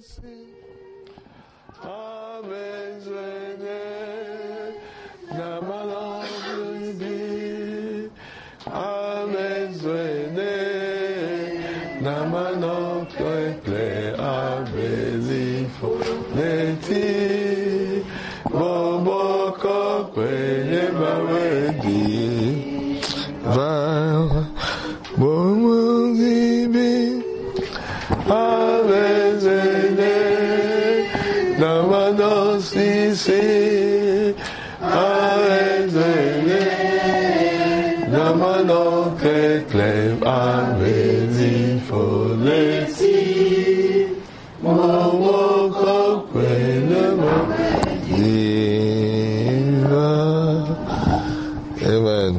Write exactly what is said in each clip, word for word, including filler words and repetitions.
Amen.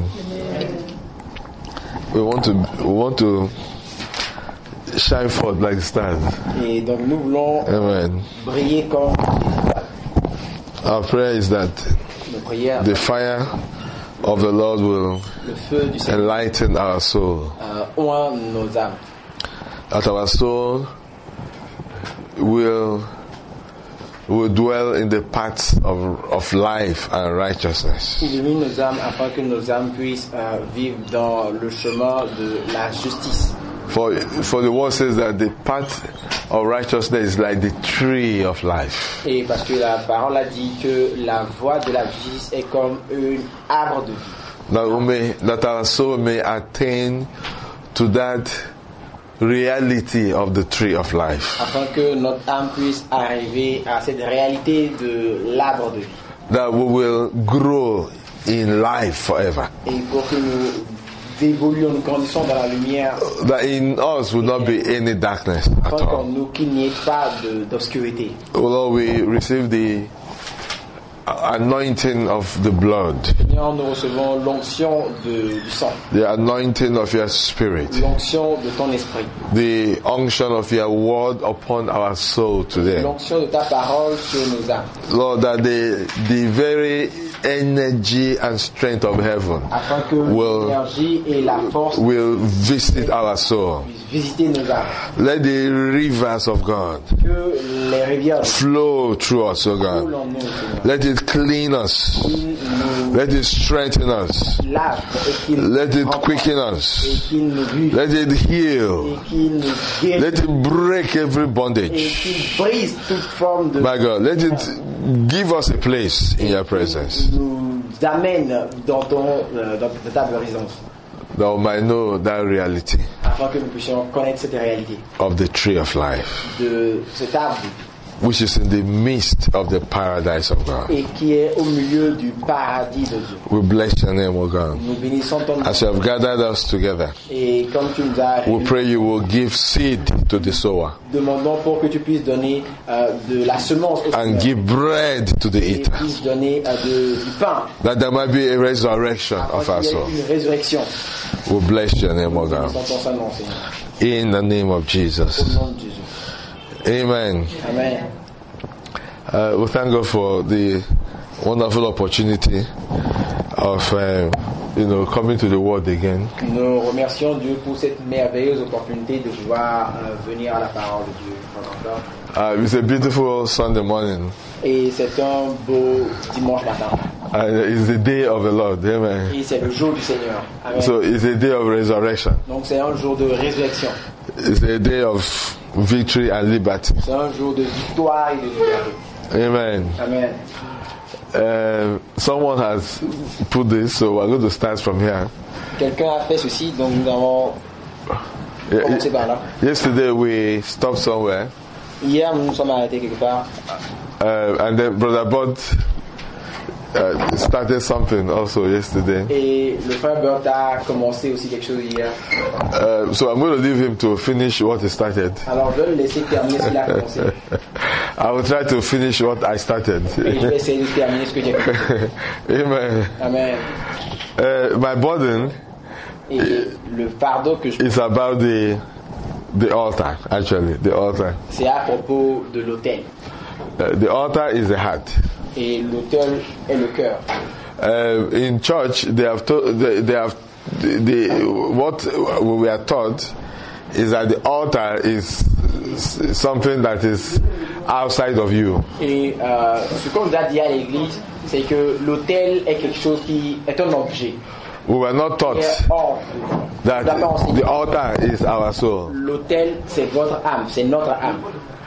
We want to we want to shine forth like stars. Et donc nous voulons Amen. briller comme Our prayer is that nos prières. the fire of the Lord will Le feu du Seigneur enlighten our soul. euh, oint nos âmes. That our soul will will dwell in the paths of of life and righteousness. Illumine nos âmes afin que nos âmes puissent euh, vivre dans le chemin de la justice. For for the word says that the path of righteousness is like the tree of life. Et parce que la parole a dit que la voie de la justice est comme un arbre de vie. That we may, that our soul may attain to that reality of the tree of life. Afin que notre âme puisse arriver à cette réalité de l'arbre de vie. That we will grow in life forever. Et pour que nous évoluons, nous grandissons dans la lumière. That in us will not be any darkness at Afin qu'en all. nous qu'il n'y ait pas de, d'obscurité. Oh Lord, we receive the anointing of the blood, Seigneur, nous recevons l'onction de, du sang, the anointing of your spirit, l'onction de ton esprit, the unction of your word upon our soul today. l'onction de ta parole sur nos âmes. Lord, that the, the very energy and strength of heaven Afin que will, l'énergie et la force will visit our soul. puissent visiter nos âmes. Let the rivers of God Que les rivières flow through us, O coulent God. en nous, Seigneur. Let it clean us. Qu'il nous Let it strengthen us. lave et qu'il Let it renforce, quicken et us. qu'il nous vive Let it heal. et qu'il nous guérisse Let it break every et bondage. qu'il brise toute forme de My God, let it give us a place in your presence. nous amène dans ton euh, dans ta présence That we might know that reality afin que nous puissions connaître cette réalité of the tree of life, de cet arbre which is in the midst of the paradise of God. et qui est au milieu du paradis de Dieu. We bless your name, O God. Nous bénissons ton nom As you have gathered us together, et comme tu nous as we réunis, pray you will give seed to the sower demandons pour que tu puisses donner euh, de la semence au and Seigneur give bread to the et eater, puisses donner euh, de, du pain that there might be a resurrection afin of our qu'il y ait soul. une résurrection. We bless your name, O Nous God. bénissons ton Saint-Nom, Seigneur. In the name of Au Jesus. nom de Jésus. Amen. Amen. Uh, we thank God for the wonderful opportunity of, uh, you know, coming to the Word again. Nous remercions Dieu pour cette merveilleuse opportunité de pouvoir euh, venir à la parole de Dieu encore. Uh, it's a beautiful Sunday morning. Et c'est un beau dimanche matin. And it's the day of the Lord. Amen. Et c'est le jour du Seigneur. Amen. So it's a day of resurrection. Donc c'est un jour de résurrection. It's a day of victory and liberty. C'est un jour de victoire et de liberté. Amen. Amen. Uh, someone has put this, so we're going to start from here. Quelqu'un a fait ceci, donc nous allons Yeah, commencer par là. Yesterday we stopped somewhere, Hier, nous nous sommes arrêtés quelque part. uh, and then Brother Bud uh, started something also yesterday. Et le frère Bert a commencé aussi quelque chose hier. Uh, so I'm going to leave him to finish what he started. Alors je vais le laisser terminer ce qu'il a commencé. I will try to finish what I started. Et je vais essayer de terminer ce que j'ai commencé. Amen. Amen. Uh, my burden Et le fardeau que je is about the the altar. Actually, the altar. c'est à propos de l'autel. Uh, the altar is the heart. Et l'autel est le cœur. Uh, in church, they have to, they, they have the, the what we are taught is that the altar is s- something that is outside of you. Et euh, ce qu'on nous a dit à l'église, c'est que l'autel est quelque chose qui est un objet. We were not Qui taught est hors de vous. that On nous a pas enseigné. the altar is our soul. L'autel, c'est votre âme, c'est notre âme.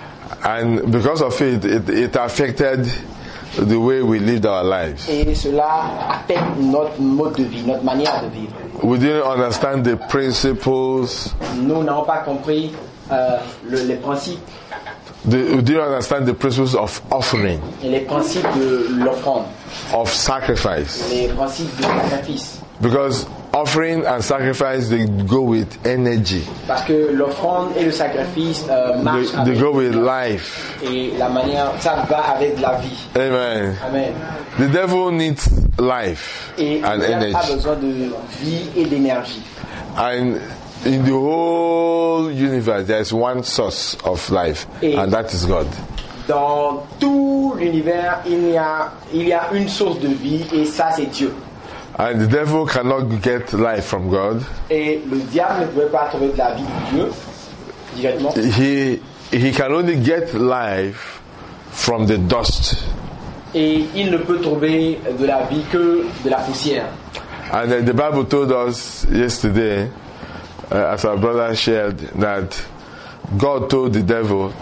And because of it, it, it affected the way we lived our lives. Et cela affecte notre mode de vie, notre manière de vivre. We didn't understand the principles, Nous n'avons pas compris euh, le- les principes the, we didn't understand the principles of offering, et les principes de l'offrande, of sacrifice. les principes du sacrifice. Because offering and sacrifice, they go with energy. Parce que l'offrande et le sacrifice euh, They, marchent they avec go with life. et la manière, ça va avec la vie. Amen. Amen. The devil needs life Et and il a energy. besoin de vie et d'énergie. And in the whole universe, there is one source of life, Et- and that is God. Dans tout l'univers, il y a, il y a une source de vie et ça c'est Dieu. And the devil cannot get life from God. Et le diable ne pouvait pas trouver de la vie de Dieu directement. He he can only get life from the dust. Et il ne peut trouver de la vie que de la poussière. And then the Bible told us yesterday, uh, as our brother shared, that God told the devil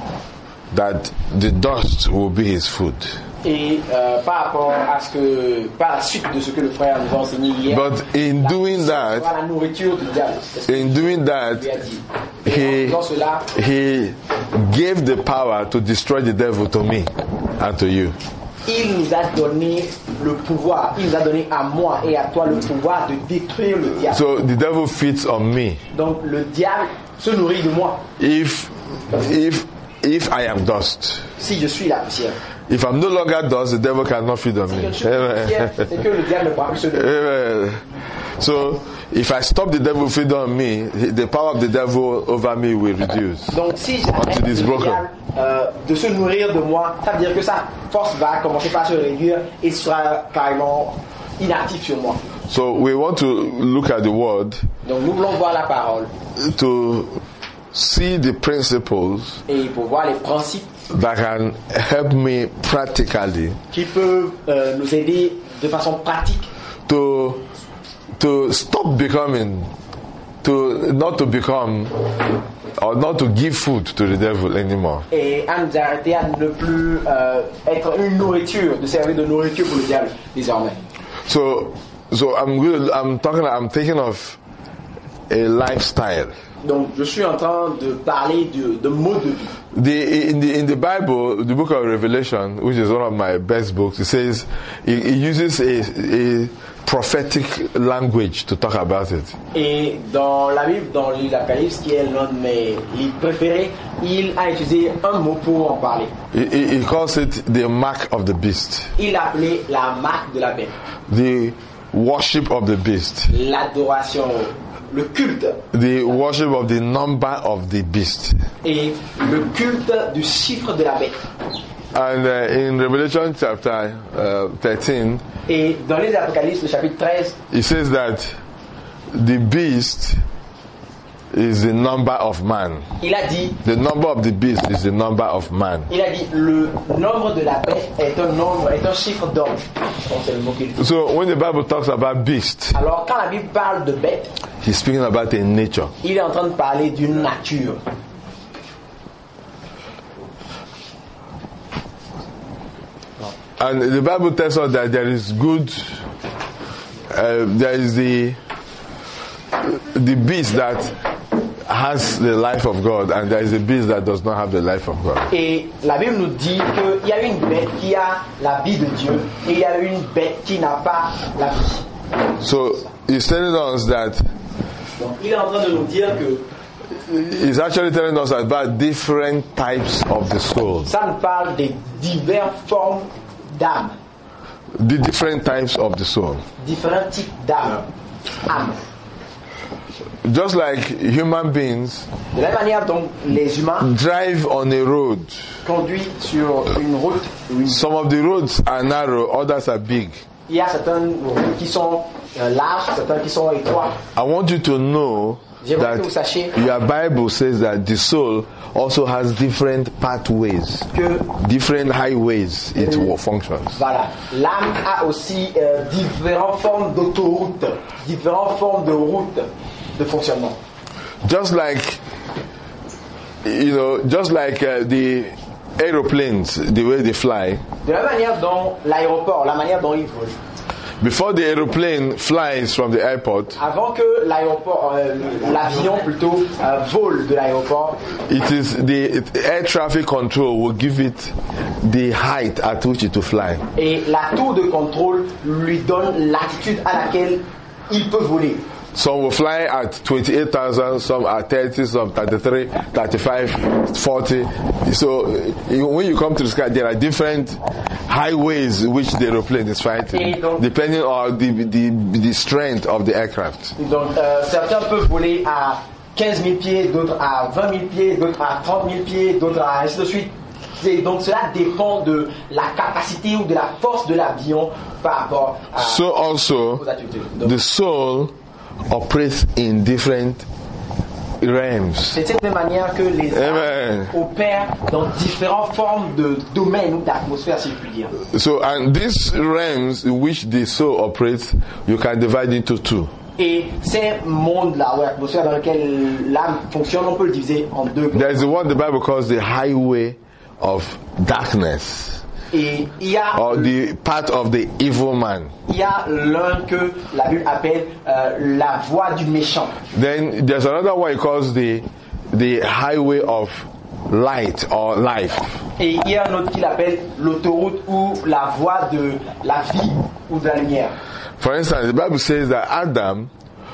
that the dust will be his food. Et euh, par rapport à ce que, par la suite de ce que le frère nous a enseigné hier, But in la doing poussière that, sera la nourriture du diable. C'est ce qu'il in doing that, lui a dit. he Et dans cela, he gave the power to destroy the devil to me and to you. il nous a donné le pouvoir, il nous a donné à moi et à toi le pouvoir de détruire le diable. So the devil feeds on me. Donc le diable se nourrit de moi If if if I am dust, si je suis la poussière. if I'm no longer dust, the devil cannot feed on Si me. je suis la poussière, c'est que le diable ne pourra plus se nourrir. Amen. So if I stop the devil feeding on me, the power of the devil over me will reduce. Donc si j'arrête Until it's le broken. diable euh, de se nourrir de moi, ça veut dire que sa force va commencer par se réduire et sera carrément inactif sur moi. So we want to look at the word Donc nous voulons voir la parole to see the principles et pour voir les principes that can help me practically qui peuvent euh, nous aider de façon pratique to to stop becoming to not to become or not to give food to the devil anymore. et à nous arrêter à ne plus euh, être une nourriture, de servir de nourriture pour le diable désormais. So so I'm good, I'm talking I'm thinking of a lifestyle. Donc je suis en train de parler de, de mode de vie. The, in the in the Bible, the book of Revelation, which is one of my best books, it says it, it uses a, a prophetic language to talk about it. Et dans la Bible, dans le livre d'Apocalypse, qui est l'un de mes livres préférés, il a utilisé un mot pour en parler. He, he he calls it the mark of the beast, Il l'a appelé la marque de la bête, the worship of the beast, l'adoration, le culte the worship of the number of the beast. et le culte du chiffre de la bête. And uh, in Revelation chapter uh, thirteen, Et dans les Apocalypses, le chapitre treize, it says that the beast is the number of man. il a dit, The number of the beast is the number of man. il a dit, le nombre de la bête est un nombre, est un chiffre d'homme. Donc, c'est le mot qu'il dit. So when the Bible talks about beast, Alors quand la Bible parle de bête, he's speaking about a nature. il est en train de parler d'une nature. And the Bible tells us that there is good, uh, there is the the beast that has the life of God, and there is a beast that does not have the life of God. Et la Bible nous dit qu'il y a une bête qui a la vie de Dieu et il y a une bête qui n'a pas la vie. So he's telling us that Donc il est en train de nous dire que he's actually telling us about different types of the soul, ça nous parle des diverses formes d'âme, the different types of the soul. différents types d'âme. Âme. Just like human beings De la même manière dont les humains drive on a road, conduisent sur une route, une- some of the roads are narrow, others are big. il y a certaines routes qui sont euh, larges, certaines qui sont étroites. I want you to know J'aimerais that que vous sachiez your Bible says that the soul also has different pathways, que different highways it Mm. functions. voilà, l'âme a aussi euh, différentes formes d'autoroutes, différentes formes de routes de fonctionnement. Just like, you know, just like uh, the aeroplanes, the way they fly. De la manière dont l'aéroport, la manière dont il vole. Before the aeroplane flies from the airport, Avant que l'aéroport, euh, l'avion plutôt euh, vole de l'aéroport, it is the air traffic control will give it the height at which it will fly. et la tour de contrôle lui donne l'attitude à laquelle il peut voler. Some will fly at twenty-eight thousand, some at thirty, some thirty-three, thirty-five, forty. So uh, when you come to the sky, there are different highways which the aeroplane is fighting, depending on the, the, the strength of the aircraft. Donc euh, certains peuvent voler à quinze mille pieds, d'autres à vingt mille pieds, d'autres à trente mille pieds, d'autres à ainsi de suite. Et donc cela dépend de la capacité ou de la force de l'avion par rapport à So also, aux activités. Donc, the soul operates in different realms. c'est de cette même manière que les Amen. âmes opèrent dans différentes formes de domaines ou d'atmosphères, si je puis dire. So, and these realms in which the soul operates, you can divide into two. Et ces mondes-là, ou atmosphères dans lesquelles l'âme fonctionne, on peut le diviser en deux. There is the one the Bible calls the highway of darkness, Et il y a, or the path of the evil man. il y a l'un que la Bible appelle euh, la voie du méchant. Then there's another one he calls the the highway of light or life. Et il y a un autre qu'il appelle l'autoroute ou la voie de la vie ou de la lumière. For instance, the Bible says that Adam,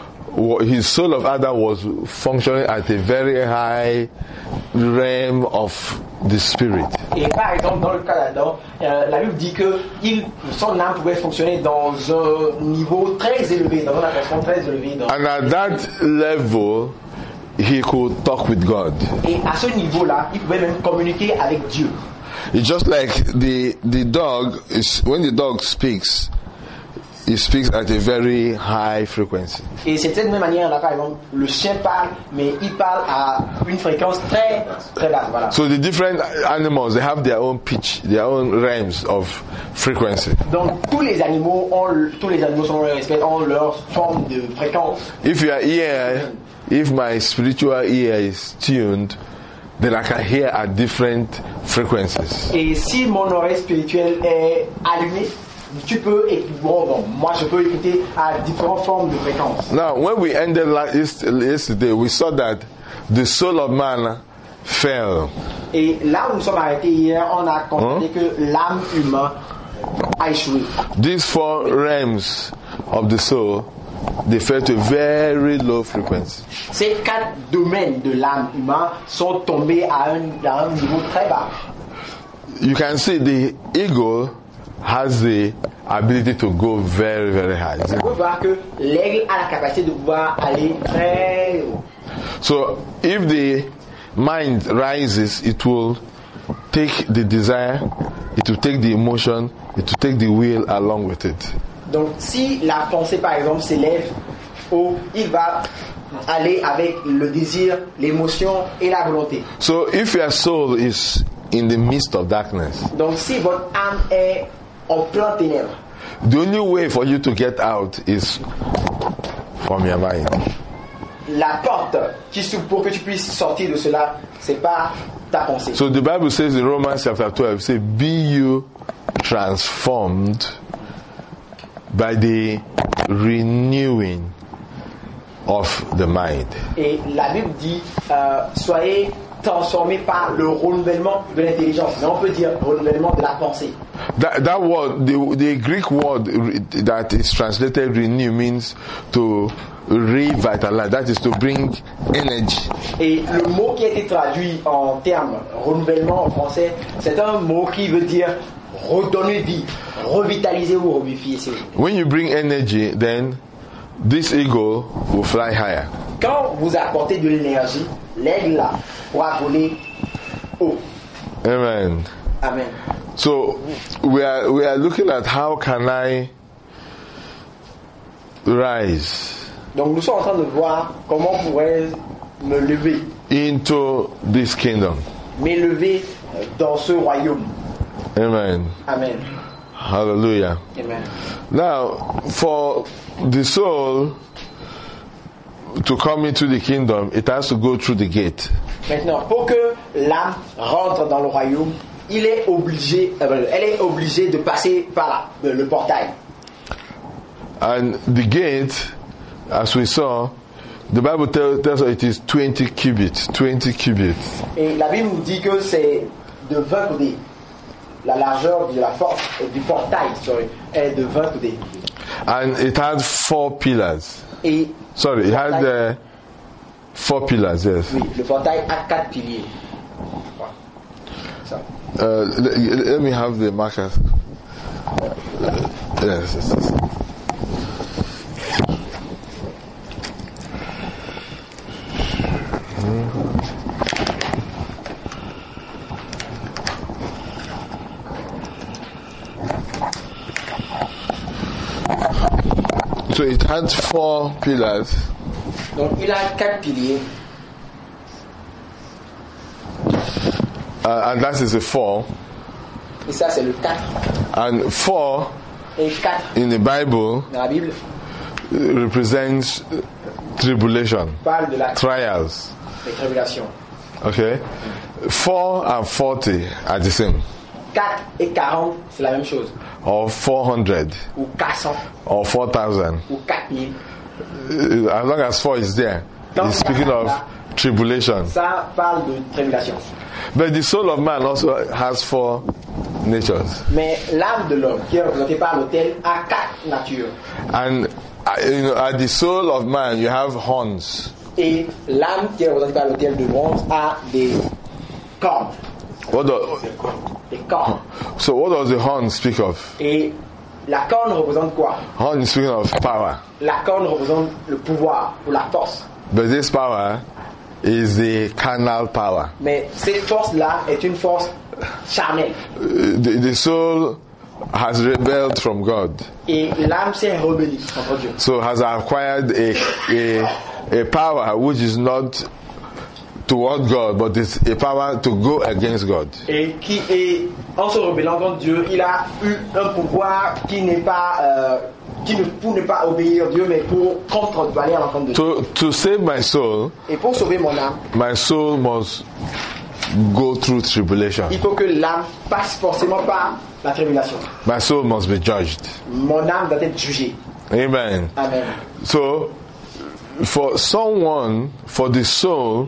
his soul of Adam was functioning at a very high realm of the spirit. Et par exemple, dans le cas d'Adam, euh, la Bible dit que il, son âme pouvait fonctionner dans un niveau très élevé, dans une attention très élevée. Dans... And at that level, he could talk with God. Et à ce niveau-là, il pouvait même communiquer avec Dieu. It's just like the the dog is when the dog speaks, he speaks at a very high frequency. Et c'est de cette même manière là, par exemple, le chien parle, mais il parle à une fréquence très très basse. Voilà. So the different animals, they have their own pitch, their own realms of frequency. Donc tous les animaux ont, tous les animaux sont respect, ont leur forme de fréquence. If your ear, if my spiritual ear is tuned, then I can hear at different frequencies. Et si mon oreille spirituelle est allumée, tu peux écouter. Bon, bon, moi je peux écouter à différentes formes de fréquences. Now, when we ended last, yesterday, we saw that the soul of man fell. Et là où nous sommes arrêtés hier, on a constaté Hein? que l'âme humaine a échoué. These four realms of the soul, they fell to very low frequency. Ces quatre domaines de l'âme humaine sont tombés à un, à un niveau très bas. You can see the eagle has the ability to go very, very high. On peut voir que l'aigle a la capacité de pouvoir aller très haut. So if the mind rises, it will take the desire, it will take the emotion, it will take the will along with it. Donc si la pensée par exemple s'élève haut, il va aller avec le désir, l'émotion et la volonté. So if your soul is in the midst of darkness, Donc si votre âme est en plein ténèbres, the only way for you to get out is from your mind. la porte qui s'ouvre pour que tu puisses sortir de cela, c'est pas ta pensée. So the Bible says in Romans chapter twelve, say, be you transformed by the renewing of the mind. Et la Bible dit, euh, soyez transformés par le renouvellement de l'intelligence. Mais on peut dire renouvellement de la pensée. That, that word, the, the Greek word that is translated renew means to revitalize, that is to bring energy. Et le mot qui a été traduit en termes renouvellement en français, c'est un mot qui veut dire redonner vie, revitaliser ou revivifier. si vous voulez. When you bring energy, then this eagle will fly higher. Quand vous apportez de l'énergie, l'aigle là pourra voler haut. Amen. Amen. So we are we are looking at how can I rise Donc nous sommes en train de voir comment pourrais me lever, into this kingdom. m'élever dans ce royaume. Amen. Amen. Hallelujah. Amen. Now, for the soul to come into the kingdom, it has to go through the gate. Maintenant, pour que l'âme rentre dans le royaume, il est obligé, euh, elle est obligée de passer par là, le, le portail. And the gate, as we saw, the Bible tell, tells us it is twenty cubits. twenty cubits. Et la Bible nous dit que c'est de vingt côtés. La largeur de la force du portail sorry, est de vingt côtés. And it had four pillars. Et Sorry, it had uh, four pillars, yes. oui, le portail a quatre piliers. Voilà. Ça. Uh, let, let me have the markers. Yes, yes, yes. So it had four pillars. Donc il a quatre piliers. Uh, and that is a four. Et ça c'est le quatre. And four Et quatre in the Bible dans la Bible represents tribulation, parle de la trials. des tribulations. Okay? Four and forty are the same. quatre et quarante c'est la même chose. Or four hundred. Ou quatre cents. Or four thousand. Ou quatre mille. Uh, As long as four is there, it's speaking of tribulation. Ça parle de tribulation. But the soul of man also has four natures. Mais l'âme de l'homme, qui est représentée par l'autel, a quatre natures. And uh, you know, at the soul of man, you have horns. Et l'âme qui est représentée par l'autel de bronze a des cornes. What do, Des cornes. so what does the horn speak of? Et la corne représente quoi? Horn is speaking of power. La corne représente le pouvoir ou la force. But this power is the carnal power. Mais cette force-là est une force charnelle. Uh, The, the soul has rebelled from God. Et l'âme s'est rebellée contre Dieu. So has acquired a, a, a power which is not toward God, but it's a power to go against God. Et qui est, en se rebellant contre Dieu, il a eu un pouvoir qui n'est pas, euh, qui ne, pour ne pas obéir Dieu, mais pour contre, pour aller à l'encontre de Dieu. To, to save my soul, Et pour sauver mon âme, my soul must go through tribulation. il faut que l'âme passe forcément par la tribulation. My soul must be judged. Mon âme doit être jugée. Amen. Amen. So, for someone, for the soul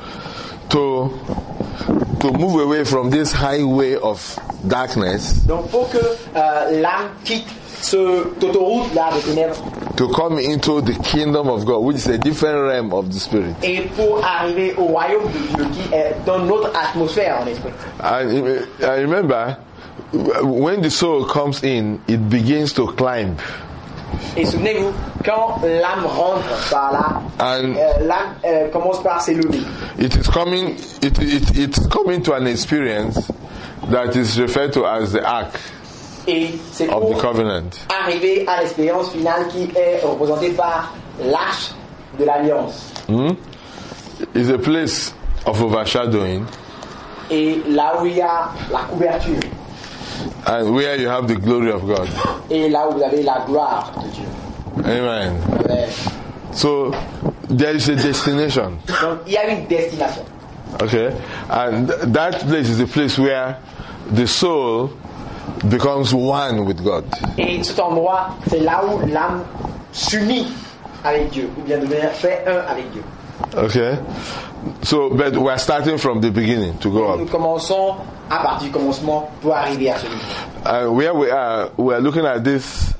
to to move away from this highway of darkness, Donc pour que euh, l'âme quitte ce autoroute là de ténèbres to come into the kingdom of God, which is a different realm of the spirit. et pour arriver au royaume de Dieu qui est dans notre atmosphère en esprit. And I remember when the soul comes in, it begins to climb. Et souvenez-vous, quand l'âme rentre par là, And euh, l'âme euh, commence par s'élever. it is coming it, it it's coming to an experience that is referred to as the ark Et c'est of the pour covenant. arriver à l'expérience finale qui est représentée par l'arche de l'alliance. Hmm? It's a place of overshadowing, Et là où il y a la couverture, and where you have the glory of God. et là où vous avez la gloire de Dieu. Amen. Amen. So there is a destination. Donc il y a une destination. Okay? And that place is a place where the soul becomes one with God. Et cet endroit, c'est là où l'âme s'unit avec Dieu, ou bien devient fait un avec Dieu. Okay? So, but we're starting from the beginning to go Nous up. commençons à partir du commencement pour arriver à celui. And where we are, we are looking at this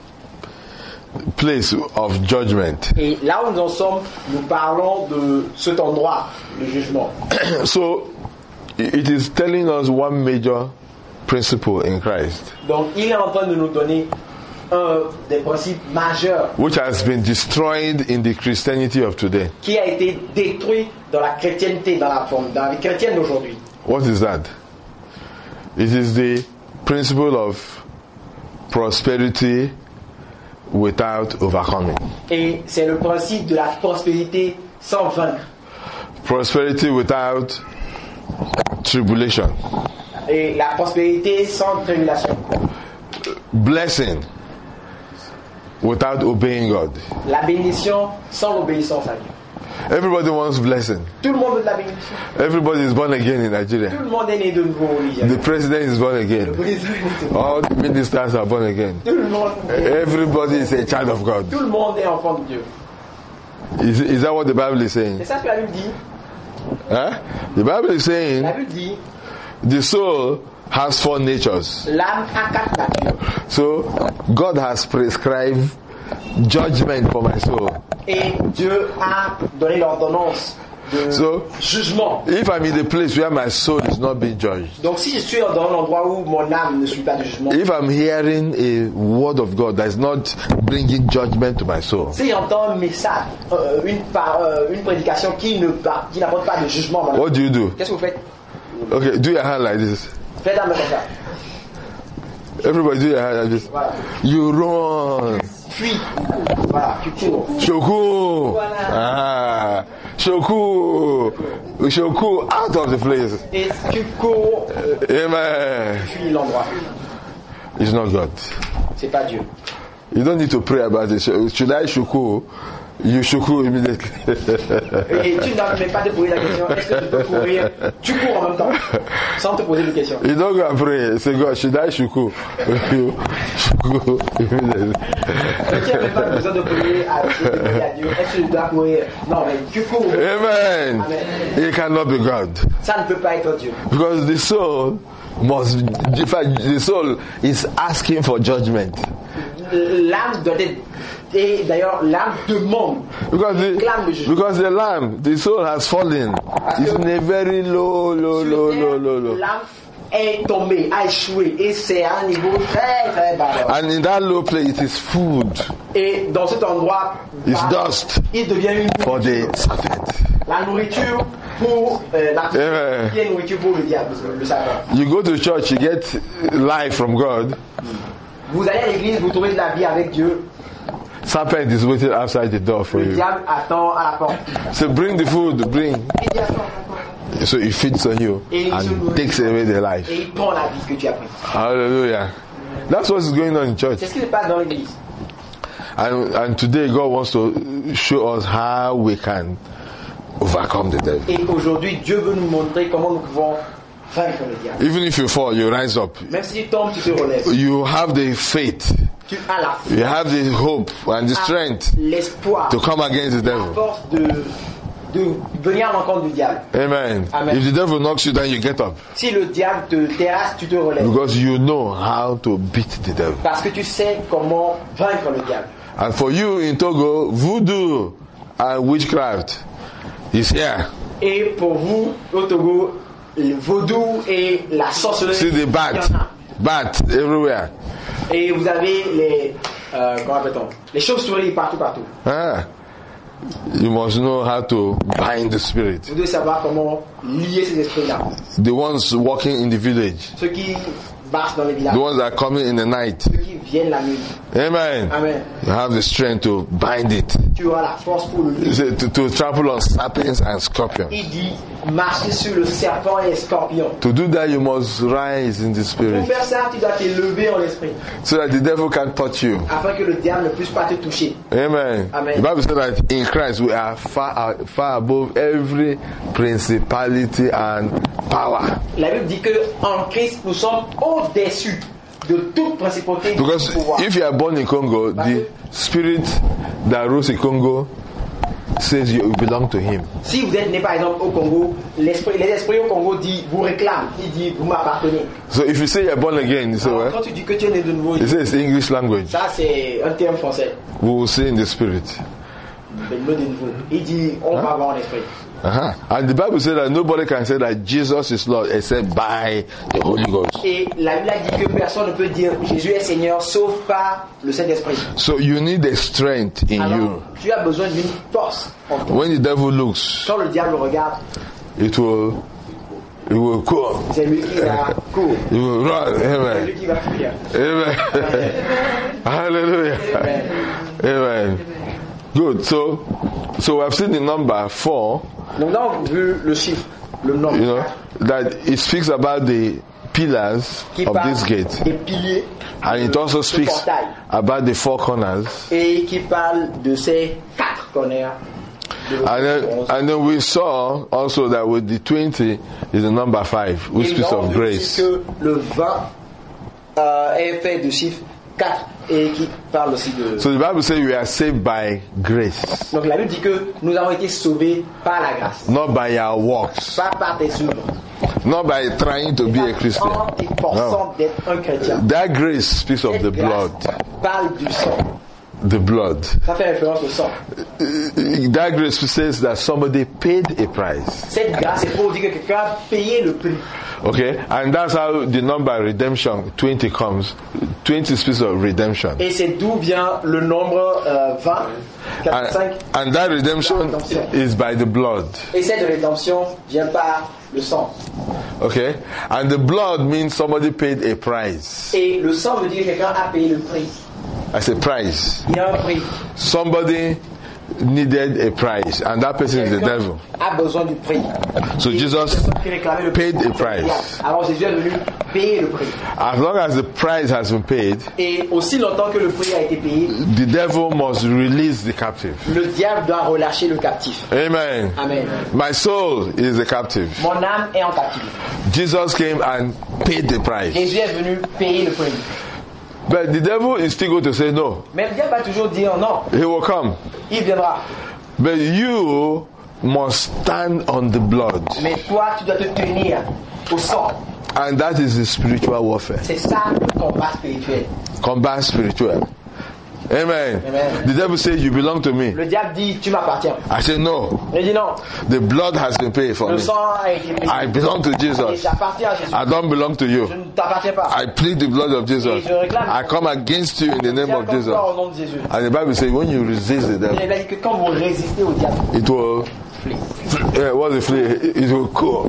place of judgment. Et là où nous en sommes, nous parlons de cet endroit, le jugement. So, it is telling us one major principle in Christ, Donc il est en train de nous donner un des principes majeurs which has been destroyed in the Christianity of today. qui a été détruit dans la chrétienté, dans la forme, dans les chrétiennes d'aujourd'hui. What is that? It is the principle of prosperity without overcoming. Et c'est le principe de la prospérité sans vaincre. Prosperity without tribulation. Et la prospérité sans tribulation. Blessing without obeying God. La bénédiction sans l'obéissance à Dieu. Everybody wants blessing. Tout le monde veut de la bénédiction. Everybody is born again in Nigeria. Tout le monde est né de nouveau au Nigeria. The president is born again. Le président est né de nouveau. All the ministers are born again. Tout le monde est- Everybody is a child of God. Tout le monde est enfant de Dieu. Is, is that what the Bible is saying? C'est ça que la Bible dit. Huh? The Bible is saying La Bible dit, the soul has four natures. l'âme a quatre natures. So God has prescribed judgment for my soul. Et Dieu a donné l'ordonnance de So jugement. if I'm in a place where my soul is not being judged, Donc si je suis dans un endroit où mon âme ne suit pas de jugement, if I'm hearing a word of God that is not bringing judgment to my soul, si j'entends un message, euh, une, par, euh, une prédication qui ne par- qui n'apporte pas de jugement, à mon âme, what do you do? qu'est-ce que vous faites? Okay, do your hand like this. Faites un peu comme ça. Everybody do your hand like this. Voilà. You run. Fuis. Voilà, tu cours. Shoku. Voilà. Ah. Shoku. Shoku out of the place. Et tu cours, euh, Amen. fuis l'endroit. It's not God. C'est pas Dieu. You don't need to pray about it. Should I shuku? You shuku immediately. Et tu n'as même pas de poser la question, est-ce que tu peux courir? Tu cours en même temps, sans te poser de questions. You don't go and pray. Say, God, should I shuku? You shuku immediately. Tu n'as même pas besoin de prier à, de prier à Dieu, est-ce que je dois courir? Non, mais tu cours. Amen. It cannot be God. Ça ne peut pas être Dieu. Because the soul must, in fact, the soul is asking for judgment. L'âme doit être, et d'ailleurs l'âme demande, Because clame le the, jugement. because the lamb, the soul has fallen. It's in a very low, low, low, low, low, low. L'âme est tombée, a échoué, et c'est à un niveau très très bas. And in that low place, it is food. Et dans cet endroit, It's bah, dust il devient une for nourriture. the serpent. La nourriture pour euh, la Amen. qui est nourriture pour le diable, le serpent. You go to church, you get life from God. Vous allez à l'église, vous trouvez de la vie avec Dieu. Serpent is waiting outside the door for Le you. diable attend à la porte. So bring the food, bring. Il dit, attends, attends. So he feeds on you and takes away the life. Et il prend la vie que tu as prise. Hallelujah. That's what is going on in church. C'est ce qui se passe dans l'église. And, and today God wants to show us how we can overcome the devil. Et aujourd'hui, Dieu veut nous montrer comment nous pouvons vaincre le diable. Even if you fall, you rise up. Même si tu tombes, tu te relèves. You have the faith, Tu as la foi, you have the hope and the strength l'espoir, to come against the la devil. force de, de venir à l'encontre du diable. Amen. Amen. If the devil knocks you down, you get up. Si le diable te terrasse, tu te relèves. Because you know how to beat the devil. Parce que tu sais comment vaincre le diable. And for you in Togo, voodoo and witchcraft is here. Et pour vous, au Togo, le vaudou et la sorcellerie, See the il y bat, en a. bat everywhere. Et vous avez les, euh, comment appelle-t-on, les chauves-souris partout, partout. Ah. You must know how to bind the spirit. Vous devez savoir comment lier ces esprits-là. The ones walking in the village, Ceux qui marchent dans les villages, the ones that are coming in the night. ceux qui viennent la nuit. Amen. Amen. You have the strength to bind it. Tu auras la force pour le You lier. say to, to trample on serpents and scorpions. Il dit, marcher sur le serpent et les scorpions. To do that, you must rise in the Pour spirit faire ça, tu dois t'élever en esprit, so that the devil can't touch you. afin que le diable ne puisse pas te toucher. Amen. Amen. The Bible says that in Christ we are far, far above every principality and power. La Bible dit que en Christ, nous sommes au-dessus de toute principauté et de Because tout pouvoir. if you are born in Congo, the spirit that rose in Congo says you belong to him. Si vous êtes né par exemple au Congo, l'esprit, les esprits au Congo disent, vous réclament, ils disent, vous m'appartenez. So if you say you're born again, you say Alors, what? quand tu dis que tu es né de nouveau, It says English language. ça c'est un terme français. We will say in the spirit. Le mot de nouveau. Il dit, on va avoir en esprit. Uh-huh. And the Bible says that nobody can say that Jesus is Lord except by the Holy Ghost. Et la Bible a dit que personne ne peut dire Jésus est Seigneur sauf par le Saint-Esprit. So you need a strength in Alors, you. tu as besoin d'une force en toi. When the devil looks, Quand le diable regarde, it will He will cool. c'est lui qui va courir. He will run. C'est Amen. lui qui va fuir. Amen. Hallelujah. Amen. Amen. Good. So, so we have seen the number four. Donc là, on a vu le chiffre, le nombre, You know that it speaks about the pillars qui of parle this gate, des piliers and it also ce speaks portail, about the four corners. et qui parle de ces quatre corners. de- And then, and then we saw also that with the twenty is the number five, which Et speaks nous avons of vu grace. aussi que le vingt euh, est fait de chiffre quatre et qui parle aussi de... So the Bible says we are saved by grace, Donc la Bible dit que nous avons été sauvés par la grâce, not by our works, pas par tes œuvres, not by trying to be a pas Christian. en t'efforçant d'être un chrétien. That grace speaks of Cette the grâce blood, parle du sang. the blood. Ça fait référence au sang. That grace says that somebody paid a price. Cette grâce est pour dire que quelqu'un a payé le prix. Okay, and that's how the number redemption twenty comes. twenty speaks of redemption, Et c'est d'où vient le nombre euh, vingt, and, quarante-cinq. and that redemption is by the blood. Et cette rédemption vient par le sang. Okay, and the blood means somebody paid a price. Et le sang veut dire que quelqu'un a payé le prix. As a price, Il y a un prix. somebody needed a price, and that person is the Quelqu'un devil. a besoin du prix. So Et Jesus la personne qui réclamait le paid prix, a price. alors Jésus est venu payer le prix. As long as the price has been paid, Et aussi longtemps que le prix a été payé, the devil must release the captive. le diable doit relâcher le captif. Amen. Amen. My soul is the captive. Mon âme est en captivité. Jesus came and paid the price. Jésus est venu payer le prix. But the devil is still going to say no. Mais le diable va toujours dire non, He will come. il viendra. But you must stand on the blood. Mais toi, tu dois te tenir au sang. And that is the spiritual warfare. C'est ça le combat spirituel. Combat spiritual. Amen. Amen. The devil says you belong to me. Le diable dit, tu m'appartiens. I say no. Il dit non, The blood has been paid for le me. sang a été payé. I belong to Et Jesus. j'appartiens à Jésus. I don't belong to you. Je ne t'appartiens pas. I plead the blood of Jesus. I come against you in the name Viens of contre Jesus. toi au nom de Jésus. And the Bible says when you resist the Il devil, a dit que quand vous résistez au diable, it will yeah, what's the flee? It will cool.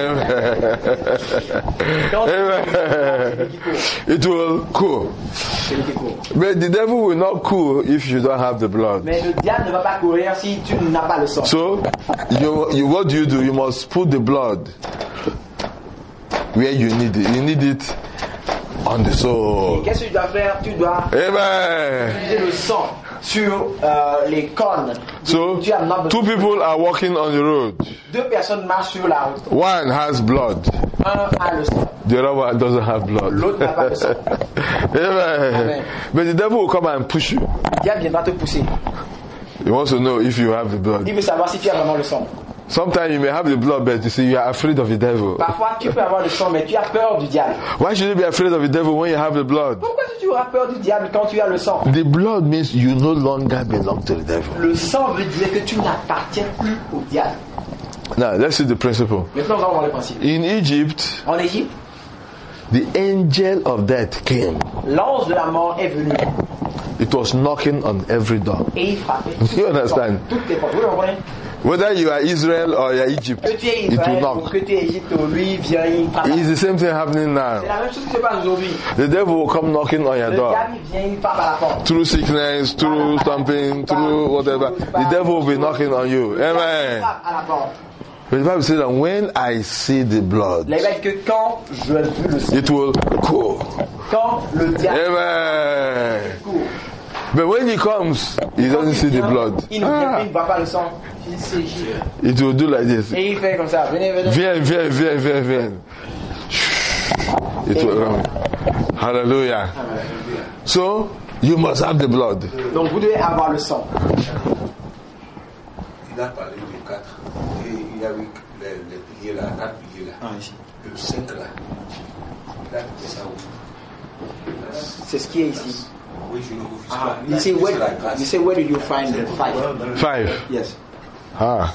quand Amen. It will cool. c'est lui qui court. But the devil will not cool if you don't have the blood. Mais le diable ne va pas courir si tu n'as pas le sang. So, you, you, what do you do? You must put the blood where you need it. You need it on the soul. Qu'est-ce que tu dois faire? Tu dois Amen. utiliser le sang sur euh, les cornes. So, Tu as besoin two de- people are walking on the road. Deux personnes marchent sur la route. One has blood. Un a le sang. The other one doesn't have blood. L'autre n'a pas de sang. Amen. Amen. But the devil will come and push you. Le diable viendra te pousser. He wants to know if you have the blood. Il veut savoir si tu as vraiment le sang. Sometimes you may have the blood, but you see, you are afraid of the devil. Parfois, tu peux avoir le sang, mais tu as peur du diable. Why should you be afraid of the devil when you have the blood? Pourquoi tu auras peur du diable quand tu as le sang? The blood means you no longer belong to the devil. Le sang veut dire que tu n'appartiens plus au diable. Now, let's see the principle. Maintenant, on va voir le principe. In Egypt, En Égypte, the angel of death came. l'ange de la mort est venu It was knocking on every door. et il frappait. You understand? Toutes les portes. Vous comprenez? Whether you are Israel or you are Egypt, Que tu es it will Israël ou knock. que tu es Égypte, lui vient, il frappe. It's the same thing happening now. C'est la même chose qui se passe aujourd'hui. The devil will come knocking on your Le door. diable il vient, il frappe à la porte. Through sickness, through something, through whatever. The devil will be knocking on you. Il Amen. frappe à la porte. But the Bible says that when I see the blood, La Bible dit que quand je vu le sang, it will cool. quand le diable Amen. court, But when he comes, he doesn't see the blood. il ne vient Ah, plus, il ne voit pas le sang. Il s'agit. it will do like this. Et il fait comme ça. Venez, venez. Viens, viens, viens, viens, viens. It will run. Hallelujah. So, you must have the blood. Donc vous devez avoir le sang. Il a parlé de quatre. Et il y a eu les, les piliers là, quatre piliers là. Ah, ici. Le cinq là. Il a fait ça où? C'est ce qui est ici. Oui, je ne vous fiche Ah, pas. you say C'est where, la grâce. you say where did you find the five? Five. Yes. Ah.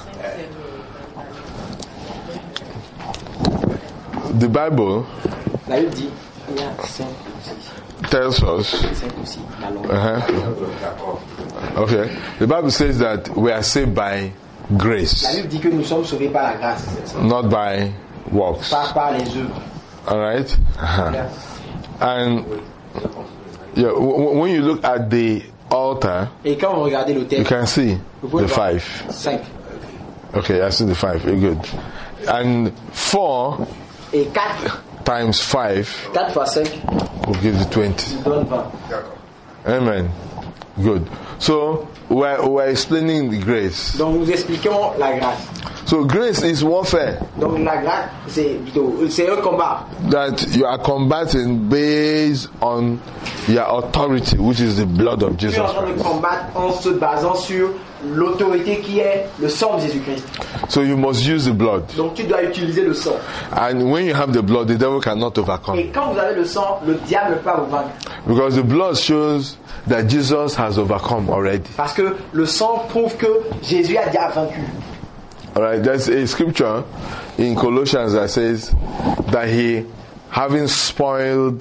The Bible La Bible dit il y a cinq aussi. tells us. Cinq aussi. La longue. Uh-huh. D'accord. Okay. The Bible says that we are saved by La grace, Bible dit que nous sommes sauvés par la grâce, not by works. pas par les œuvres. All right? Uh-huh. And yeah, w- w- when you look at the altar, Et quand vous regardez you l'autel, can see vous pouvez the voir five. cinq. Okay, I see the five. Very good. And four Et quatre, times five quatre fois cinq, will give you twenty. nous donne vingt. Amen. Good. So we're, we're explaining the grace. Donc nous expliquons la grâce. So grace is warfare Donc la grâce, c'est plutôt, c'est un combat. that you are combating based on your authority, which is the blood of Tu es Jesus en train de Christ. combattre en se basant sur l'autorité qui est le sang de Jésus-Christ. So you must use the blood. Donc tu dois utiliser le sang. And when you have the blood, the devil cannot overcome. Et quand vous avez le sang, le diable ne peut pas vous vaincre. Because the blood shows that Jesus has overcome already. Parce que le sang prouve que Jésus a déjà vaincu. Alright, there's a scripture in Colossians that says that he, having spoiled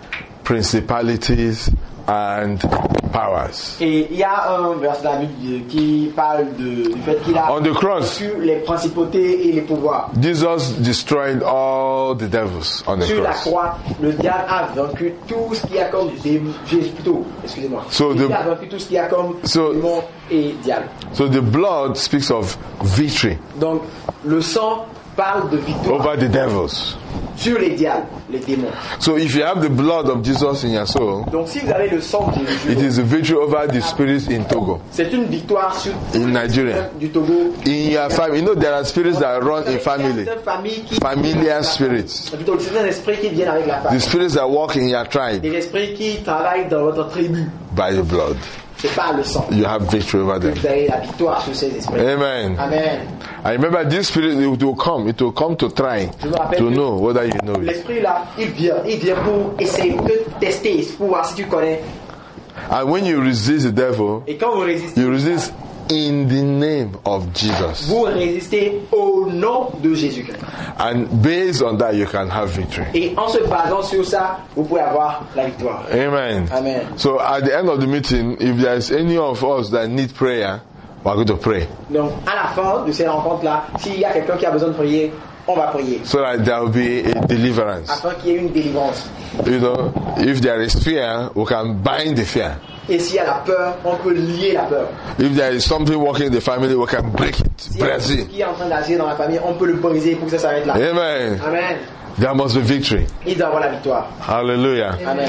principalities and powers. Et il y a un verset de la Bible qui parle de, du fait qu'il a On the cross, vaincu les principautés et les pouvoirs. Jesus destroyed all the devils on the Sur la cross. croix, le diable a vaincu tout ce qui a comme démon, Jésus plutôt, excusez-moi. So Il the- a vaincu tout ce qui a comme So- démon et diable. So the blood speaks of victory Donc le sang parle de victoire over the devils. sur les diables, les démons. So if you have the blood of Jesus in your soul, Donc si vous avez le sang de it Jésus, is a victory over the spirits in Togo, c'est une victoire sur in Nigeria. du Togo. In your family, you know there are spirits that run in family, C'est une famille qui familiar spirits. C'est plutôt c'est un esprit qui vient avec la The famille. spirits that walk in your tribe Des esprits qui travaillent dans votre tribu. by the blood. C'est pas le sang. You have victory over them. Vous avez la victoire sur ces esprits. Amen. Amen. I remember this spirit, it will come. It will come to try to know whether you know it. L'esprit là, il vient, il vient pour essayer de tester, pour voir si tu connais. And when you resist the devil, Et quand vous résistez, you resist in the name of Jesus. vous résistez au nom de Jésus-Christ. And based on that, you can have victory. Et en se basant sur ça, vous pouvez avoir la victoire. Amen. Amen. So at the end of the meeting, if there is any of us that need prayer, we are going to pray. Donc à la fin de ces rencontres-là, s'il y a quelqu'un qui a besoin de prier, on va prier. So that there will be a deliverance. Afin qu'il y ait une délivrance. You know, if there is fear, we can bind the fear. Et s'il y a la peur, on peut lier la peur. If there is something working in the family, we can break it, S'il y a break ce it. qui est en train d'agir dans la famille, on peut le briser pour que ça s'arrête là. Amen. Amen. There must be victory. Il doit avoir la victoire. Hallelujah. Amen.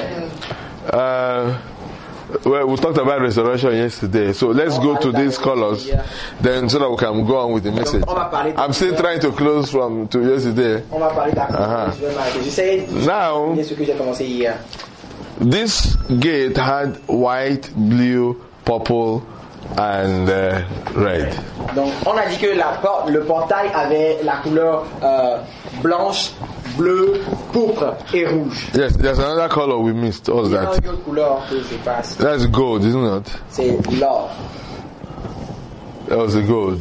Uh, well, we talked about resurrection yesterday, so let's go to these colors, then so that we can go on with the message. I'm still trying to close from to yesterday. On va parler d'accord. Uh-huh. Je vais m'arrêter. J'essaie de Now, ce que j'ai commencé hier. this gate had white, blue, purple, and uh, red. Donc, on a dit que la porte, le portail avait la couleur euh, blanche, bleue, pourpre et rouge. Yes, there's another color we missed. What's Il y a that? une autre couleur que je passe. That's gold, isn't it? C'est l'or. That was the gold.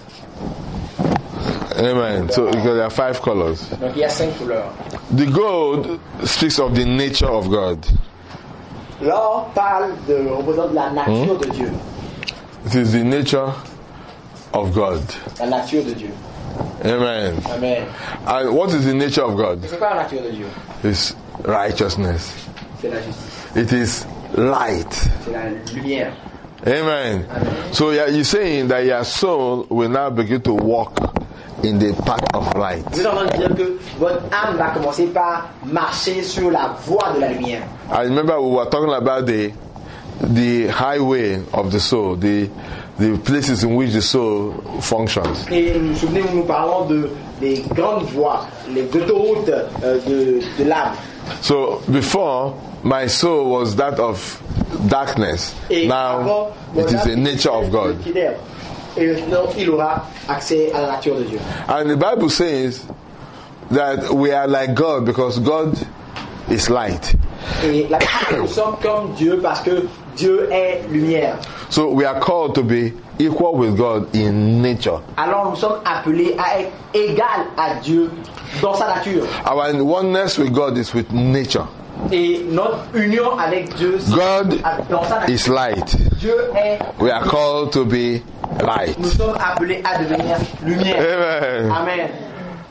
Amen. So because there are five colors. Donc, il y a cinq couleurs. The gold speaks of the nature of God. L'or parle de, représente la nature de Dieu. It is the nature of God. La nature de Dieu. Amen. Amen. And what is the nature of God? C'est quoi la nature de Dieu? It's righteousness. C'est la justice. It is light. C'est la lumière. Amen. So yeah, you're saying that your soul will now begin to walk in the path of light. Vous êtes en train de dire que votre âme va commencer par marcher sur la voie de la lumière. I remember we were talking about the the highway of the soul, the the places in which the soul functions. Et vous vous souvenez, nous parlons de des grandes voies, les autoroutes euh, de, de l'âme. So before, my soul was that of darkness. Et Now avant, it is voilà, the nature of God. Et maintenant, il aura accès à la nature de Dieu. And the Bible says that we are like God because God is light. Et la nous sommes comme Dieu parce que Dieu est lumière. So we are called to be equal with God in nature. Alors nous sommes appelés à être égal à Dieu dans sa nature. Our oneness with God is with nature. Et notre union avec Dieu, c'est God dans sa nature. is light. Dieu est. We are called to be light. Nous sommes appelés à devenir lumière. Amen. Amen.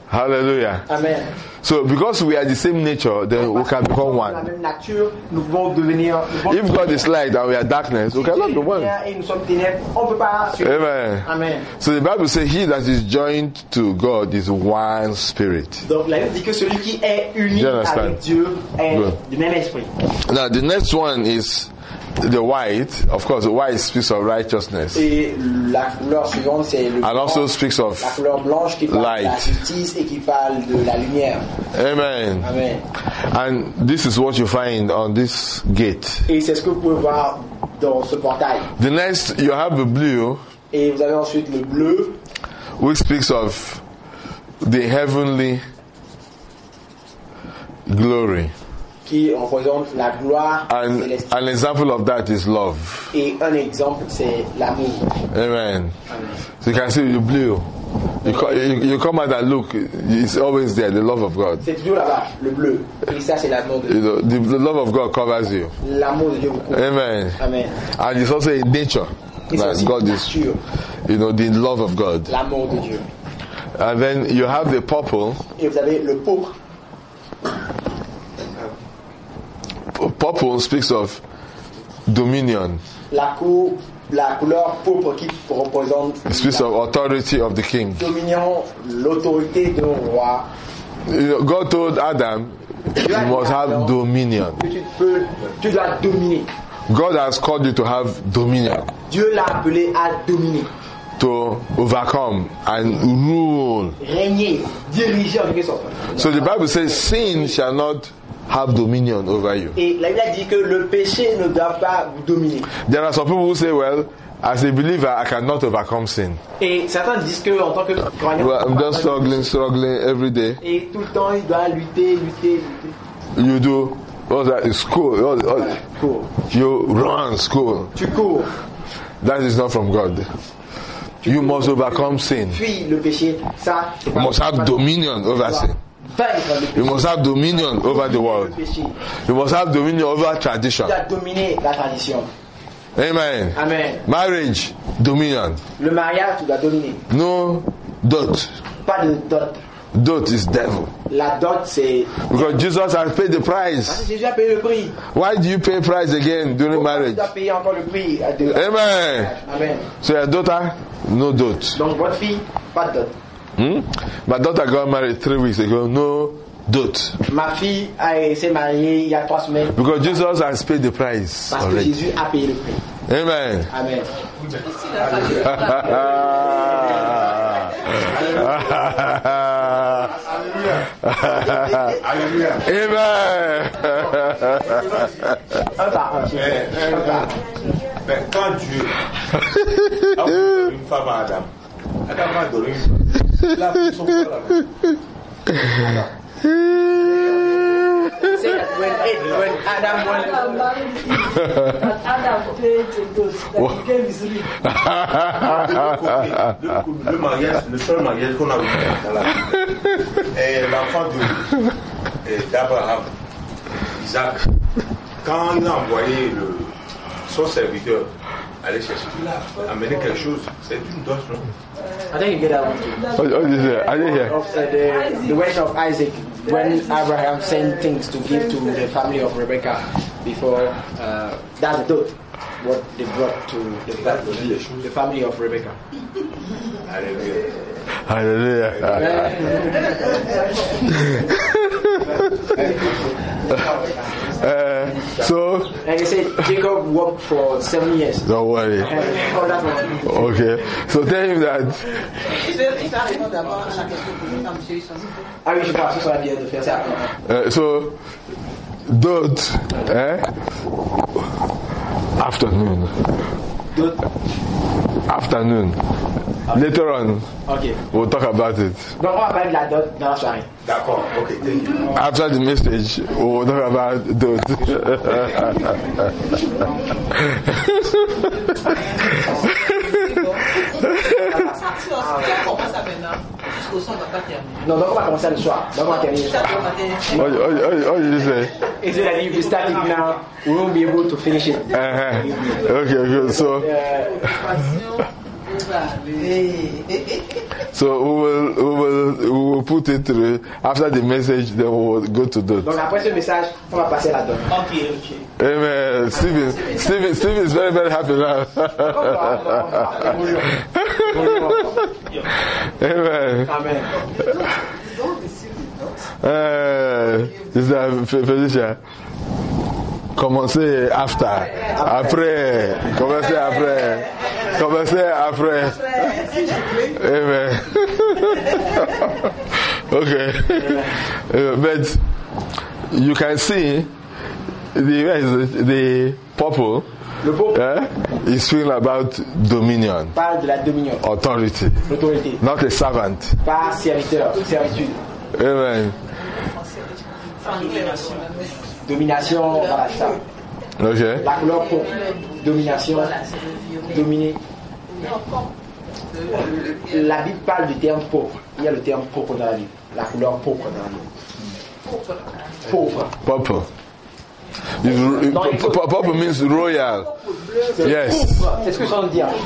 Hallelujah. Amen. So because we are the same nature, then we can become La one. même nature, nous pouvons devenir. Nous pouvons If God is light and we are darkness, we cannot be one. et nous sommes ténèbres, on ne peut pas suivre. Amen. Amen. So the Bible says, he that is joined to God is one spirit. Donc la Bible dit que celui qui est uni You understand? avec Dieu est Good. du même esprit. Now the next one is the white. Of course, the white speaks of righteousness. Et la couleur suivante, c'est le And blanc, also speaks of la couleur blanche qui parle de la light. justice et qui parle de la lumière. Amen. Amen. And this is what you find on this gate. Et c'est ce que vous pouvez voir dans ce portail. The next, you have the blue, Et vous avez ensuite le bleu which speaks of the heavenly glory. qui représente la gloire And céleste. an example of that is love. Et un exemple, c'est l'amour. Amen. Amen. So you can see the blue. You, co- you, you come out and look, it's always there, the love of God. C'est toujours là-bas, le bleu. Et ça, c'est l'amour de You Dieu. know, the, the love of God covers you. L'amour de Dieu vous couvre. Amen. Amen. And it's also in nature. Et c'est That aussi God is, nature, you know, the love of God. l'amour de Dieu. And then you have the purple. Et vous avez le pourpre. Purple speaks of dominion. La, cou- la couleur pourpre qui représente It speaks of authority of the king. la dominion, l'autorité d'un roi. You know, God told Adam, you must have dominion. Que tu, peux, tu dois dominer. God has called you to have dominion, Dieu l'a appelé à dominer, to overcome and rule. régner, diriger en quelque sorte. So the Bible says, sin shall not have dominion over you. Et la Bible dit que le péché ne doit pas vous dominer. There are some people who say, well, as a believer, I cannot overcome sin. Et certains disent que en tant que croyant, Well, I'm just struggling, struggling every day. et tout le temps il doit lutter, lutter, lutter. You do, what's that? School. All, all, Cours. you run school. Tu cours. That is not from God. You must overcome sin. Fuis le péché. Ça, c'est You pas must have dominion over sin. vaincre le You péché. must have dominion over the Le world. péché. You must have dominion over tradition. Tu dois dominer la tradition. Amen. Amen. Marriage, dominion. Le mariage, tu dois dominer. No dot. Pas de dot. Dot is devil. La dot, c'est... Because Jesus has paid the Parce price. que Jésus a payé le prix. Why do you pay price again during Tu marriage? dois payer encore le prix. De... Amen. Amen. So your daughter, no dot. Donc votre fille, pas de dot. Hmm? My daughter got married three weeks ago. No dot. Ma fille a- s'est mariée il y a trois semaines Because Jesus has paid the price parce que already. Jésus a payé le prix. Amen. Amen. Amen. Un par un. s'il vous plaît. Un par un. Mais quand Dieu a donné une femme à Adam, Adam a donné une il a pris son corps là-bas. Say that when, when Adam went, Adam played those that became his ring. Le, le mariage, le seul mariage qu'on a vu dans la Bible est l'enfant de- euh, d'Abraham, Isaac. Quand il a envoyé le, son serviteur aller chercher, il a amené quelque chose. C'est une dot, non? I think you get that one too. What, what is it? I didn't hear. Of uh, the, the wedding of Isaac, when Abraham sent things to give to the family of Rebecca before, uh, that's the dot, what they brought to the, fa- the, the family of Rebecca. Alléluia. Hallelujah. uh, so, And they said Jacob worked for seven years. don't worry. Oh, that's what- Okay. So tell him that Ah oui, je crois que ce soit bien de faire ça. uh, so dot eh? afternoon. Dot. Afternoon. Later on Ok. we'll talk about it. Donc on va parler de la dot dans la soirée. D'accord, ok, thank you. After the message we'll talk about dot. Non, donc on va commencer le soir. Donc on va terminer le soir. what, what, what, what did you say? Et so that if we start it now, we won't be able to finish it. Uh-huh. Okay, good. So Uh, So we will, we will, we will put it through. After the message, then we will go to that. Donc après ce message, on va passer là-dedans. Ok, ok. Amen. Stephen, Stephen, Stephen is very, very happy now. Amen. Amen. Uh, Sister Felicia, commencez after, après, commencez après, commencez après. Amen. Okay, uh, but you can see the the purple. Le beau Eh, is speaking about dominion, parle de la dominion, authority, l'autorité, not a servant. pas serviteur, servitude. Amen. Domination, voilà ça. Okay. La couleur pourpre, domination, dominer. La Bible parle du terme pauvre. Il y a le terme pauvre dans la Bible. La couleur pauvre dans la Bible. Pauvre. Purple. Is- No, it- pu- Purple means royal. Yes. Pauvre, c'est ce que ça veut dire.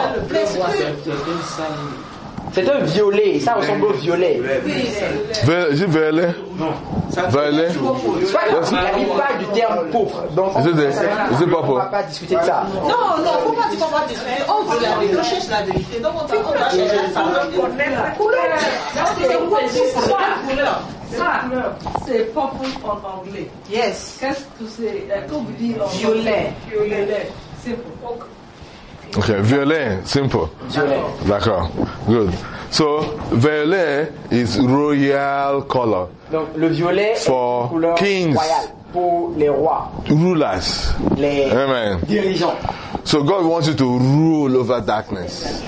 C'est un violet, ça ressemble au violet. Ve- Is it violet? Violet? Soit la la Bible parle du terme pauvre. Donc, Is it the- is it on purple? ne va pas discuter de ça. Non, non, faut pas dire qu'on va discuter. On veut la vérité, on cherche la vérité. Donc on va on va chercher la couleur. C'est quoi c'est quoi la couleur? Ça, c'est purple en anglais. Yes. Qu'est-ce que c'est? euh, Qu'on vous dit en Violet. Violet. C'est pour Okay, violet, simple. Violet. D'accord. Good. So, violet is royal color. Donc le violet For est une couleur kings. royale pour les rois, Rulers. les Amen. dirigeants. So God wants you to rule over darkness.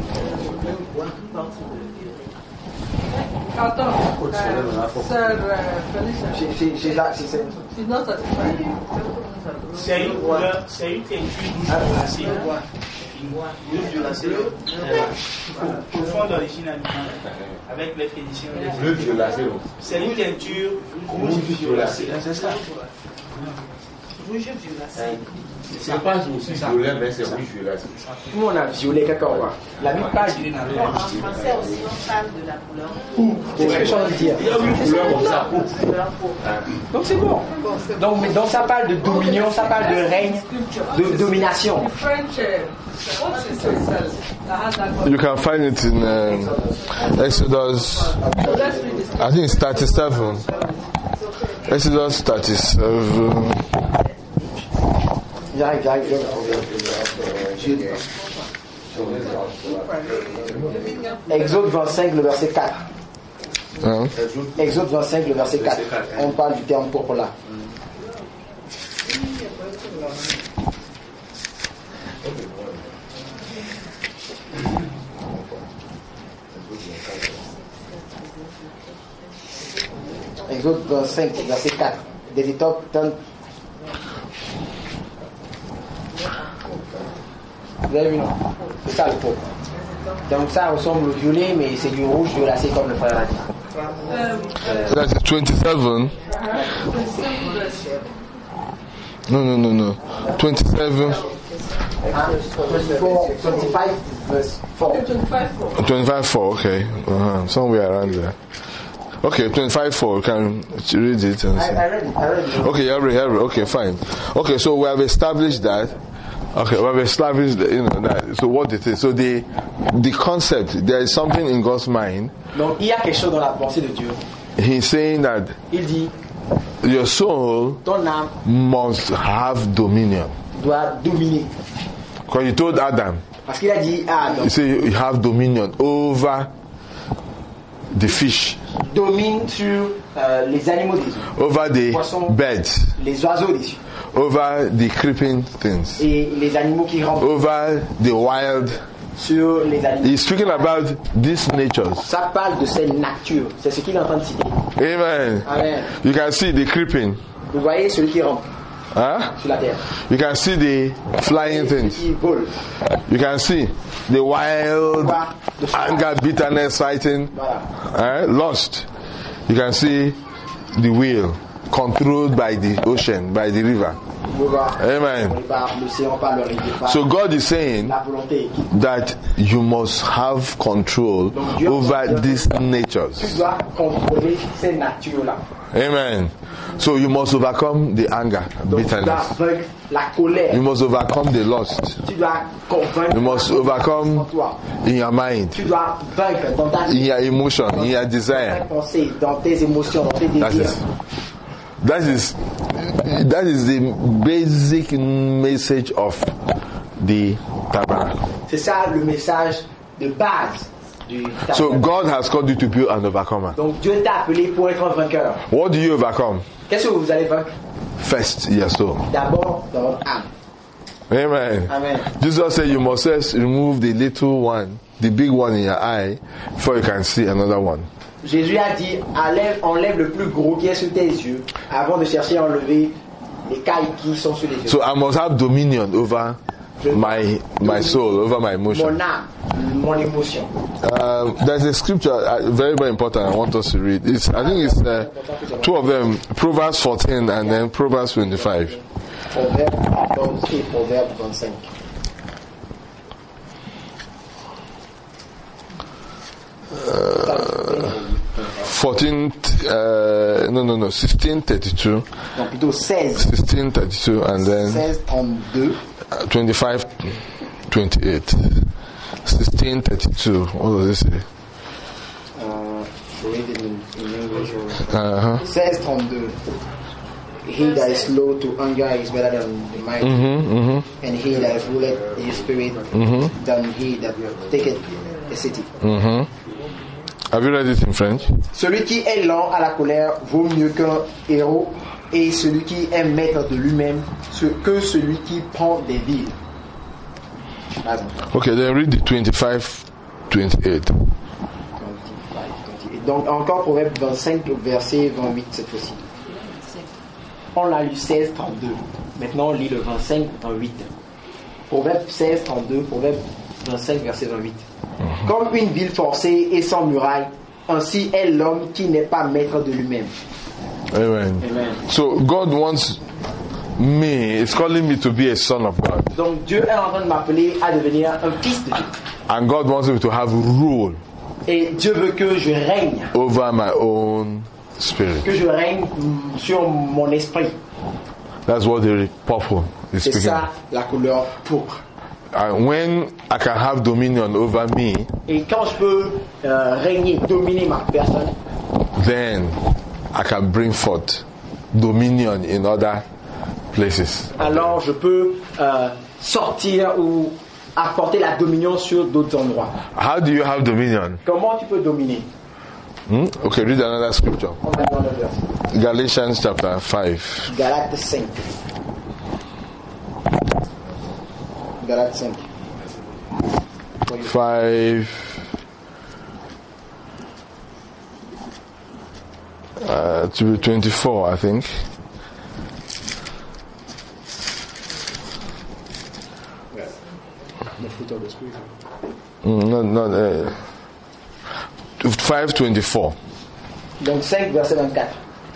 Attends, euh, sœur euh, Felicia, Chez- chez- chez la- chez cette- she's not satisfied. C'est une couleur, c'est une teinture rouge violacée. Rouge violacée. Au fond d'origine animale, avec les fédérations. Le violacé. C'est une teinture rouge violacée. C'est ça. Rouge violacé. C'est pas aussi violet, mais c'est rouge violacé. Nous on a violet quelque part. La Bible parle du En français aussi, on parle de la couleur. c'est ce que ça veut dire. Il y a une couleur comme ça. Donc c'est bon. Donc, mais donc ça parle de dominion, ça parle de règne, de domination. The French, uh, what is it says that has that color? You can find it in um, Exodus, So let's read this. I think it's thirty-seven. Exodus thirty-seven. J'arrive, j'arrive, j'arrive. Exode vingt-cinq, le verset quatre. Hein? Exode vingt-cinq, le verset quatre. On parle du terme pourpre là. Exode vingt-cinq, verset quatre. Des étapes dans... Vous avez vu, non? C'est ça le pourpre. Donc ça ressemble au violet, mais c'est du rouge violacé comme le frère a dit. That's twenty-seven. No, no, no, no. twenty-seven. Hein? twenty-four, twenty-five, verse four. twenty-five for. twenty-five four, okay. Uh-huh. Somewhere around there. Okay, twenty-five four. You can read it and I, see. I read it, I read it. Okay, every, every, okay, fine. Okay, so we have established that. Okay, we have established, that, you know, that. So what it is. So the the concept, there is something in God's mind. Donc il y a quelque chose dans la pensée de Dieu. He's saying that Il dit, your soul ton âme must have dominion. doit dominer. Because he told Adam, Parce qu'il a dit à Adam, he said you have dominion over the fish, domine sur euh, les animaux des eaux, over the birds, les oiseaux des cieux, over the creeping things, et les animaux qui rampent, over the wild. sur les animaux. He's speaking about these natures. Ça parle de ces natures. C'est ce qu'il est en train de citer. Amen. Amen. You can see the creeping. Vous voyez celui qui rampe Huh? sur la terre. You can see the flying Celui things. qui vole. You can see the wild anger, bitterness, fighting, Voilà. eh, lust. You can see the wheel controlled by the ocean, by the river. voir Amen. par l'océan, par le rivière, par So God is saying la volonté. that you must have control over these Tu natures. dois contrôler ces natures-là. Amen. So you must overcome the anger, Donc tu dois bitterness. vaincre la colère. You must overcome the lust. Tu dois convaincre You must en overcome toi. in your mind, Tu dois vaincre dans ta in your emotion, in your dans desire. tes pensées, dans tes émotions, dans tes That désirs. is, that is, that is the basic message of the tabernacle. C'est ça le message de base du So tabernacle. God has called you to be an overcomer. Donc Dieu t'a appelé pour être un vainqueur. What do you overcome? Qu'est-ce que vous allez vaincre? First, your soul. D'abord dans votre âme. Amen. Amen. Jesus said you must first remove the little one, the big one in your eye, before you can see another one. Jésus a dit enlève, enlève le plus gros qui est sur tes yeux avant de chercher à enlever les cailles qui sont sur les yeux. So I must have dominion over my my soul, over my emotion. Mon âme, mon émotion. Um, there's a scripture uh, very very important. I want us to read. It's I think it's uh, two of them, Proverbs fourteen and then Proverbs twenty-five. Proverbe quatorze et Proverbe vingt-cinq. fourteen, uh, no no no, sixteen thirty-two, Donc plutôt seize, sixteen thirty-two, and then seize trente-deux. uh, twenty-five twenty-eight, sixteen thirty-two. What does it say? Uh, read it in, in English. Uh-huh. seize trente-deux. He that is slow to anger is better than the mighty, Mm-hmm, mm-hmm, and he that ruleth his spirit mm-hmm, than he that taketh a city. mm-hmm. Have you read it in French? Celui qui est lent à la colère vaut mieux qu'un héros, et celui qui est maître de lui-même ce- que celui qui prend des villes. Pardon. Okay, then read the twenty-five twenty-eight. vingt-cinq, vingt-huit. Donc encore Proverbe vingt-cinq, verset vingt-huit cette fois-ci. On l'a lu seize trente-deux. Maintenant on lit le vingt-cinq vingt-huit. Proverbe seize trente-deux, Proverbe vingt-cinq, verset vingt-huit. Comme une ville forcée et sans muraille, ainsi est l'homme qui n'est pas maître de lui-même. Amen. Amen. So God wants me, it's calling me to be a son of God. Donc Dieu est en train de m'appeler à devenir un fils de Dieu. And God wants me to have rule Et Dieu veut que je règne, over my own spirit. que je règne mm, sur mon esprit. That's what the purple is C'est speaking ça of. la couleur pourpre. And when I can have dominion over me, Et quand je peux euh, régner, dominer ma personne, then I can bring forth dominion in other places. alors je peux euh, sortir ou apporter la dominion sur d'autres endroits. How do you have dominion? Comment tu peux dominer? Hmm? Okay, read another scripture. On va dans le verset. Galatians chapter five. Galates cinq. Galates cinq. Five. Uh, to be twenty-four, I think. The fruit of the spirit. Mm, no, no, uh, five twenty-four. Donc cinq, verset vingt-quatre.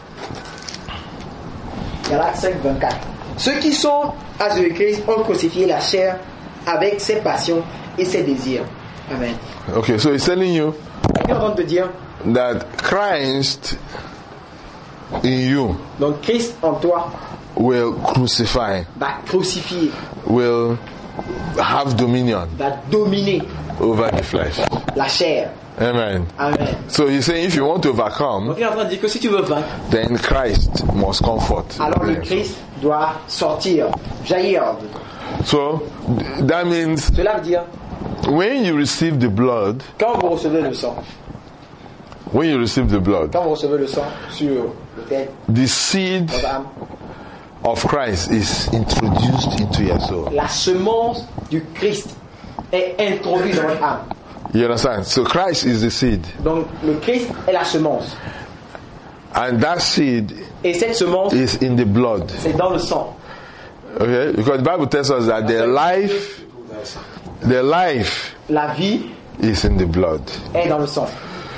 Galates cinq, vingt-quatre. Ceux qui sont à Jésus-Christ ont crucifié la chair avec ses passions et ses désirs. Amen. Okay, so he's telling you Il est en train de te dire, that Christ in you donc Christ en toi will crucify, va crucifier, will have dominion va dominer over the flesh. la chair. Amen. Amen. So he's saying if you want to overcome, Donc il est en train de dire que si tu veux vaincre, then Christ must comfort. alors le Christ doit sortir, jaillir. So that means Cela veut dire, when you receive the blood, quand vous recevez le sang, when you receive the blood, quand vous recevez le sang sur le tête, the seed votre âme, of Christ is introduced into your soul. la semence du Christ est introduite dans votre âme. You understand? So Christ is the seed, Donc le Christ est la semence. and that seed Et cette semence, is in the blood. c'est dans le sang. Okay, because the Bible tells us that the life, the life La vie is in the blood. est dans le sang.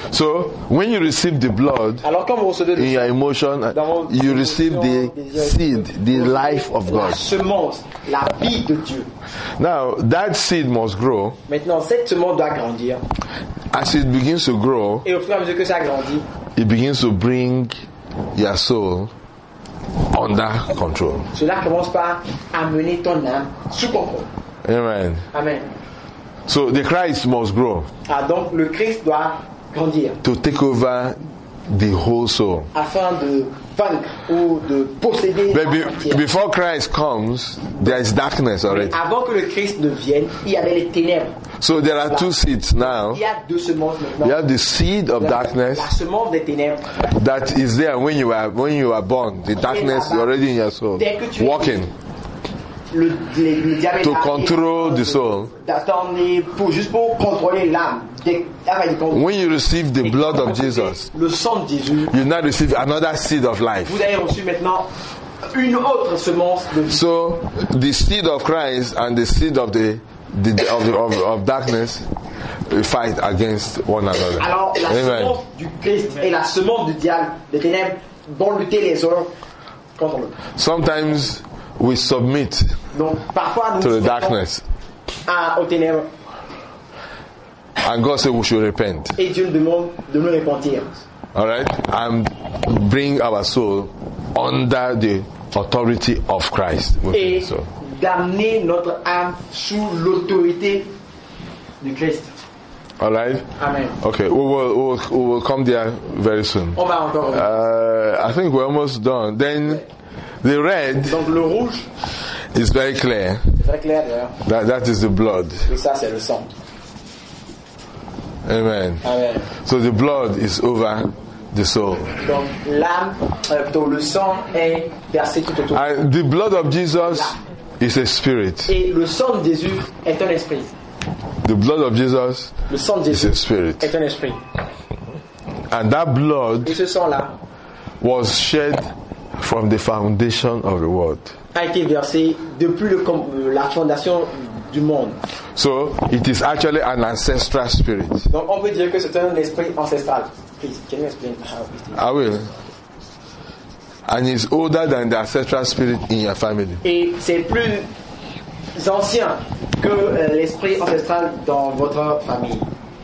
So when you receive the blood Alors quand vous recevez le in your emotion, Dans vos you receive the émotions, seed, the life of la God. semence, la vie de Dieu. Now that seed must grow. Maintenant, cette semence doit grandir. As it begins to grow, Et au fur et à mesure que ça grandit, it begins to bring your soul under control. cela commence par amener ton âme sous contrôle. Amen. Amen. So the Christ must grow Ah, donc le Christ doit grandir to take over the whole soul. afin de vaincre ou de posséder But la be- entière. before Christ comes, there is darkness already. Avant que le Christ ne vienne, il y avait les ténèbres. So there are two seeds now. Il y a deux semences maintenant. You have the seed of La- darkness La semence des ténèbres. that is there when you are when you are born. The darkness is already in your soul, walking Le, les, le diable to arrive control the soul. d'attendre pour, juste pour contrôler l'âme. Dès- ah, il compte- When you receive the blood of Jesus, Le sang de Jésus, you now receive another seed of life. vous avez reçu maintenant une autre semence de vie. So the seed of Christ and the seed of the, the of, the of, of darkness uh, fight against one another. Alors la Amen. semence du Christ et la semence du diable, des ténèbres, vont lutter les uns contre l'autre. Sometimes we submit Donc parfois nous to the soumettons darkness, à- aux ténèbres and God said we should repent. et Dieu nous demande de nous repentir All right, and bring our soul under the authority of Christ. et So, d'amener notre âme sous l'autorité du Christ. all right. Amen. Okay, we will, we will we will come there very soon. On va encore. Uh, I think we're almost done. Then the red Donc le rouge, is very clear. c'est très clair d'ailleurs, That that is the blood. et ça c'est le sang. Amen. Amen. So the blood is over the soul. Donc l'âme, euh, plutôt le sang est versé tout autour. And the blood of Jesus is a spirit. Et le sang de Jésus est un esprit. The blood of Jesus Le sang de is Jésus a spirit. est un esprit. And that blood Et ce sang-là was shed from the foundation of the world. a été versé depuis le, com- euh, la fondation du monde. So it is actually an ancestral spirit. Donc on peut dire que c'est un esprit ancestral. Please, can you explain how it is? I will. And it's older than the ancestral spirit in your family. Et c'est plus ancien que euh, l'esprit ancestral dans votre famille.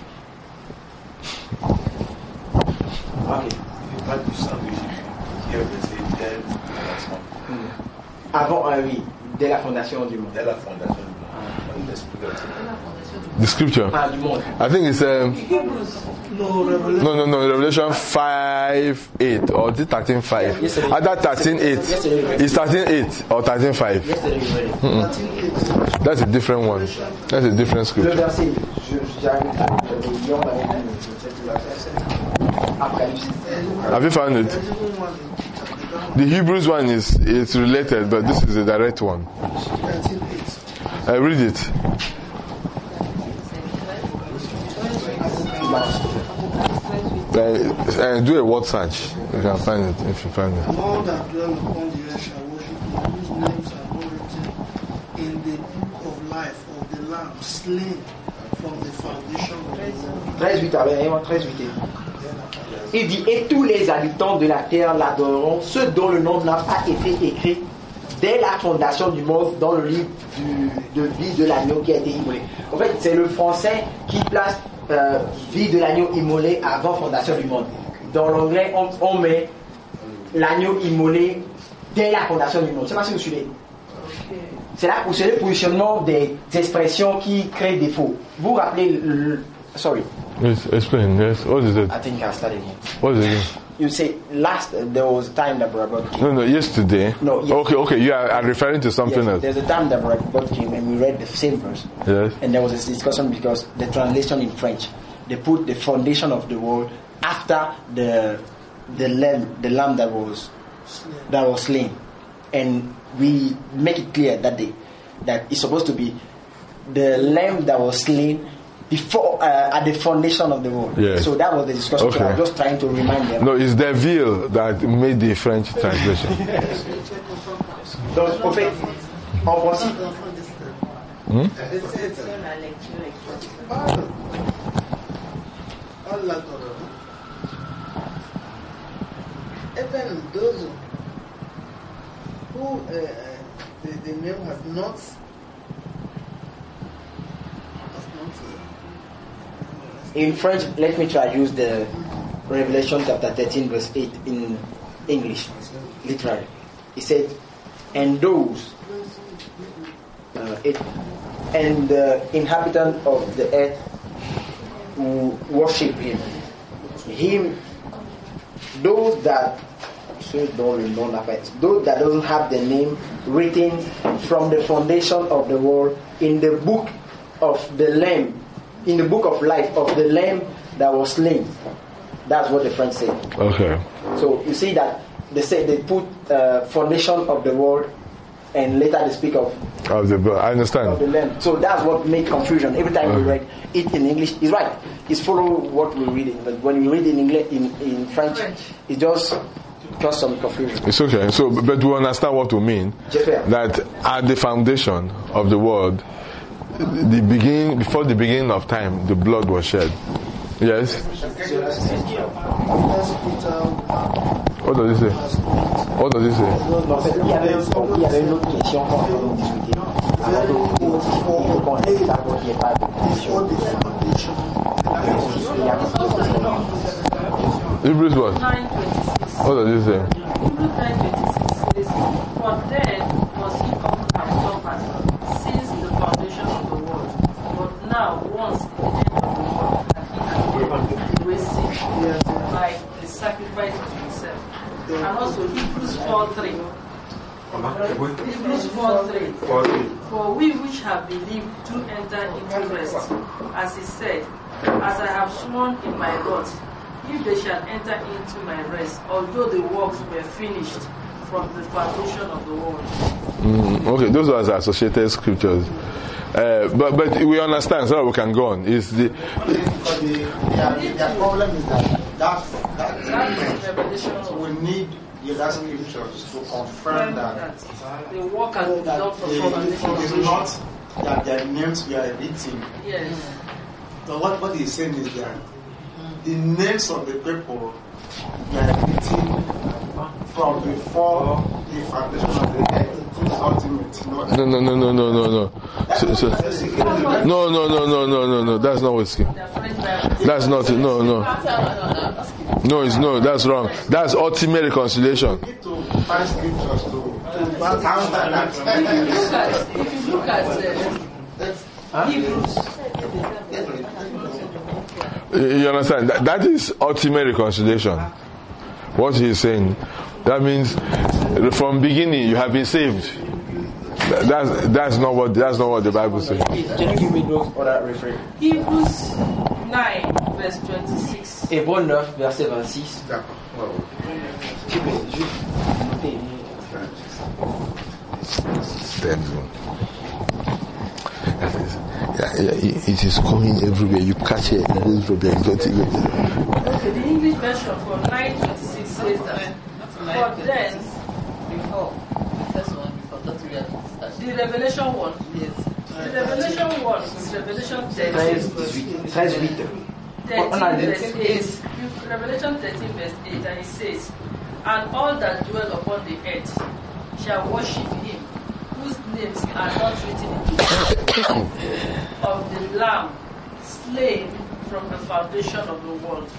Ok. Pas du sang de Jésus qui est versé dès le commencement, Avant, ah oui, dès la fondation du monde. dès la fondation du monde. L'esprit de The scripture. Ah, du monde. I think it's um, No, Revelation. no no no Revelation five eight or is it thirteen five? Either thirteen eight. It's thirteen eight or thirteen five. Yesterday we read it. That's a different one. That's a different Le scripture. verset, je- j'arrive, j'avais dit, on m'avait dit, je sais plus la verset. Apocalypse. Have you found it? The Hebrews one is it's related, but this is a direct one. I read it. Uh, uh, do a word search. You can find it if you find it. All that dwell upon the earth shall worship him, whose names are not written in the book of life of the Lamb slain from the foundation of the world. treize huit, alors, treize huit. Il dit, et tous les habitants de la terre l'adoreront, ceux dont le nom n'a pas été écrit dès la fondation du monde dans le livre du- de vie de l'agneau qui a été immolé. En fait, c'est le français qui place euh, vie de l'agneau immolé avant fondation du monde. Dans l'anglais, on, on met l'agneau immolé dès la fondation du monde. Je ne sais pas si vous suivez. C'est là où c'est le positionnement des expressions qui créent des faux. Vous vous rappelez le, le- sorry, Yes, explain. Yes. What is it? I think I started again. What is it? You say last uh, there was a time that Brother God came. No, no. Yesterday. No, yes. Okay, okay. You are, are referring to something Yes, else. there's a time that Brother God came and we read the same verse. Yes. And there was a discussion because the translation in French, they put the foundation of the world after the the lamb, the lamb that was that was slain, and we make it clear that they that it's supposed to be the lamb that was slain before uh, at the foundation of the world. Yes. So that was the discussion. So Okay. I'm just trying to remind them. No, it's the veil that made the French translation. Donc, au fait, en principe, Allah God. Even those who uh, the, the name has not has not uh, In French, let me try use the Revelation chapter thirteen verse eight in English, literally. He said, and those uh, it, and the inhabitants of the earth who worship him, him, those that those that doesn't have the name written from the foundation of the world in the book of the Lamb, in the book of life of the Lamb that was slain. That's what the French say. Okay. So you see that they say they put uh, foundation of the world, and later they speak of Of the, I understand. of the Lamb. So that's what made confusion. Every time Okay. we read it in English, it's right. It's follow what we're reading, but when we read in English, in, in French, French. it just cause some confusion. It's okay. So, but we understand what we mean. Jeffrey. That at the foundation of the world, the beginning, before the beginning of time, the blood was shed. Yes. First Peter What does it say? What does it say? Non, en fait, il y avait, il y avait une autre question qu'on peut discuter. Avant de il faut qu'on ait ça pour qu'il n'y ait pas de question. Hebrews what? nine twenty-six. What does it say? Hebrews nine twenty-six says, for then was he often absorbed since the foundation of the world. But now, once in the end of the world, he has been sin by the sacrifice of himself. And also Hebrews four three. Hebrews four three. For we which have believed do enter into rest, as he said, as I have sworn in my wrath, if they shall enter into my rest, although the works were finished from the foundation of the world. Mm, okay, those are the associated scriptures. Uh, but but we understand, so we can go on. Is the Because the, their, their problem is that that, that, That is revelation so of we need the other scriptures to confirm that the work has been done from they, the it foundation is of the world. not that their names were written. Yes. So what, what he's saying is that the names of the people were written from before the foundation of the earth. It is ultimate. No, no no no no no no no. So, so, no no no no no no no. That's not what's here. That's not no no. No, it's no. That's wrong. That's ultimate reconciliation. we need to find scriptures to, to counter that. If you look at, if you look at uh, Hebrews, You understand? That, that is ultimate reconciliation. What he's saying, that means from beginning you have been saved. That's that's not what that's not what the Bible says. Can you give me those other references? Hebrews nine verse twenty-six. Hébreux nine, verset vingt-six. Tu peux juste noter. Yeah, yeah, it it is coming everywhere. You catch it, it goes everywhere. You got it. Okay, the English version for nine twenty-six says that. For then, Before. The first one, before that we are starting. the revelation one. Yes. The revelation one is Revelation thirteen treize, verse dix-huit. treize, huit. thirteen verse eight. Revelation thirteen verse eight, and it says, and all that dwell upon the earth shall worship him, whose names are not written in the book of the Lamb, slain from the foundation of the world.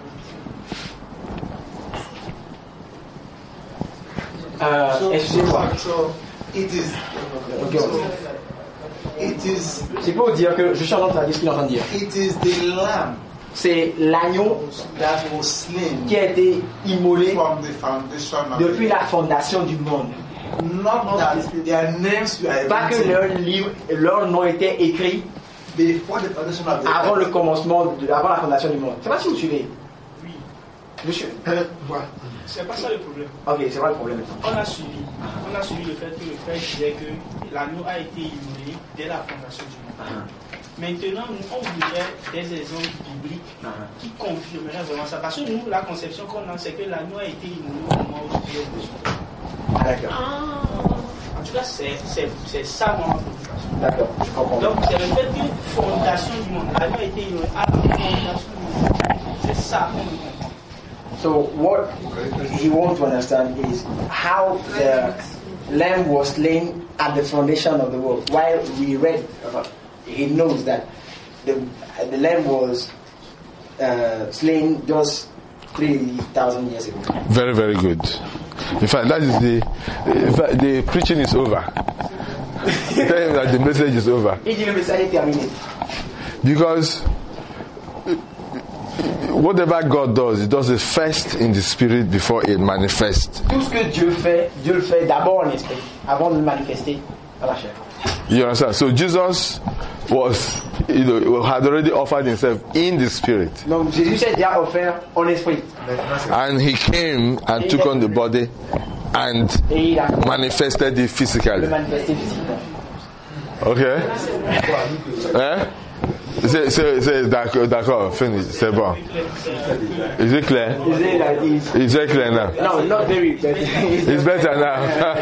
Euh, So, excusez-moi. so, so it is, Ok, ok. it is, C'est pour dire que je suis en train de traduire ce qu'il est en train de dire. it is the lamb C'est l'agneau that was slain qui a été immolé from the foundation of depuis the la fondation du monde. Not that their names were Pas que written leur livre, leur nom était écrit before the foundation of the avant le earth. commencement, de, avant la fondation du monde. C'est pas si vous suivez. Oui, Monsieur. Euh, voilà. c'est pas ça le problème. Ok, c'est vrai le problème maintenant. On a suivi, on a suivi le fait que le frère disait que l'agneau a été immolé dès la fondation du monde. Maintenant, nous, on voudrait des exemples bibliques qui confirmeraient vraiment ça. Parce que nous, la conception qu'on a, c'est que l'agneau a été immolé au moment où il est besoin. Ah, d'accord. En tout cas, c'est, c'est, c'est ça mon préoccupation. D'accord, je comprends. Donc, c'est le fait que fondation du monde, l'agneau a été immolé à la fondation du monde. C'est ça qu'on veut comprendre. So what he wants to understand is how the lamb was slain at the foundation of the world. While we read about, he knows that the the lamb was uh, slain just three thousand years ago. Very, very good. In fact, that is the in fact, the preaching is over. Tell him that the message is over. Il dit le message est terminé. Because whatever God does, He does it first in the spirit before it manifests. Tout ce que Dieu fait, Dieu le fait d'abord en esprit, avant de le manifester dans la chair. You understand? So Jesus was, you know, had already offered Himself in the spirit, Donc Jésus s'est déjà offert en esprit. and He came and took on the body and Et il a manifested it le physically. manifesté physiquement. Okay? Eh? C'est, c'est, c'est d'accord, d'accord, fini, c'est bon. Is it clear? He said that he's, Is it clear now? no, not very, but It's better now.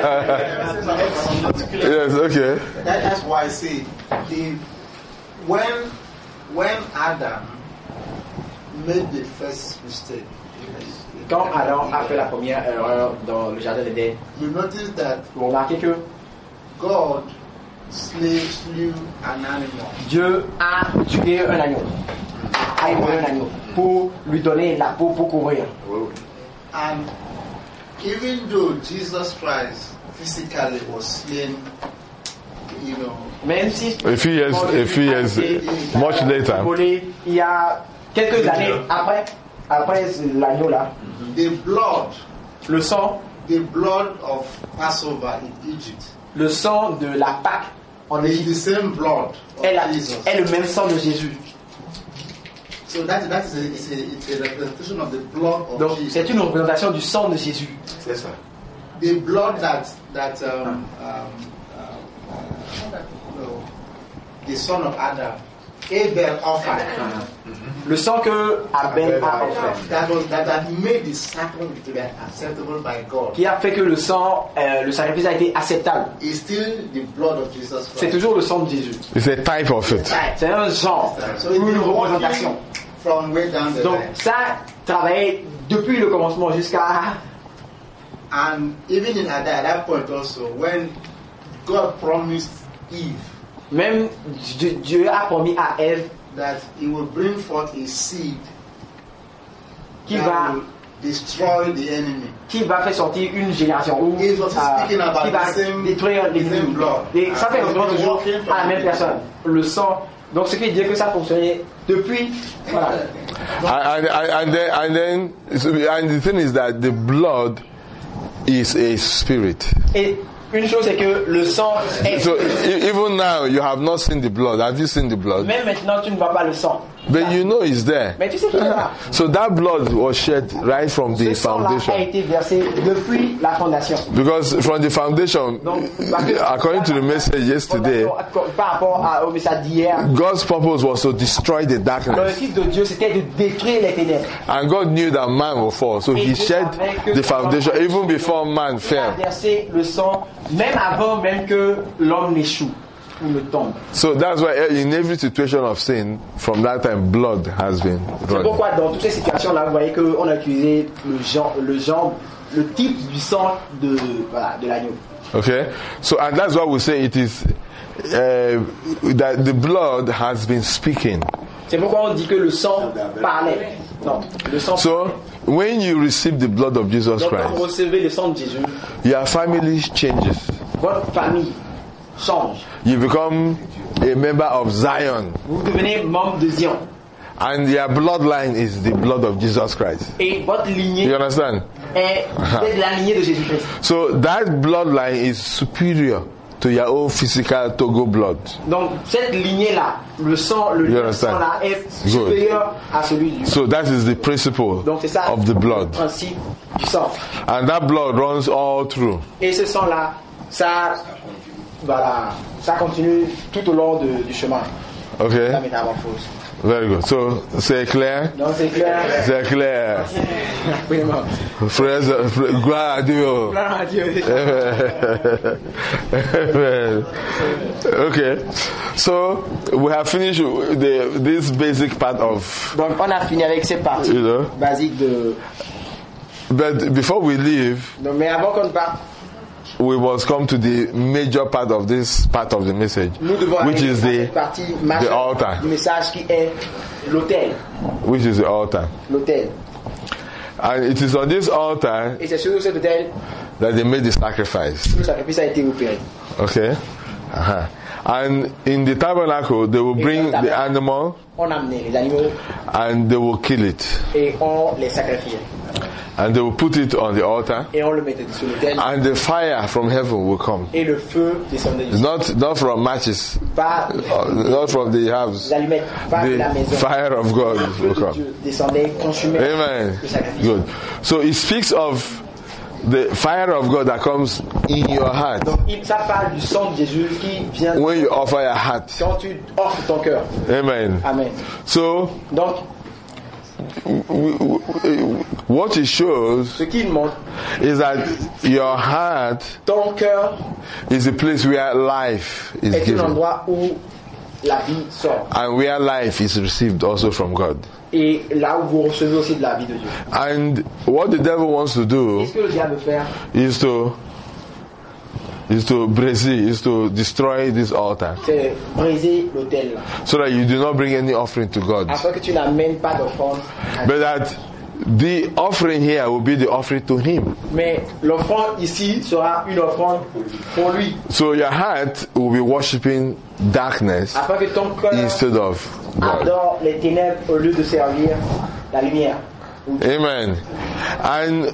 Yes, okay. That, that's why I say, the, when, when Adam made the first mistake, quand Adam a fait la première erreur dans le jardin d'Éden, you notice that vous remarquez que God slew, slew an animal Dieu a tué un agneau, a immolé un agneau pour lui donner la peau pour couvrir. and even though Jesus Christ physically was slain, you know, Même si A few years, a few years, much later, immolé, il y a quelques années après, après l'agneau là, the blood, le sang, the blood of Passover in Egypt le sang de la Pâque en is the Égypte same blood est, la- of Jesus. est le même sang de Jésus. So that, that is a, it's a, it's a representation of the blood of Donc Jesus. c'est une représentation du sang de Jésus. The blood that that um, um, uh, uh, no, the son of Adam, Abel offered. Le sang que Abel a offert, That was that, that made the sacrifice to be acceptable by God. qui a fait que le sang, euh, le sacrifice a été acceptable. Is still the blood of Jesus C'est Christ. toujours le sang de Jésus. it's a type of it. C'est un genre, So it's une been représentation. working from way down the Donc line. ça travaillait depuis le commencement jusqu'à... And even in at that, at that point also, when God promised Eve Même Dieu, Dieu a promis à Ève that He will bring forth a seed qui that va, will destroy the enemy. qui va faire sortir une génération où, He was speaking euh, about qui va the same- détruire the l'ennemi. same blood. Et ça fait And référence it's toujours working from à la même the personne. Le sang. Donc ce qui dit que ça fonctionnait depuis. Voilà. And, and, and then, and then, and the thing is that the blood is a spirit. Et une chose c'est que le sang est. So e- even now, you have not seen the blood. Have you seen the blood? Même maintenant tu ne vois pas le sang. But you know it's there. Mais tu sais qu'il est là. So that blood was shed right from Ce the sang-là a foundation. été versé depuis la fondation. Because from the foundation, Donc, parce que- according to the message yesterday, par rapport à- au message d'hier, God's purpose was to destroy the le darkness. titre de Dieu c'était de détruire les ténèbres. And God knew that man will fall. So he shed the foundation even before man Il a fell. versé le sang même avant même que l'homme n'échoue ou ne tombe. So that's why in every situation of sin, from that time, blood has been C'est running. pourquoi dans toutes ces situations-là, vous voyez qu'on a utilisé le genre, le genre, le type du sang de, voilà, de l'agneau. Okay? So, and that's why we say it is uh, that the blood has been speaking. C'est pourquoi on dit que le sang parlait. Non, le sang. So, when you receive the blood of Jesus Donc quand vous Christ, recevez le sang de Jésus, your family changes. votre famille change. You become a member of Zion. Vous devenez membre de Zion. And your bloodline is the blood of Jesus Christ. Et votre lignée You understand? est, est la lignée de Jésus-Christ. So, that bloodline is superior to your own physical Togo blood. Donc cette lignée-là, le sang, le You le understand? sang-là est supérieur à celui du sang. So, that is the principle Donc c'est ça of the blood. le principe du sang. And that blood runs all through. Et ce sang-là, ça, voilà, ça continue tout au long de- du chemin. Okay. la métamorphose. Very good. So, c'est clair? Donc c'est clair. C'est clair. Vraiment. Frères, frères, gloire à Dieu. Gloire à Dieu. Amen. Okay. So, we have finished the, this basic part of, Donc on a fini avec ces parties you know, basiques de. but before we leave, Donc, mais avant qu'on parte, we must come to the major part of this part of the message, nous devons which arriver is à the, cette partie the majeure altar, du message qui est l'autel. which is the altar. L'autel. And it is on this altar Et c'est sur cet autel that they made the sacrifice. que le sacrifice a été opéré. Okay? Uh-huh. And in the tabernacle, they will bring the animal On a amené les animaux and they will kill it. et on les sacrifiait. And they will put it on the altar. Et on le mettait sur l'autel. And the fire from heaven will come. Et le feu descendait du ciel. Not, not from matches, Pas uh, not from the house. les allumettes, pas de la The maison. fire of God Le feu will de come. Dieu descendait, consumait Amen. le sacrifice. Good. So it speaks of the fire of God that comes in your heart Donc il- ça parle du sang de Jésus qui vient when you offer your heart. quand tu offres ton cœur. Amen. Amen. So Donc w- w- what it shows ce qu'il montre, is that your heart ton cœur is a place where life is est un given endroit où la vie sort. and where life is received also from God. Et là où vous recevez aussi de la vie de Dieu. And what the devil wants to do Qu'est-ce que le diable veut faire? is to is to briser, is to destroy this altar C'est briser l'autel là. so that you do not bring any offering to God. Afin que tu n'amènes pas d'offrande. à Dieu. But that the offering here will be the offering to him. Mais l'offrande ici sera une offrande pour lui. So your heart will be worshiping darkness Afin que ton cœur instead of God. adore les ténèbres au lieu de servir la lumière. Amen. And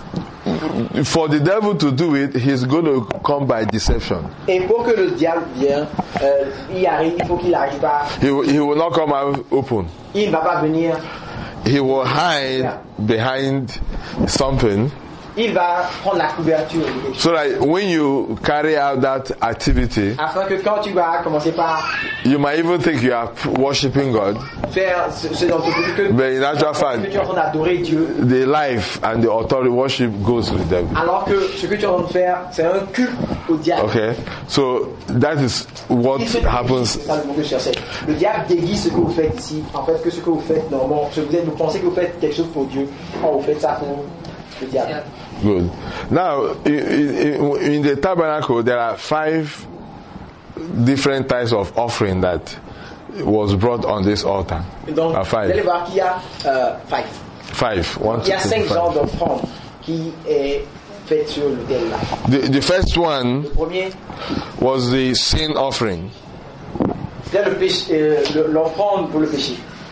for the devil to do it, he's going to come by deception. Et pour que le diable vienne, euh, il arrive, il faut qu'il arrive pas. He will, he will not come out open. Il ne va pas venir. He will hide behind something Il va prendre la couverture. so that when you carry out that activity, Afin que quand tu vas commencer par you might even think you are worshiping God, faire ce, ce dont tu que, but in actual que fact, tu es en train d'adorer Dieu, the life and the authority worship goes to the devil. alors que ce que tu es en train de faire, c'est un culte au diable. Okay, so that is what Il se déguise, happens. c'est ça le mot que je cherchais. Le diable déguise ce que vous faites ici. En fait, que ce que vous faites normalement, ce que vous, êtes, vous pensez que vous faites quelque chose pour Dieu, quand vous faites ça pour le diable. Good. Now, in, in, in the tabernacle, there are five different types of offering that was brought on this altar. Donc, Uh, vous allez five. voir qu'il y a euh, five. Five. One, Il two, y a three, cinq genres five. d'offrandes qui est faite sur l'autel là. The, the first one Le premier, was the sin offering. c'est le péché, euh, le- l'offrande pour le péché.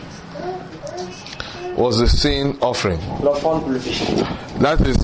Was the sin offering. L'offrande pour le péché. That is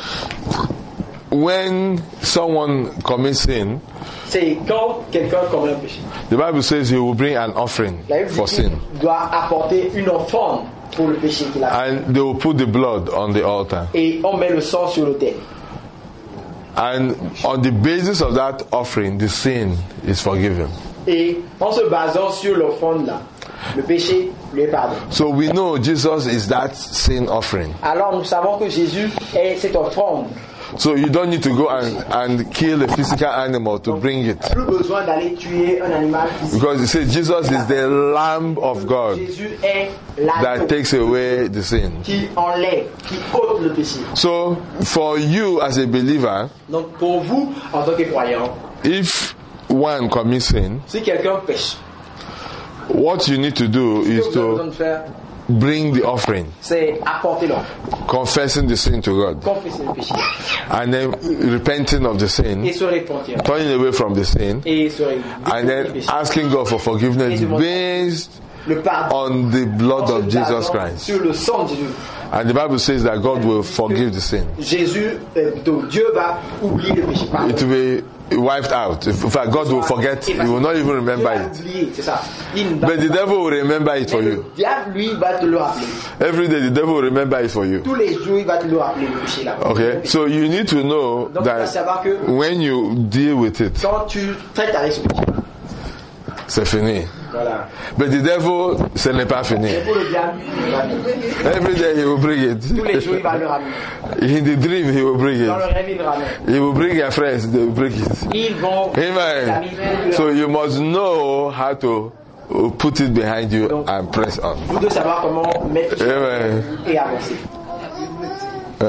when someone commits sin, C'est quand quelqu'un commet un péché. the Bible says he will bring an offering La Bible for dit qu'il sin. doit apporter une offrande pour le péché qu'il a fait. And they will put the blood on the altar. Et on met le sang sur l'autel. And on the basis of that offering, the sin is forgiven. Et en se basant sur l'offrande là, le péché lui est pardonné. So we know Jesus is that sin offering. Alors nous savons que Jésus est cette offrande. So you don't need to go and, and kill a physical animal to bring it. Plus besoin d'aller tuer un animal physique. Because it says Jesus is the Lamb of God Jésus est l'agneau that takes away the sin. qui enlève, qui ôte le péché. So for you as a believer, Donc pour vous, en tant que croyant, if one commits sin, si quelqu'un pêche, what you need to do ce que is vous avez besoin to de faire, bring the offering, c'est apporter l'offre, confessing the sin to God, confesser le péché and then repenting of the sin, et se repentir. turning away from the sin, Et se and then asking God for forgiveness based le pardon on the blood en of se Jesus basant Christ. sur le sang de Jésus. And the Bible says that God will forgive the sin. Jésus, euh, plutôt, Dieu va oublier le péché. Pardon. It will be wiped out. In fact, God will forget. He will not even remember Dieu va it. oublier, c'est ça. Il ne va But the pas- devil will remember it for Mais you. le diable, lui, va te le rappeler. Every day, the devil will remember it for you. Tous les jours, il va te le rappeler, le péché là. Okay? So you need to know Donc, tu vas that savoir que when you deal with it, quand tu traites avec ce péché, c'est fini. Voilà. But the devil, ce n'est pas fini. Et pour le diable, il va venir. Every day he will bring Tous les jours, il it. va le ramener. In the dream, he will bring Dans le it. rêve, il le ramène. He will bring your friends, they will bring it. Ils vont. Amen. So you must know how to put it behind you and press on. Vous devez savoir comment mettre Amen. et avancer. Uh-huh.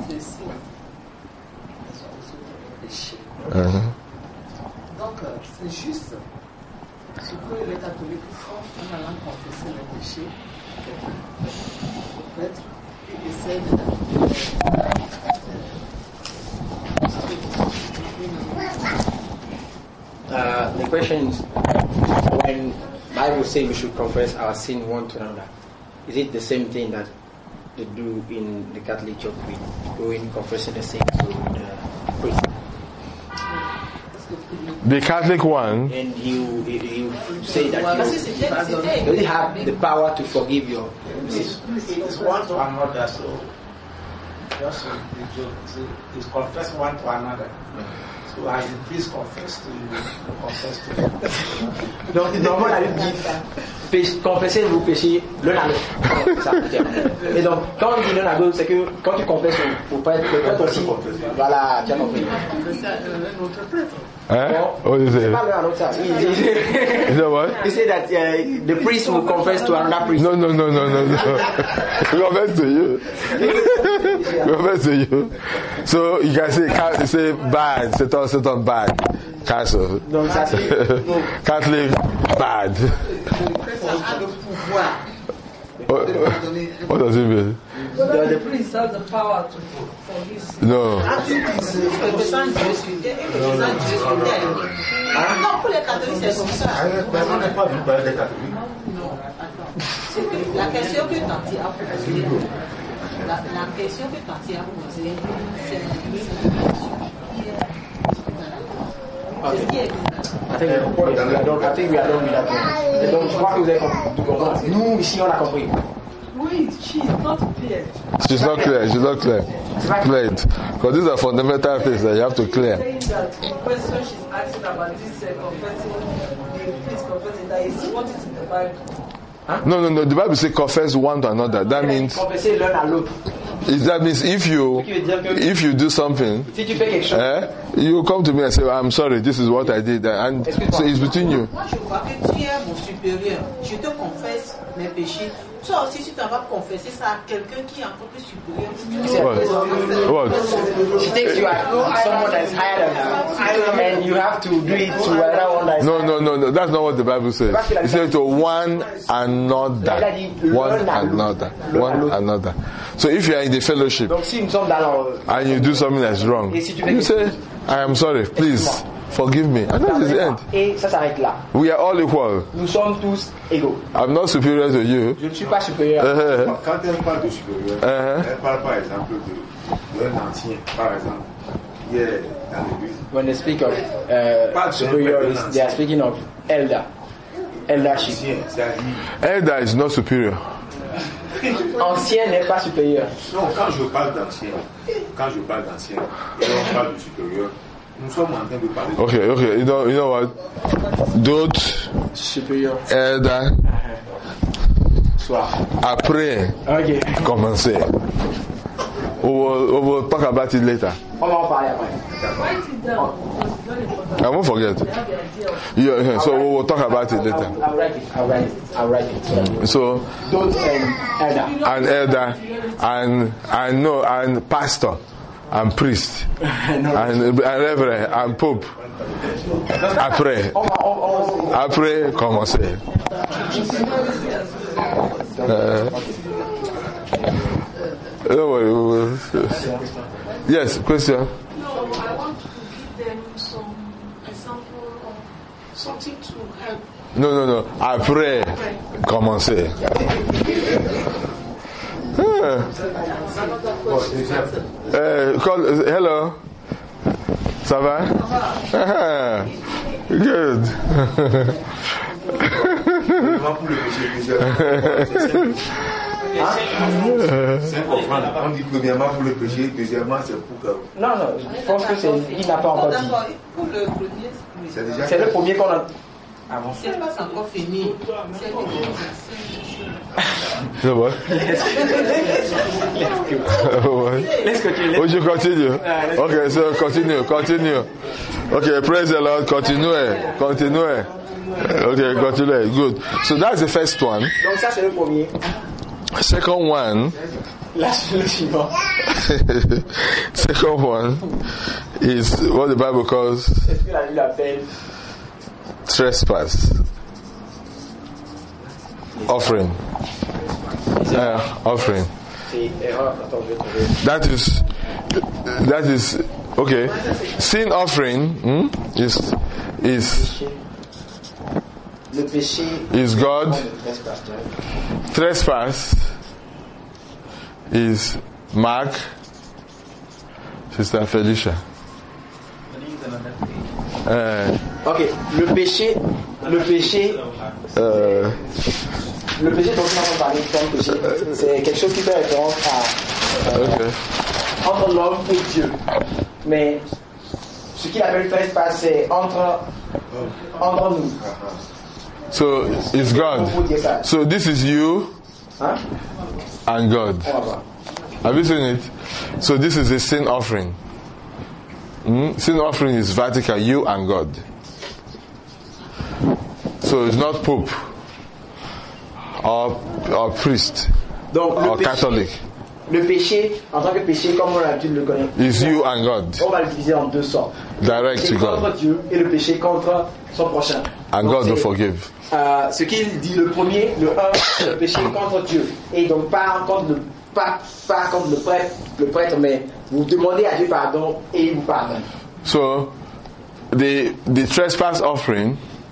Uh-huh. Donc, euh, c'est juste ce que les catholiques font en allant confesser les péchés. En fait, ils essaient de. Uh, the question is, when Bible says we should confess our sin one to another, is it the same thing that they do in the Catholic Church with going confessing the sin to the priest? The Catholic one, And he will, he, he will say that Parce que you c'était c'était really have the power to forgive your sins. It's one to another, so just so the joke is confess one to another. So as the priest confess to you, you confess to him. Donc, normalement, la Bible dit péch- confessez vos péchés l'un à l'autre. Ça, et donc, quand on dit l'un à l'autre, c'est que quand tu confesses pour pas être le prêtre aussi, voilà, tu as compris. eh? What do you C'est say? pas l'un à l'autre, ça. Il dit- You know what? He said that uh, the priest will confess to another priest. No, no, no, no, no, no. We confess to you. We confess to you. So you can say, ca- say bad, sit on, sit on bad. Cancel. Donc, ça c'est. donc, Catholic, bad. What, what does it mean? the, the priest has the power to forgive. No. Non, pour les catholiques, c'est ça. On n'a pas vu parler des catholiques. C'est que la question que Tanti a posée, la, la question que Tanti a posée, c'est c'est ce qui est I think, we are done, I think we are done with that one. Et donc, je crois que vous avez compris. Nous, ici, on a compris. Oui, she is not clear. She's not clear. She's not clear. Clear it. Because these are fundamental things that you have to clear. Saying that the question she's asking about this uh, confessing, the priest confessing, that is what is in the Bible. No, no, no. The Bible says confess one to another. That means, Confesser l'un à l'autre. is that means if you, if you do something, Si tu fais quelque chose, eh, you come to me and say, I'm sorry, this is what I did. And so it's between you. Moi, je vois que tu es mon supérieur. Je te confesse mes péchés. Toi aussi, si tu vas confesser ça à quelqu'un qui est encore plus supérieur. What? What? she takes you as someone that is higher than you, and you have to do it to another one that is No, no, no, no. That's not what the Bible says. It says to one another. One another. One another. So if you are in the fellowship Donc, si nous sommes dans le. and you do something that's wrong, you say, I am sorry, please forgive me. And that is the end. Et ça s'arrête là. We are all equal. Nous sommes tous égaux. I'm not superior to you. Je ne suis pas supérieur. Uh-huh. Quand elle parle de supérieur, Uh-huh. elle parle par exemple de, d'un ancien, par exemple, qui est dans l'église. When they speak of uh, superiority, they are speaking of elder. Eldership. Ancien, c'est-à-dire, Elder is not superior. Ancien n'est pas supérieur. non, quand je parle d'ancien, quand je parle d'ancien, et on parle de supérieur, nous sommes en train de parler de Okay, okay. You know, you know what? Dote, Supérieur. elder, Soir. après, Ok. commencer. We will, we will talk about it later. On va en parler après. Write it down because it's very important. I won't forget. You have the idea of Yeah, yeah, so we will talk about it later. I'll write it. I'll write it. I'll write it. So, Don't um, elder. an elder, and and no, and pastor, and priest, and, and reverend, and pope. Après, On va, on, on, après, commencer. Uh, don't worry, we will- yes, question. No, I want to give them some example of something to help. No, no, no. Après, commencer. Ah. Uh, call, hello. Ça va? Ah, good. Premièrement, pour le péché, deuxièmement, c'est cinq offrandes. On dit premièrement pour le péché, deuxièmement c'est pour que. non, non, je pense que c'est, il n'a pas encore dit. D'accord, pour le premier, oui. C'est déjà C'est le premier qu'on a. Avant. Si elle passe encore fini, si elle C'est bon. Laisse continuer. Oh, je continue. Okay, so continue, continue. Okay, praise the Lord. Continue, continue. Okay, continue. Good. So that's the first one. Donc ça c'est le premier. Second one. Là c'est le suivant. Second one is what the Bible calls Est-ce que la Bible appelle trespass. Offering. Uh, offering. C'est erreur. Attends, je vais trouver. That is, that is, okay. Sin offering hmm, is, is, Le péché is God. trespass. Trespass is Mark. Sister Felicia. Uh, Ok, le péché, le péché, uh, le péché dont nous avons parlé comme péché, c'est quelque chose qui fait référence à euh, okay. entre l'homme et Dieu. Mais ce qu'il appelle trespass, c'est entre entre nous. So it's God. So this is you Hein? and God. On va voir. Have you seen it? So this is a sin offering. Mm? Sin offering is vertical, you and God. So it's not Pope or, or priest Donc le or péché, Catholic. le péché, en tant que péché, comme on a l'habitude de le connaître, It's you and God. on va le diviser en deux sortes. Direct C'est to contre God. Dieu et le péché contre son prochain. And Donc, God will c'est- forgive. Euh, ce qu'il dit, le premier, le un, c'est le péché contre Dieu. Et donc pas contre le, pas, pas contre le prêtre, le prêtre, mais vous demandez à Dieu pardon et il vous pardonne. So the the trespass offering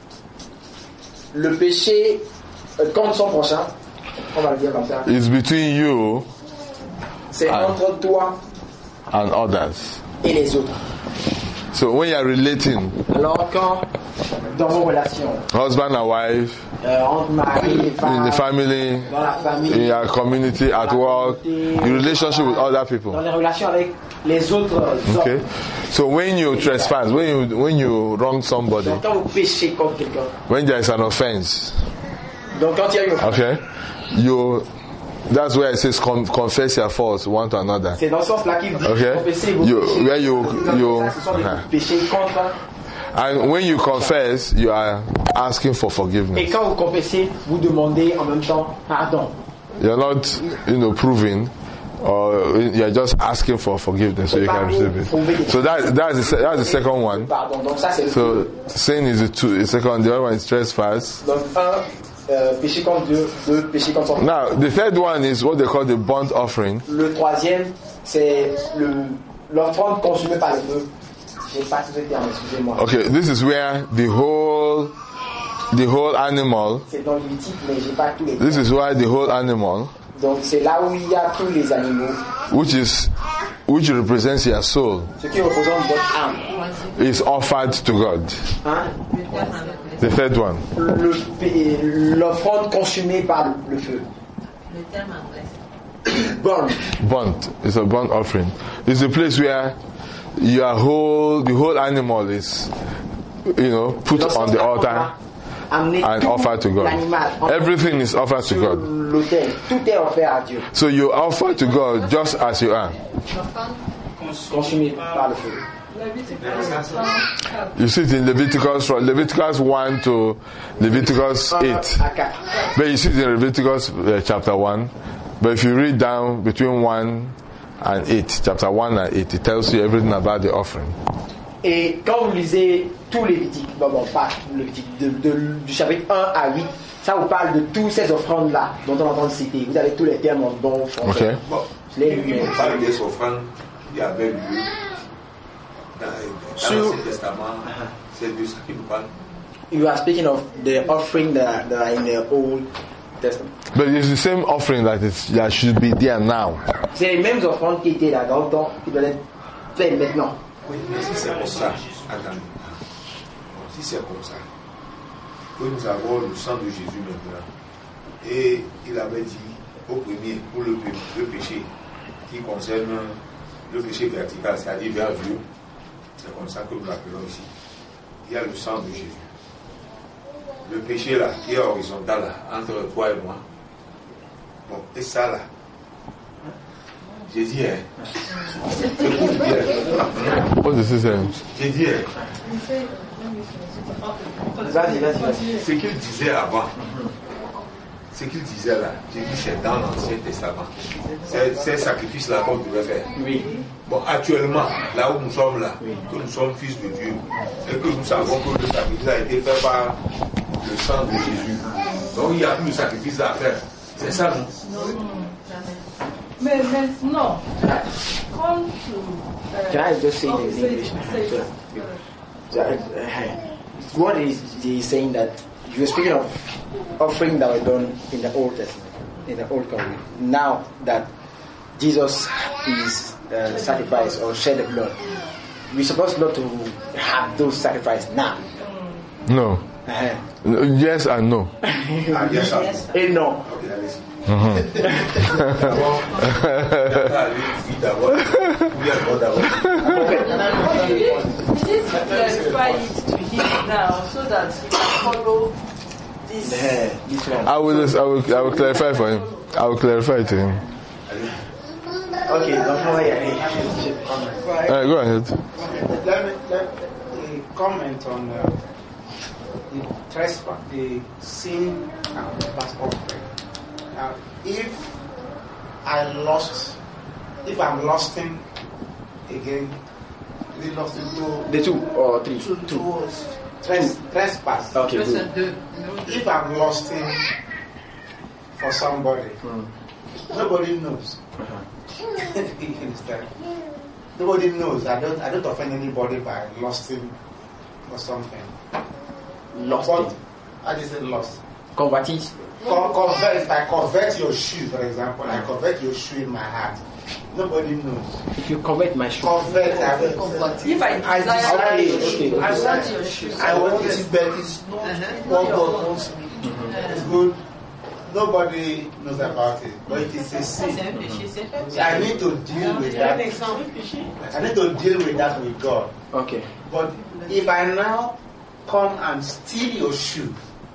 Le péché euh, contre son prochain, on va le dire comme ça, is between you c'est Ah. entre toi and others. et les autres. So when you are relating, Alors quand, dans vos relations, husband and wife, euh, entre mari et in femme, the family, dans la famille, in your community, at work, in relationship with other people. dans les relations avec les autres hommes. Okay. So when you trespass, when you when you wrong somebody, Donc quand vous péchez contre quelqu'un, when there is an offense, donc quand il y a une offense, okay, you that's where it says con- confess your faults one to another. c'est dans ce sens-là qu'il dit Okay. confessez vos You- péchés. where you- Donc, you- ça, ce sont des uh-huh. péchés contre. And when you confess, you are asking for Et forgiveness. quand vous confessez, vous demandez en même temps pardon. You're not, you know, proving, or you're just asking for forgiveness so you can receive it. So that that's the, se- that's the second one. Pardon. Donc ça c'est le So sin is the two. The second, the other one is trespass. Donc un, euh, péché contre Dieu, deux, péché contre son. Now the third one is what they call the burnt offering. Le troisième, c'est le l'offrande consumée par le feu. J'ai pas tous ces termes, excusez-moi. Okay, this is where the whole the whole animal. C'est dans Lévitique, mais j'ai pas tous les This termes. is why the whole animal, Donc c'est là où il y a tous les animaux, which is which represents your soul, ce qui représente votre âme. is offered to God. Hein? The third one. Le pé- L'offrande consumée par le, le feu. Le terme anglais. Burn. Burnt. It's a burnt offering. It's a place where your whole the whole animal is, you know, put Dans ce on the sens-là, on altar va amener and tout offered to God. l'animal en- Everything is offered to sur God. l'autel. Tout est offert à Dieu. So you offer to God just as you are. Consumé par le feu. You see it in Leviticus, from Leviticus one to Leviticus eight. À quatre. But you see it in Leviticus uh, chapter one. But if you read down between one and eight, chapter one and eight, it tells you everything about the offering. Et quand vous lisez tous les Lévitiques, bon, bon, pas tout le Lévitique, de, de- du chapitre un à huit, ça vous parle de toutes ces offrandes-là dont on entend citer. Vous avez tous les termes en bon français. Okay. Bon, Je l'ai lu, il mais- me parle des offrandes qui avaient lieu dans, dans Sur- l'Ancien Testament. C'est de ça qu'il nous parle. You are speaking of the offering that, that are in the Old Testament. But it's the same offering that is that should be there now. C'est les mêmes offrandes qui étaient là dans le temps, qui doivent être faites maintenant. Oui, mais si c'est comme ça, attendez. Si c'est comme ça, que nous avons le sang de Jésus maintenant, et il avait dit au premier, pour le, pé- le péché qui concerne le péché vertical, c'est-à-dire vers Dieu, c'est comme ça que nous l'appelons ici. Il y a le sang de Jésus. le péché là, qui est horizontal là, entre toi et moi. Bon, et ça là. J'ai dit, hein. Écoute bien. What is he saying? J'ai dit, hein. Vas-y, vas-y, vas-y. Ce qu'il disait avant, ce qu'il disait là, j'ai dit c'est dans l'Ancien Testament. C'est ces sacrifices-là qu'on devait faire. Oui. Bon, actuellement, là où nous sommes là, oui. Que nous sommes fils de Dieu, et que nous savons que le sacrifice a été fait par le sang de Jésus. Donc il n'y a plus de sacrifice à faire. C'est ça, non? Mais maintenant, come to. Uh, Can I just say oh, this in say- English? say- So, so, uh, what is he saying that you're speaking of offering that were done in the Old Testament, in the Old Covenant. Now that Jesus is uh, sacrificed or shed the blood, we're supposed not to have those sacrifices now. No. Uh-huh. Yes and no. Ah, bien ça. Et non. Ok, allez-y. Mhm. D'abord, oui, d'abord. Oui, d'abord, d'abord. We need to clarify it to him now so that he can follow this. Uh, this one. I will, I will, I will clarify for him. I will clarify to him. Okay, donc on va y aller. Uh, go ahead. Let me, let me comment on uh, the trespass, the sin and the past offering. Now, if I lost, if I'm losting again, They lost it to The two or three? two Two. towards tres, trespass, Okay, good. if I'm losting for somebody, nobody knows. You understand? Nobody knows. I don't. I don't offend anybody by lusting for something. Lost But it. I just said lost. Convertis. Co- convert. If I convert your shoe, for example, I convert your shoe in my heart. Nobody knows. If you convert my shoe. Convert. I will. If I I desire desire Okay, your okay. shoe. I want your shoes. I want it's it. but it's not what God wants me to do. It's good. Nobody knows about it, but it is a sin. I need to deal with that. I need to deal with that with God. Okay. But if I now come and steal your shoe,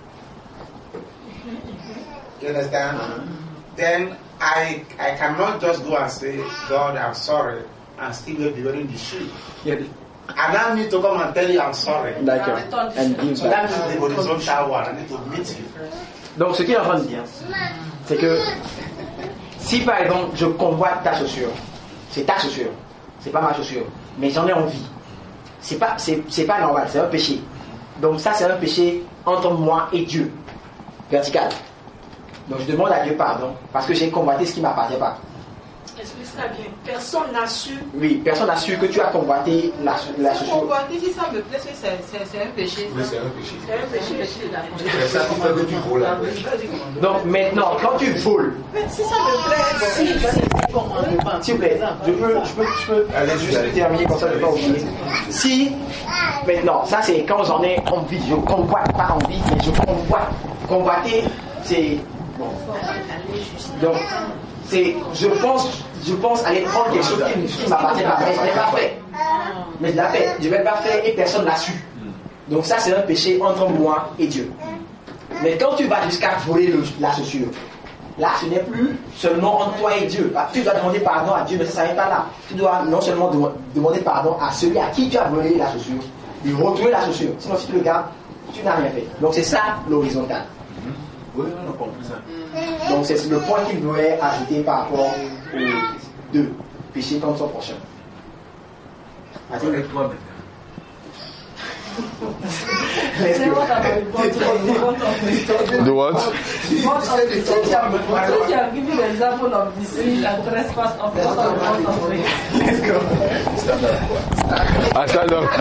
you understand? Then I I cannot just go and say, God, I'm sorry, and still be wearing the shoe. Yeah. I now need to come and tell you I'm sorry. Like, uh, and give So back. that means the horizontal one. I need to meet you. Donc ce qu'il est en train de dire, c'est que si par exemple je convoite ta chaussure, c'est ta chaussure, c'est pas ma chaussure, mais j'en ai envie, c'est pas, c'est, c'est pas normal, c'est un péché. Donc ça c'est un péché entre moi et Dieu, vertical. Donc je demande à Dieu pardon parce que j'ai convoité ce qui m'appartient pas. Explique ça bien. Personne n'a su. Oui, personne n'a su que tu as convoité la, la Si chaussure. convoiter, si ça me plaît, c'est, c'est, c'est un péché. Oui, c'est un péché. C'est un péché. C'est ça qui fait que tu voles après. Donc maintenant, quand tu voles, Mais si ça me plaît, si, c'est commandement. s'il vous plaît, je peux, je peux, je peux Allez, juste terminer comme ça, je ne vais pas oublier. Si, maintenant, ça c'est quand j'en ai envie, je convoite, pas envie, mais je convoite. Convoiter, c'est. Bon. Donc, c'est. Je pense, je pense aller prendre quelque chose qui, qui m'appartient pas, mais je ne l'ai pas fait. Mais je l'ai fait, je ne l'ai pas fait et personne ne l'a su. Donc, ça c'est un péché entre moi et Dieu. Mais quand tu vas jusqu'à voler le- la chaussure, là, ce n'est plus seulement entre toi et Dieu. Tu dois demander pardon à Dieu, mais ça ne s'arrête pas là. Tu dois non seulement de- demander pardon à celui à qui tu as volé la chaussure, lui retrouver la chaussure. Sinon, si tu le gardes, tu n'as rien fait. Donc, c'est ça l'horizontal. Oui, on a compris ça. Donc, c'est le point qu'il voulait ajouter par rapport aux deux péchés contre son prochain. I think- Avec toi maintenant. Let's Say go. what about both of the both of the The what? both of the since you have since you have given the example of the sin and trespass of both of the both of the Let's go. I stand up.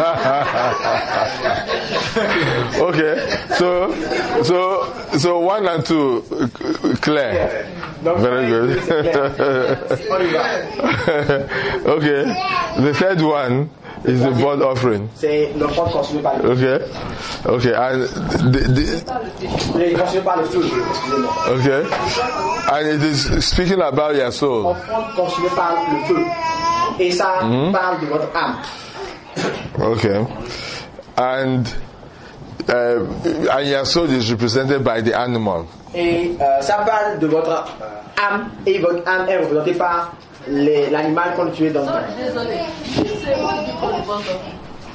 Okay. So, so, so one and two, uh, clear. Donc, Very good. On y va. Okay. The third one is the blood offering. C'est l'offrande consumée par le Okay. Okay. And the, the, Les consumés par le feu, excusez-moi. okay. And it is speaking about your soul. Offrande consumée par le feu. Et ça parle de votre âme. Okay. And uh, and your soul is represented by the animal. Et euh, ça parle de votre euh, âme, et votre âme est représentée par les- l'animal qu'on tuait dans le Sorry, temps. désolé. C'est what you call the burnt offering.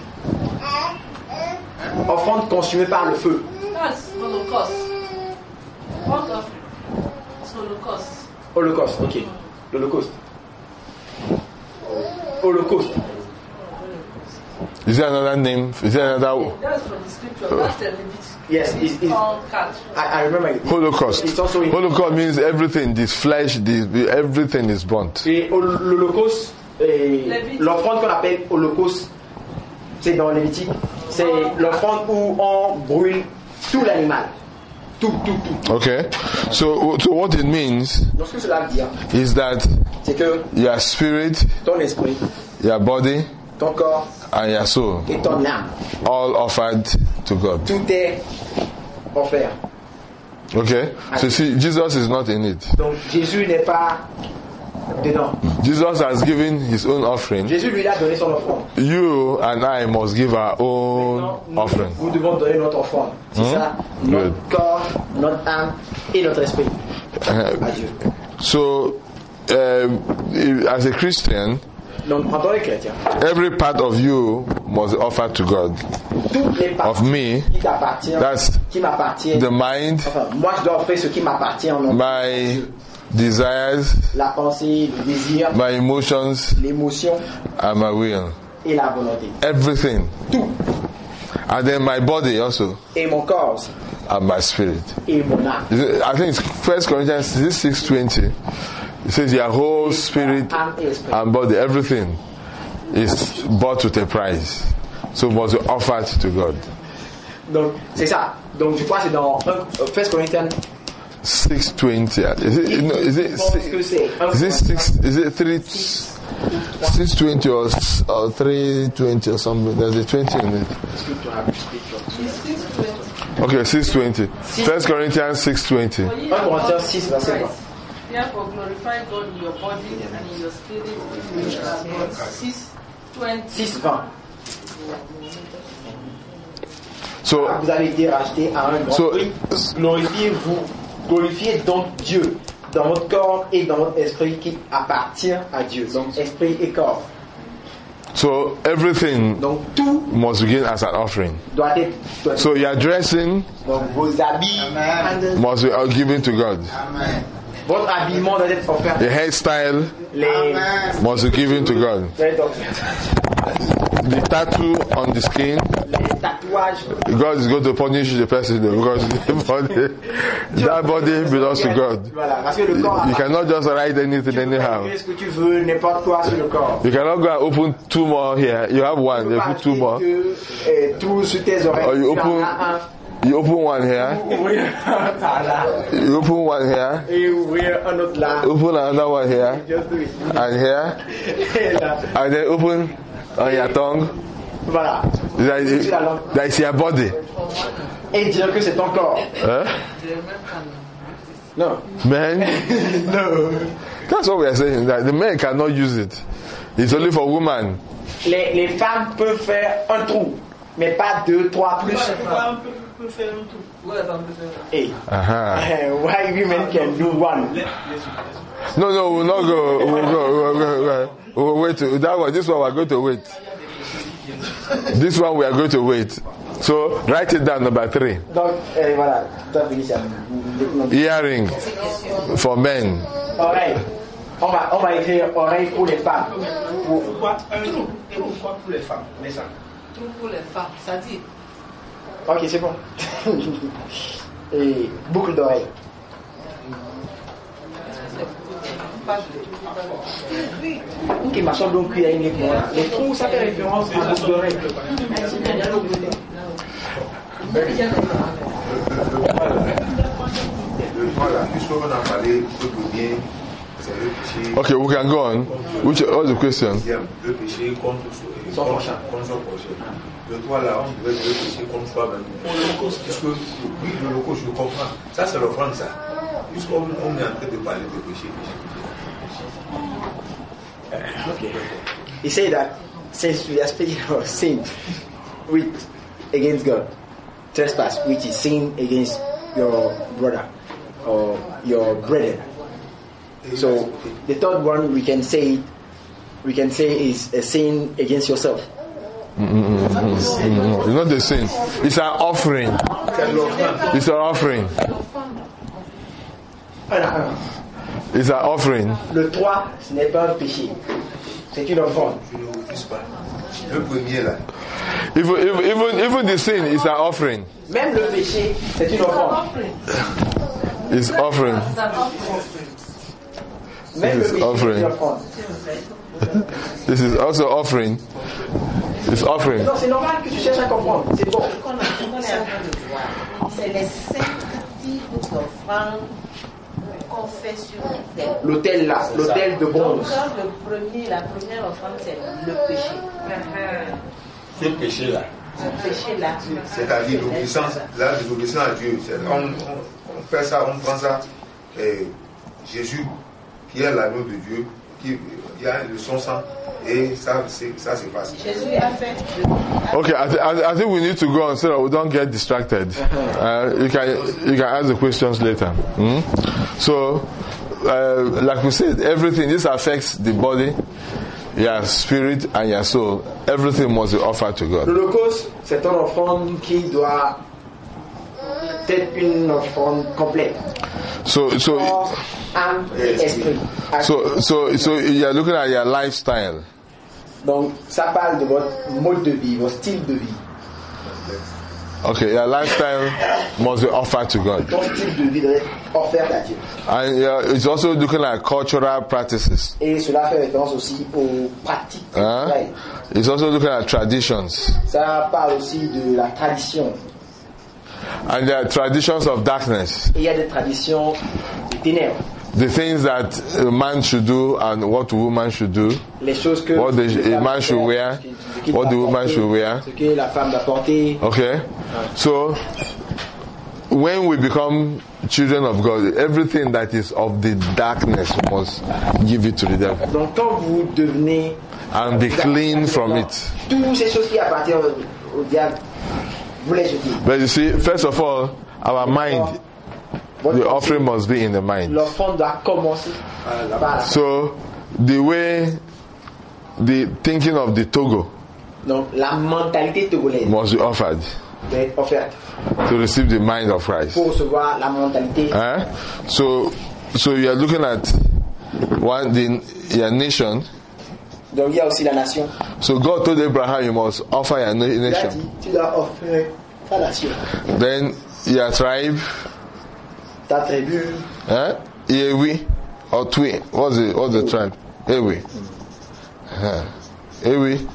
Offrande consumée par le feu. That's Holocaust. Burnt offering. It's Holocaust. Holocauste, ok. L'Holocauste. Holocauste. Is there another name? Is there another That's from the scripture. That's the Leviticus. Yes, it's, it's, Called cat. I, I remember it. Holocaust? It's also in, Holocaust means everything. This flesh, this everything is burnt. et hol- l'Holocauste, et Lévitique. l'offrande qu'on appelle Holocauste, c'est dans Lévitique, c'est l'offrande où on brûle tout l'animal. Tout, tout, tout. Okay. So, so what it means Donc ce que cela veut dire, is that c'est que your spirit, ton esprit, your body, ton corps and your soul et ton âme, all offered to God. tout est offert. Okay. So see, Jesus is not in it. Donc Jésus n'est pas dedans. Jesus has given his own offering. Jésus lui a donné son offrande. You and I must give our own Non, nous, offering. nous devons donner notre offrande. C'est Hmm? ça, notre Good. corps, notre âme et notre esprit Uh, à Dieu. so, um, if- as a Christian, Donc en tant que chrétien, every part of you must offer to God. toutes les Of parties me, qui t'appartiennent, that's qui m'appartiennent, the mind, enfin, moi je dois offrir ce qui m'appartient en nom. my desires, La pensée, le désir, my emotions, l'émotion and my will. et la volonté. Everything. Tout. And then my body also, Et mon corps aussi, and my spirit. et mon âme. Is it- I think it's First Corinthians six twenty. It says your whole spirit Âme et esprit. and body, everything is bought with a price. So must be offered to God. Donc c'est ça. Donc je crois que c'est dans First Corinthians. Six twenty. Is it? No, is it? Je pense que c'est un Is it six? Is it three? Six twenty or s- or three twenty or something? There's a twenty in it. Okay, six twenty. First Corinthians six twenty. For ye un are Corinthiens bought six, with verset price. vingt. Therefore glorify God in your body and in your spirit, which are God. six twenty. six vingt. So Vous avez été racheté à un grand So- prix. Glorifiez-vous, glorifiez donc Dieu dans votre corps et dans votre esprit qui appartient à Dieu. Donc esprit et corps. so everything Donc tout must begin as an offering. doit être. doit être- So your dressing donc vos habits, must be given to God. votre habillement doit être offert. The hairstyle Les must be given to God. doit être offert. The tattoo on the skin, Les tatouages. God is going to punish the person because the body, that body belongs to God. Voilà, parce que le corps. You cannot just write anything anyhow. Fais ce que tu veux, n'importe quoi sur le corps. You cannot go and open two more here. You have one, you put two more. Que, euh, tout sur tes oreilles. Or you tu en open, as un. you open one here, Ouvrir un là. you open one here, Et ouvrir un autre là. open another one here, Just do it. and here, Et là. and then open on your tongue. Voilà. That is, that is your body. Et dire que c'est ton corps. Huh? Non. Men, Non. that's what we are saying. That the men cannot use it. It's only for women. Les, les femmes peuvent faire un trou, mais pas deux, trois plus. Pourquoi on peut, peut faire un tout? Hey. Uh-huh. Why women can do one? Let- let's- No, no, we'll not go. We'll go. We'll, go, we'll wait. To, that one. This one we're going to wait. This one we are going to wait. So write it down. Number three. Donc, euh, voilà. Toi, Felicia. Earring for men. Oreille. On va, on va écrire oreille pour les femmes. Pour- Pourquoi un trou? Et pourquoi pour les femmes? Les femmes. Tout pour les femmes, ça dit. Ok, c'est bon. Et boucle d'oreille. Ok, ma soeur donc il y a une réponse. Les trous, ça fait référence à boucle d'oreille. Voilà, puisqu'on a parlé de bien, c'est le péché. Okay, we can go on. Which what's the question? Le péché contre Son prochain. contre son prochain. Le toit là, on devait le péché contre soi-même. Pour l'Holocauste, puisque oui, l'Holocauste, je comprends. Ça, c'est l'offrande, ça. Puisqu'on on est en train de parler de péché, péché, péché. Okay. He said that since we are speaking of sin with against God, trespass, which is sin against your brother or your brethren. So the third one we can say we can say is a sin against yourself. Mm-mm-mm. Mm-mm. It's not the sin. It's an offering. It's an offering. It's an offering. Le trois, ce n'est pas un péché. C'est une offrande. Le premier là. Even, even, even, even the sin is an offering. Même le péché, c'est une offrande. It's offering. Même This le is péché, c'est offering. une offrande. This is also offering. It's offering. Non, c'est normal que tu cherches à comprendre. C'est bon. C'est les cinq types d'offrandes qu'on fait sur l'autel. L'autel là, l'autel de Donc, bronze. le premier, la première offrande, c'est le péché. Ce péché là. Le péché là. C'est-à-dire l'obéissance, la désobéissance à Dieu. C'est- On, on, on fait ça, on prend ça. Et Jésus, qui est l'agneau de Dieu, qui il y a le son sang, et ça, c'est, ça se passe. Jésus a fait. Okay, I, th- I, I think we need to go on so that we don't get distracted. Uh, you can you can ask the questions later. Hmm? So, uh, like we said, everything this affects the body, your spirit, and your soul. Everything must be offered to God. L'Holocauste, c'est une offrande qui doit être une offrande complète. So, so, Corps, âme et esprit. so, so, so you are looking at your lifestyle. Donc, ça parle de votre mode de vie, votre style de vie. Okay, your lifestyle must be offered to God. Ton style de vie doit être offert à Dieu. And uh, it's also looking at cultural practices. Et cela fait référence aussi aux pratiques Huh? culturelles. It's also looking at traditions. Ça parle aussi de la tradition. And there are traditions of darkness. Et il y a des traditions des ténèbres. The things that a man should do and what a woman should do. Les choses que What the, les a man femmes should doivent wear. faire, ce qu'il What the doit woman porter, should wear. ce que la femme doit porter. Okay? So, when we become children of God, everything that is of the darkness must give it to the devil. Donc quand vous devenez And be clean from it. toutes ces choses qui appartiennent au, au diable, vous les jetez. But you see, first of all, our mind, the offering must be in the mind. L'offrande doit commencer par la So, the way, the thinking of the Togo Donc la mentalité togolaise must be offered doit être offerte to receive the mind of Christ. pour recevoir la mentalité. Eh? So, so you are looking at one the your nation. Donc il y a aussi la nation. So God told Abraham, you must offer your na- Il a nation. dit, tu dois offrir ta nation, Then your tribe, ta tribu, eh? Ewi or Twi. What's the what's the tribe? Ewi. Uh-huh. Ewi.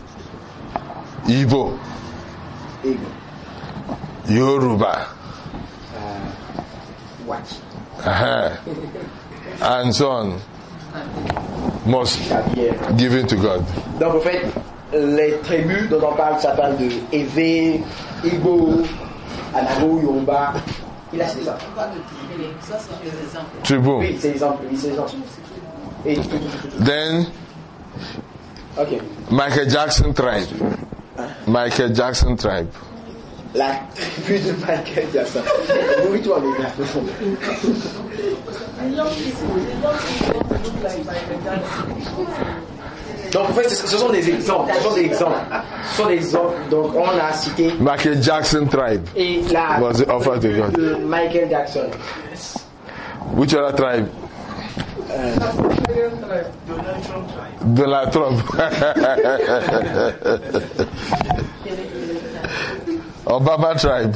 Igbo. Ego, Yoruba. Waki, Uh-huh. And so on. Must Kabier. given to God. Donc en fait, les tribus dont on parle, ça parle de Evé, Igbo, Anago, Yoruba. Il a cité ça. Ça, c'est des exemples. Tribu. Oui, c'est l'exemple, oui, c'est l'exemple. Et tout, tout, tout, tout. Then Ok. Michael Jackson tribe. Michael Jackson tribe. La tribu de Michael Jackson. Nourris-toi, les gars. Donc en fait, ce ce sont des exemples. Ce sont des exemples. Ce sont des exemples. Donc on a cité Michael Jackson tribe. et la Was it offered to God? de Michael Jackson. Which other tribe? Donald Trump. Obama tribe.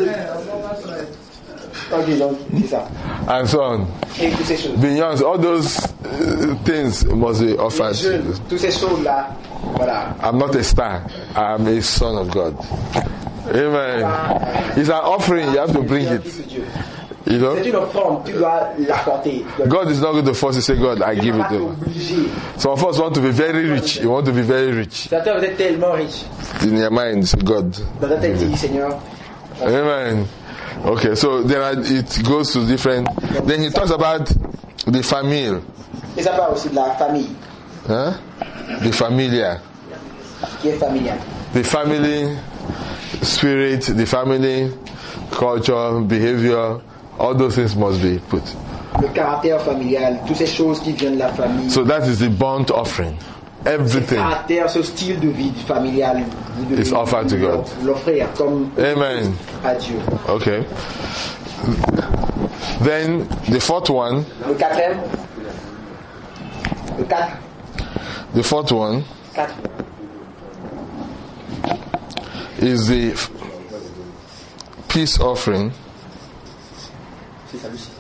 Ok, donc c'est ça. And so on. Et toutes ces choses. Beyond all those uh, things must be offered. Je- toutes ces choses-là, voilà. I'm not a star. I'm a son of God. Amen. It's an offering. You have to bring it. You know? C'est une offrande, tu dois l'apporter. God is not going to force you to say, God, I give it to you. Obligé. Some of us want to be very rich. You want to be very rich. Certains vous êtes tellement riches. In your mind, say, God. Dans ta tête, dis, Seigneur, Amen. Okay, so then I, it goes to different. Then he talks about the family. et ça parle aussi de la famille, Huh? The familiar. qui est familiale. The family spirit, the family, culture, behavior, all those things must be put. Le caractère familial, toutes ces choses qui viennent de la famille. So that is the burnt offering. Everything. Ce caractère, ce style de vie familial, vous devez It's offered to God. l'offrir comme Amen. à Dieu. Okay. Then the fourth one. Le quatrième. Le quatre. The fourth one Quatre. is the f- peace offering. C'est ça, Lucie.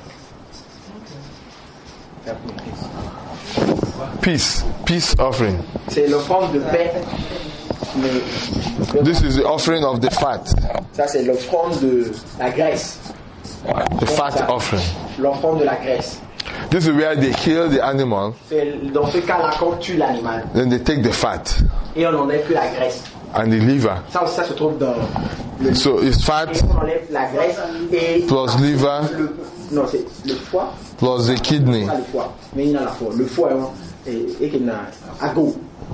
Peace. Peace offering. C'est l'offrande de paix. Mais This is the offering of the fat. ça, c'est l'offrande de la graisse. The fat offering. L'offrande de la graisse. This is where they kill the animal, C'est dans ce cas-là, quand on tue l'animal then they take the fat et on n'enlève que la graisse. and the liver. Ça aussi, ça se trouve dans le. So it's fat Et on enlève la graisse et. plus liver Le, non, c'est le foie. plus the kidney. Pas le foie, mais il y a la foie. Le foie, hein, et, et qu'il y a à go.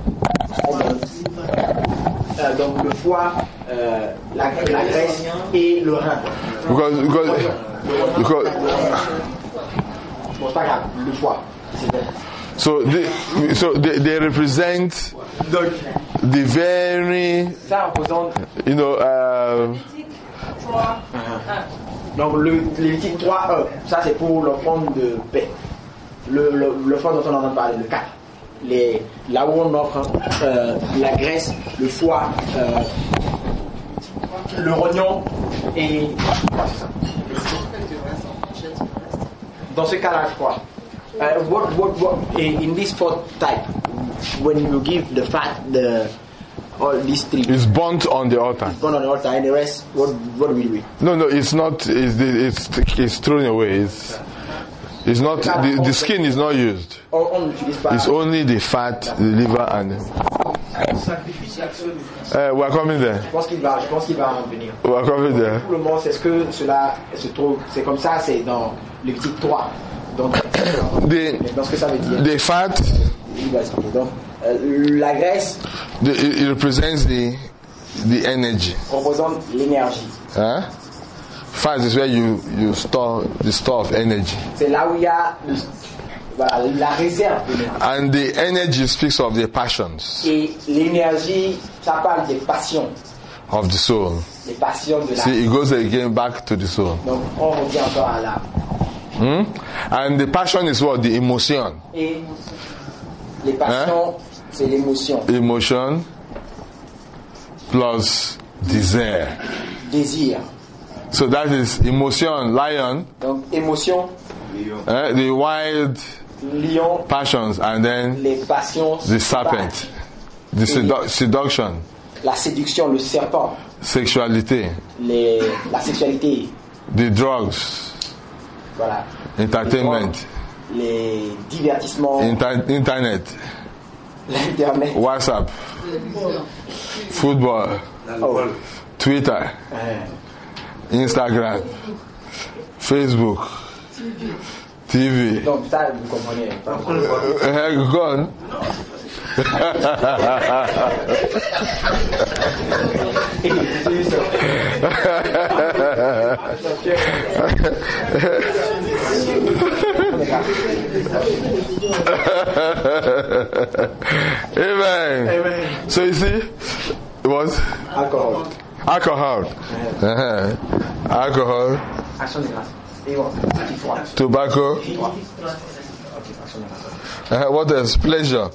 Euh, donc le foie, euh, la, la graisse et le rein. Because, because, because Bon, c'est pas grave, le foie. C'est bon. so they, so they, they represent Donc, the very, ça représente. you know, uh, Donc le Lévitique trois un, ça c'est pour l'offrande de paix. Le, le, l'offrande dont on en a parlé, le quatre. Les, là où on offre euh, la graisse, le foie, euh, le rognon et. Ouais, c'est ça. Dans ce cas-là, je crois. Uh, what, what, what, in this fourth type, when you give the fat, the all these three, it's burnt on the altar. burn on the altar, and the rest, what, what do we do? No, no, it's not. It's it's it's thrown away. It's it's not. The, the skin is not used. On, on n'utilise pas. It's only the fat, the liver, and. Uh, we're coming there. Je pense qu'il va, je pense qu'il va en venir. We're coming there. Pour le moment, c'est ce que cela se trouve. C'est comme ça, c'est dans Lévitique trois. Donc, The dans ce que ça veut dire, the fat, il va expliquer. Donc, euh, la graisse the, it it represents the the energy. représente l'énergie. Huh? Fat is where you you store the store of energy, C'est là où il y a le- voilà, la réserve d'énergie. and the energy speaks of the passions Et l'énergie, ça parle des passions. of the soul. Les passions de See, l'âme. it goes again back to the soul. Donc, on revient encore à l'âme. Hmm? And the passion is what? The emotion. Et les passions, c'est l'émotion. Emotion plus desire. Désir. So that is emotion, lion, Donc, émotion, eh, the wild lion, passions, and then les passions, the serpent, the sedu- seduction, la séduction, le serpent, sexuality, les, la sexualité, the drugs, voilà, entertainment, les divertissements, inter- internet, l'internet, WhatsApp, football, oh, Twitter, euh, Instagram, Facebook, T V. donc ça vous comprenez. Eh, go on. Amen. Amen. So you see, what? Alcool. Alcohol. Uh-huh. Alcohol, Action de grâce. Et bon, petit froid. tobacco. Ok, action de grâce. Uh, what else? Pleasure.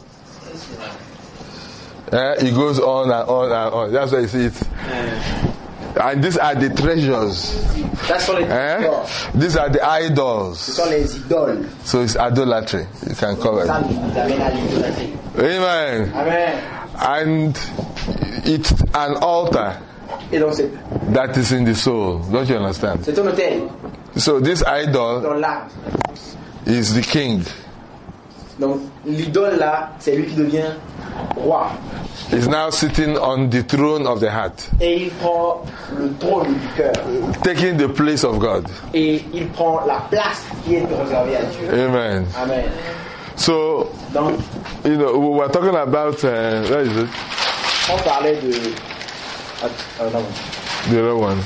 Uh, it goes on and on and on. That's why you see it. And these are the treasures. Ça sont les Eh? trésors. These are the Ce idols. sont les idoles. So it's idolatry. You can cover Ça it. nous amène à l'idolâtrie. Amen. Amen. And it's an altar Et donc c'est, that is in the soul. Don't you understand? c'est un hôtel So this idol dans l'âme. is the king. Donc l'idole là, c'est lui qui devient roi. He's now sitting on the throne of the heart, Et il prend le trône du cœur. taking the place of God. Et il prend la place qui est réservée à Dieu. Amen. Amen. So, Donc, you know, we we're talking about, uh, where is it? on parlait de. Ah, euh, non, The other one.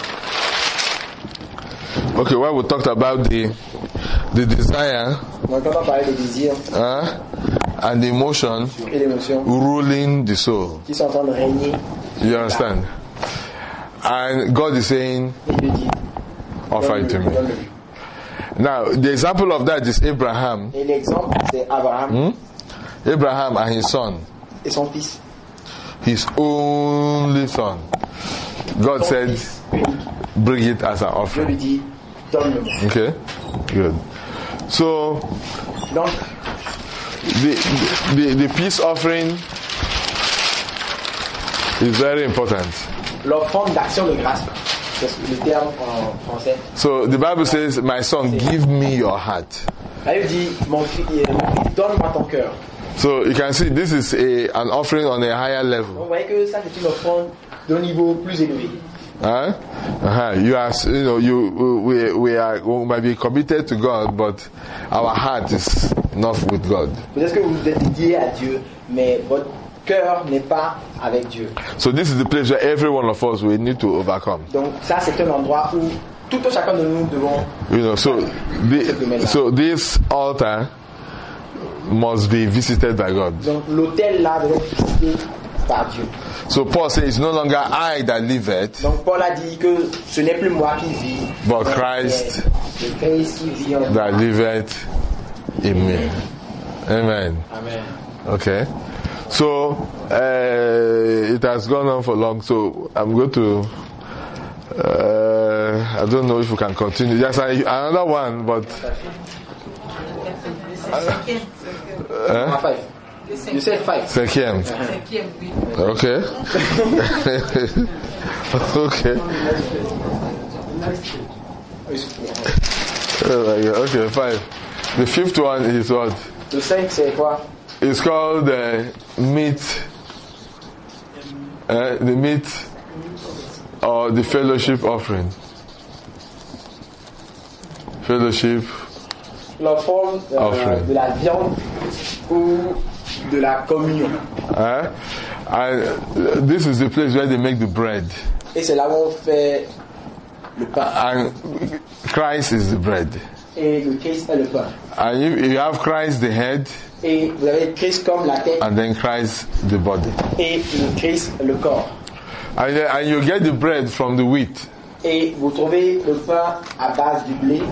Okay, well, we talked about the the desire Donc, quand on parlait des désirs uh, and the emotion et l'émotion ruling the soul. qui sont en train de régner, You understand? And God is saying, et Dieu dit, offer it to me. donne-le. Now, the example of that is Abraham. Et l'exemple, c'est Abraham Hmm? Abraham and his son, et son fils. his only son. God Son said, fils unique. bring it as an Dieu lui offering. dit, donne-le. Okay? Good. So, Donc, the, the, the peace offering is very important. l'offrande d'action de grâce, c'est le terme en français. So, the Bible says, my son, give me your heart. Là, il dit, mon fils, euh, mon fils, donne-moi ton cœur. So, you can see this is a, an offering on a higher Donc, level. vous voyez que ça, c'est une offrande d'un niveau plus élevé. Huh? Uh-huh. You are, you know, you we we are we might be committed to God, but our heart is not with God. Peut-être que vous êtes dédié à Dieu, mais votre cœur n'est pas avec Dieu. So this is the place where every one of us we need to overcome. Donc, ça, c'est un endroit où tout un chacun de nous devons. You know, so the, so this altar must be visited by God. Donc, l'autel là doit être visité par Dieu. So Paul says, it's no longer I that liveth, Donc, Paul a dit que ce n'est plus moi qui vis, but mais Christ c'est le Christ qui vit en moi. that liveth in me. Amen. Amen. Okay. So uh, it has gone on for long. So I'm going to. Uh, I don't know if we can continue. There's a, another one, but. Ah, five. You said five. Cinquième. Okay. Okay. Oh my God. Okay, five. The fifth one is what? Le cinq, c'est quoi? It's called the meat. Uh, the meat or the fellowship offering. Fellowship. L'offrande euh, Offering. de la viande ou de la communion. Uh, and this is the place where they make the bread. Et c'est là où on fait le pain. And Christ is the bread. Et le Christ est le pain. And you, you have Christ the head, Et vous avez Christ comme la tête and then Christ the body. et le Christ le corps. And, then- and you get the bread from the wheat. Et vous trouvez le pain à base du blé,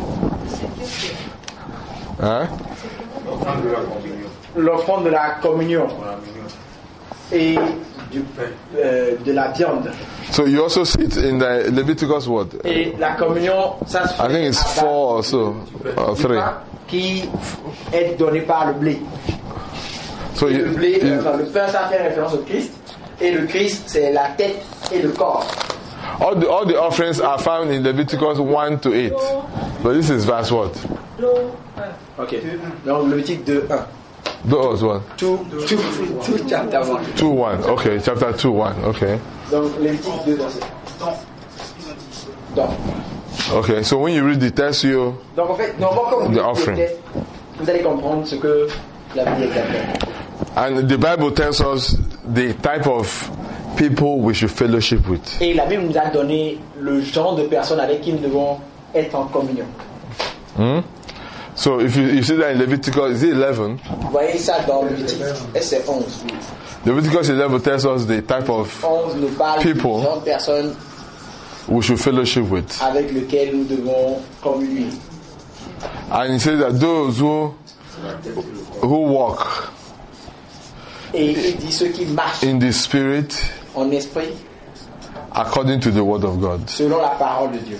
Huh? Offrande de la communion. l'offrande de la communion Voilà, mignon. et du, euh, de la viande. So you also see it in the Leviticus what? Et la communion, ça se fait I think it's à base four or so, or du three. pain qui est donné par le blé. So Et you, le blé, euh, you, enfin, le pain, ça fait référence au Christ. Et le Christ, c'est la tête et le corps. all the all the offerings are found in Leviticus one to eight. But this is verse what? Ok. Donc, Lévitique deux, un. Those one. Tout, tout, tout chapter one. Two one. Okay, chapter two one. Okay. Donc, Lévitique deux, verset. Donc, Okay. So when you read the text, you donc en fait, donc, quand vous The lisez le offering. texte, vous allez comprendre ce que la Bible exactement. and the Bible tells us the type of people we should fellowship with. Et la Bible nous a donné le genre de personnes avec qui nous devons être en communion. Hmm? So if you, you see that in Leviticus, is it eleven? Vous voyez ça dans Lévitique, et c'est onze. Leviticus eleven tells us the type of onze nous parle du People. genre de personnes we should fellowship with. avec lesquelles nous devons communier. And it says that those who who walk Et il dit ceux qui marchent in the Spirit en esprit according to the Word of God. selon la parole de Dieu.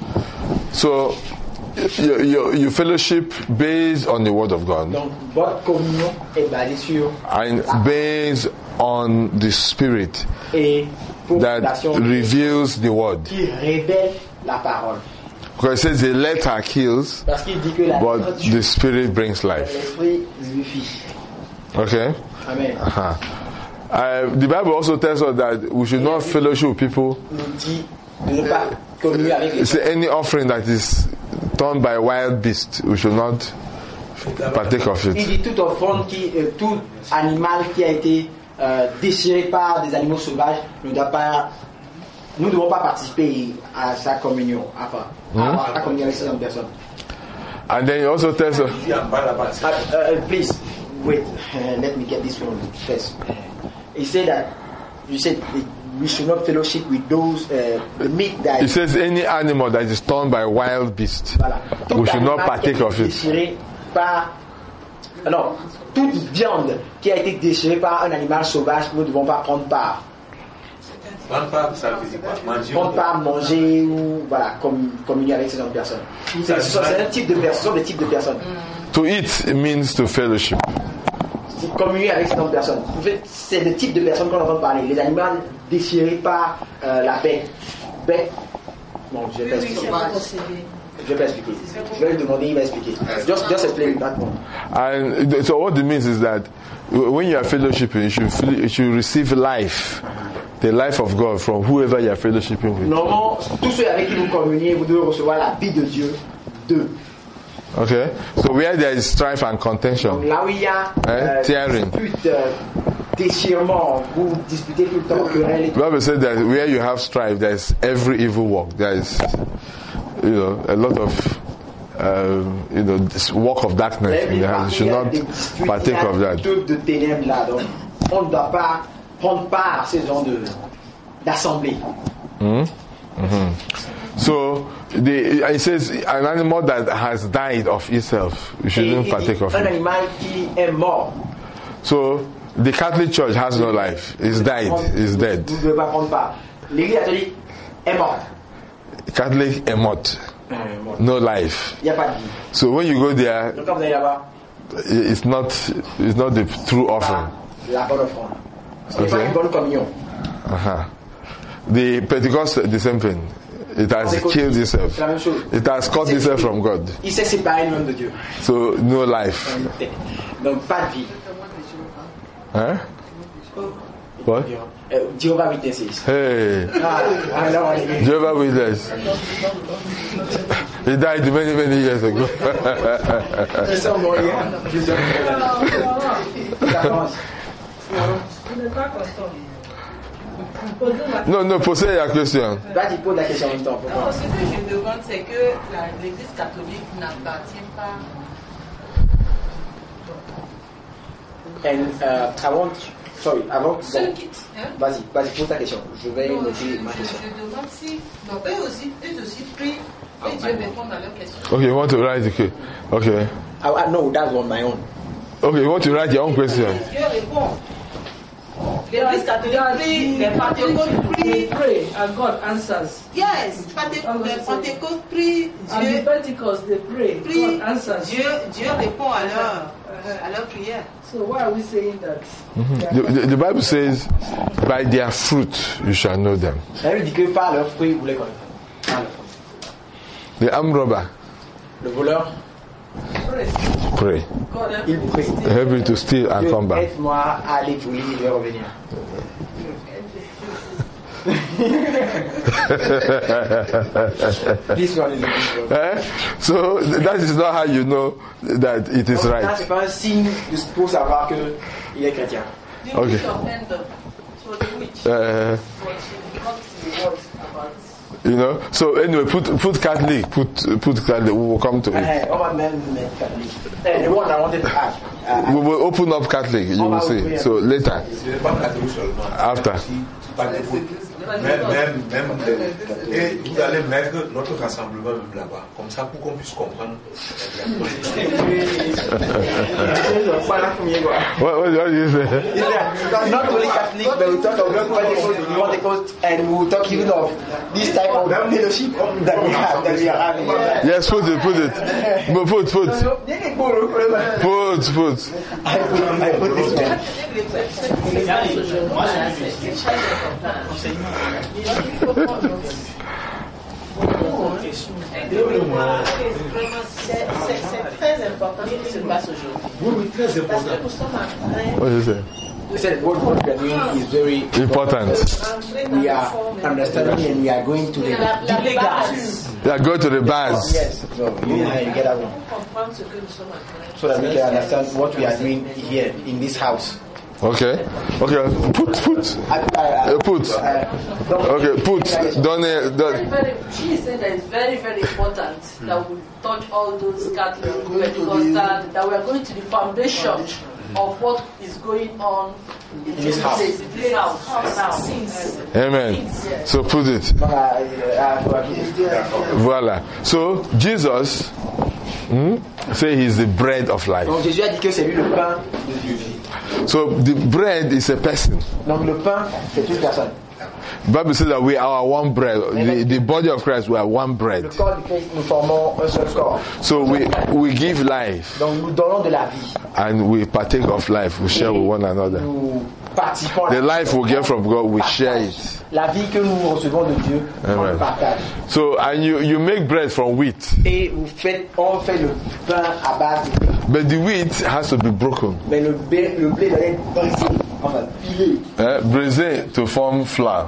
So you, you, you fellowship based on the Word of God Donc votre communion est basée sur and based on the Spirit et pour that l'action reveals the Word. qui révèle la parole. Because it says the letter kills, Parce qu'il dit que la but lettre tue, the Spirit brings life. l'esprit vivifie. Okay? Amen. Uh-huh. Uh, the Bible also tells us that we should not fellowship with people. Nous dit de ne pas communier avec les It's any offering that is done by wild beast, we should not partake of Il it. dit toute offrande qui, euh, tout animal qui a été euh, déchiré par des animaux sauvages ne doit pas nous ne devons pas participer à sa communion, enfin, Hmm? à la communion avec ces autres personnes. And then he also tells us, Uh, uh, please, wait, uh, let me get this one first. Uh, he said that, you said we should not fellowship with those, uh, the meat that he says any animal that is torn by wild beast, voilà, tout we should not animal partake qui a of été it. déchiré par, non, toute viande qui a été déchirée par un animal sauvage, nous ne devons pas prendre part. Prendre part, ça veut dire quoi? Manger. Prendre part, manger ou voilà, comme, communier avec ces autres personnes. C'est, c'est, c'est un type de personnes, ce sont des types de personnes. To eat means to fellowship. C'est communier avec ces autres personnes. En fait, c'est le type de personnes qu'on entend parler. Les animaux déchirés par euh, la bête. Bête. Non, je vais pas expliquer. Je vais pas expliquer. Je vais lui demander, il va expliquer. Just, just explain that one. And so what it means is that when you are fellowshipping, you should, feel, you should receive life, the life of God from whoever you are fellowshipping with. Normalement, tous ceux avec qui vous communiez, vous devez recevoir la vie de Dieu d'eux. Okay? So where there is strife and contention, Donc là où il y a Eh, euh, tearing. dispute, euh, déchirement, vous disputez tout le temps, querelle et the Bible said that where you have strife, there is every evil work. There is, you know, a lot of, um, you know, this work of darkness in the house. You should not partake of that. Tout de ténèbres là, donc on ne doit pas prendre part à ces genres de d'assemblée. Hmm? Mhm. So the, it says an animal that has died of itself, you shouldn't Et- partake et- of un it. animal qui est mort. So the Catholic Church has no life. It's died. It's dead. Vous ne devez pas prendre part. L'Église catholique est morte. Catholic emot, Euh, morte. no life. Il n'y a pas de vie. So when you go there, Donc quand vous allez là-bas, it's not it's not the true offering. pas la bonne offrande. Ce n'est Ok. pas une bonne communion. Uh-huh. The Pentecost, the same thing. It has killed itself. C'est la même chose. It has cut itself from God. Il s'est séparé lui-même de Dieu. So no life. Donc pas de vie. Huh? What? Euh, Jehovah Witnesses. Hey, Ah, alors, allez. Jehovah Witness. He died many many years ago. Ils sont morts hier. Plusieurs fois. Ça commence. Vous n'êtes pas content. Posez la- No, no, posez la question. Là, tu poses la question en même temps. Non, ce que je demande, c'est que la- l'Église catholique n'appartient pas. And uh, I want, sorry, avant, Ceux bon, qui. Hein? vas-y, vas-y, pose ta question. Je vais Non, je, noter ma question. je, je demande si. Donc, eux aussi, eux aussi prient et Dieu répond à leurs questions. Okay, you want to write? Okay, okay, I, I know that's on my own. okay. You want to write your own question? Dieu répond. L'Église catholique prie, les pentecôtes prient. Pray and God answers. Yes, Penté- les pentecôtes prient, And Dieu the Pentecost they pray, prie, God answers. Dieu, Dieu répond à leur, à leur prière. So why are we saying that? The, the, the Bible says, "By their fruit you shall know them." La Bible dit que par leurs fruits, vous les connaissez. Par leurs fruits. The armed robber, Le voleur, pray, il prie. help me to steal and Dieu, come back. aide-moi à aller voler et revenir. This one is a good one. Eh? So that is not how you know that it is Donc, ça, right. c'est pas un signe de- pour savoir qu'il est chrétien. The Okay. witch offender. So the witch. Uh, But she becomes what about. you know. So anyway, put put Catholic, put put Catholic. We will come to it. Eh, on va même mettre Catholique. Eh, the one I wanted to ask. Uh, We will open up Catholic. You will see. So later, Ce n'est pas catholique seulement. after. Pas de faute. Même, même, même, euh, et vous allez mettre notre rassemblement même là-bas, comme ça pour qu'on puisse comprendre. What, what, what do you say? Is that not only Catholic, but we talk of Pentecost, we want the coast, and we will talk even of this type of fellowship that we have, that we are having. Yes, put it, put it. But put, put, put, put. I put, I put this one. Moi, c'est une enseignement. C'est c'est très important ce qui se passe aujourd'hui. Oui, oui, très Parce important. que nous sommes en train What do you say? We said what what we are doing is very Important. We are understanding and we are going to the deep guys. Yeah, go to the bars. Yes, so you, you get that one. comprendre ce que nous sommes en train de So that we can understand what we are doing here in this house. Okay. Okay. Put, put. Uh, put. Okay, put. Don't, uh, Very, don't. very, she said that it's very, very important that we touch all those Catholic, Pentecostal, that we are going to the foundation of what is going on in this house. place, in this house, now. Amen. So put it. Voila. So Jesus hmm, say he's the bread of life. Donc Jésus a dit que c'est lui le pain de Dieu. So the bread is a person. Donc le pain, c'est une personne. Bible says that we are one bread. The, the body of Christ, we are one bread. Le corps du Christ, nous formons un seul corps. So we we give life. Donc nous donnons de la vie. And we partake of life. We share with one another. Nous participons. The life we get from God, we share it. La vie que nous recevons de Dieu, on le partage. So and you you make bread from wheat. Et vous faites, on fait le pain à base de blé. But the wheat has to be broken. Mais le blé, le blé doit être brisé, enfin pilé. Uh, brisé to form flour.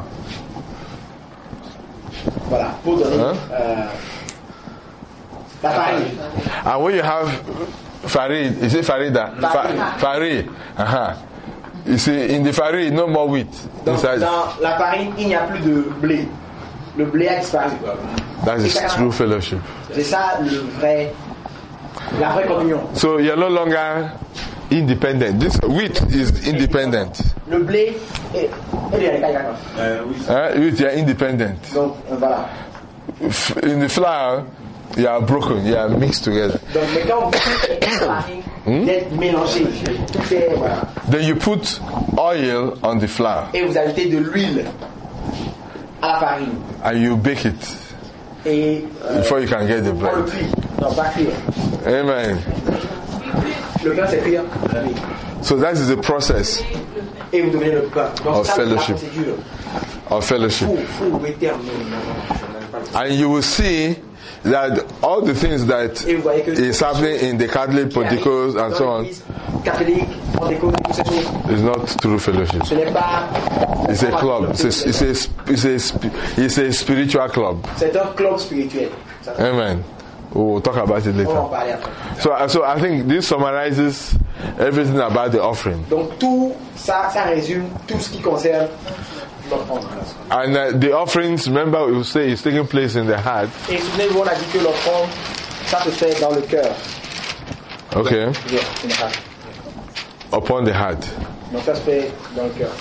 Voilà, pour donner Hein? euh, la farine. And when you have farid, is it farida? Farid. Fa- farid. Uh-huh. You see, in the farid, no more wheat Donc, inside. dans la farine, il n'y a plus de blé. Le blé a disparu. That is true fellowship. C'est ça le vrai, la vraie communion. So you're no longer independent. This wheat is independent. Le blé est, est de la caille. Uh, wheat, you're independent. Donc euh, voilà. F- In the flour, you are broken. You are mixed together. Donc mais quand vous faites la farine, vous êtes mélangé. Tout est voilà. Then you put oil on the flour Et vous ajoutez de l'huile à la farine. and you bake it Et euh, before you can get the on le bread. cuit. Non, pas cuire. Amen. Le pain c'est cuire. So that is the process Et vous devenez le pain. Donc of ça, c'est la fellowship. procédure. of fellowship. Faut, faut mettez un mot. And you will see that all the things that Et vous voyez que is happening in the Catholic, Pentecost, and so on catholique, pentecôte, toutes ces choses, is not true fellowship. ce n'est pas. It's a club. It's a, it's a, it's a, sp- it's a spiritual club. C'est un club spirituel. Ça, Amen. We'll talk about it on va en later. parler après. So, so I think this summarizes everything about the offering. Donc tout ça, ça résume tout ce qui concerne l'offrande. And uh, the offerings, remember, we will say, is taking place in the heart. Et souvenez-vous, on a dit que l'offrande, ça se fait dans le cœur. Okay. Bien, in the heart. Upon the heart. Donc ça se fait dans le cœur.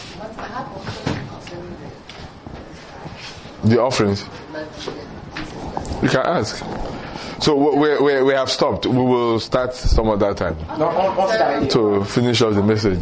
The offerings. You can ask. So we, we, we have stopped. We will start some other time Donc on, on s'est arrêté. to finish off the message.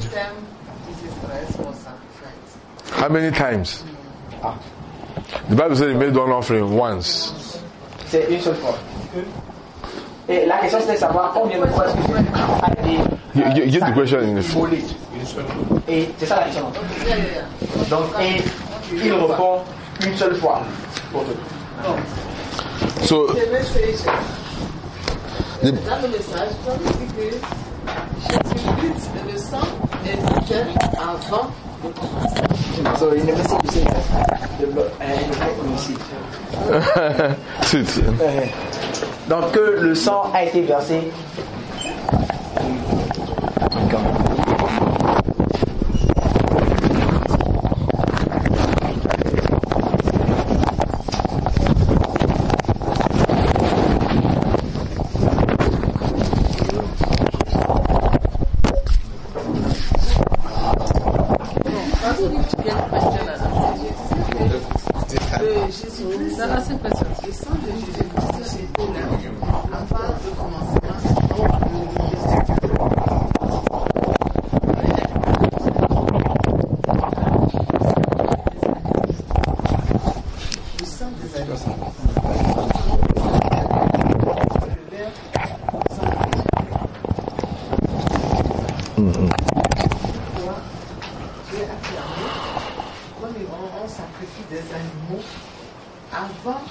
How many times? Ah. The Bible says he made one offering once. C'est une seule fois. Et la question c'est de savoir combien de fois est-ce que Jésus a été You- you- you get the question in the- immolé. Et c'est ça la question. Donc, et il répond une seule fois pour tout. So Le message, the, dans le message, on dit que Jésus-Christ, le sang existait avant de commencer. So in the message you say that the blood and the seed. sit. Donc que le sang a été versé. Jésus-Christ, ça là, c'est personne. Le sang de Jésus-Christ, c'était là, avant le commencement. Le sang des animaux. Comme on, on sacrifie des animaux avant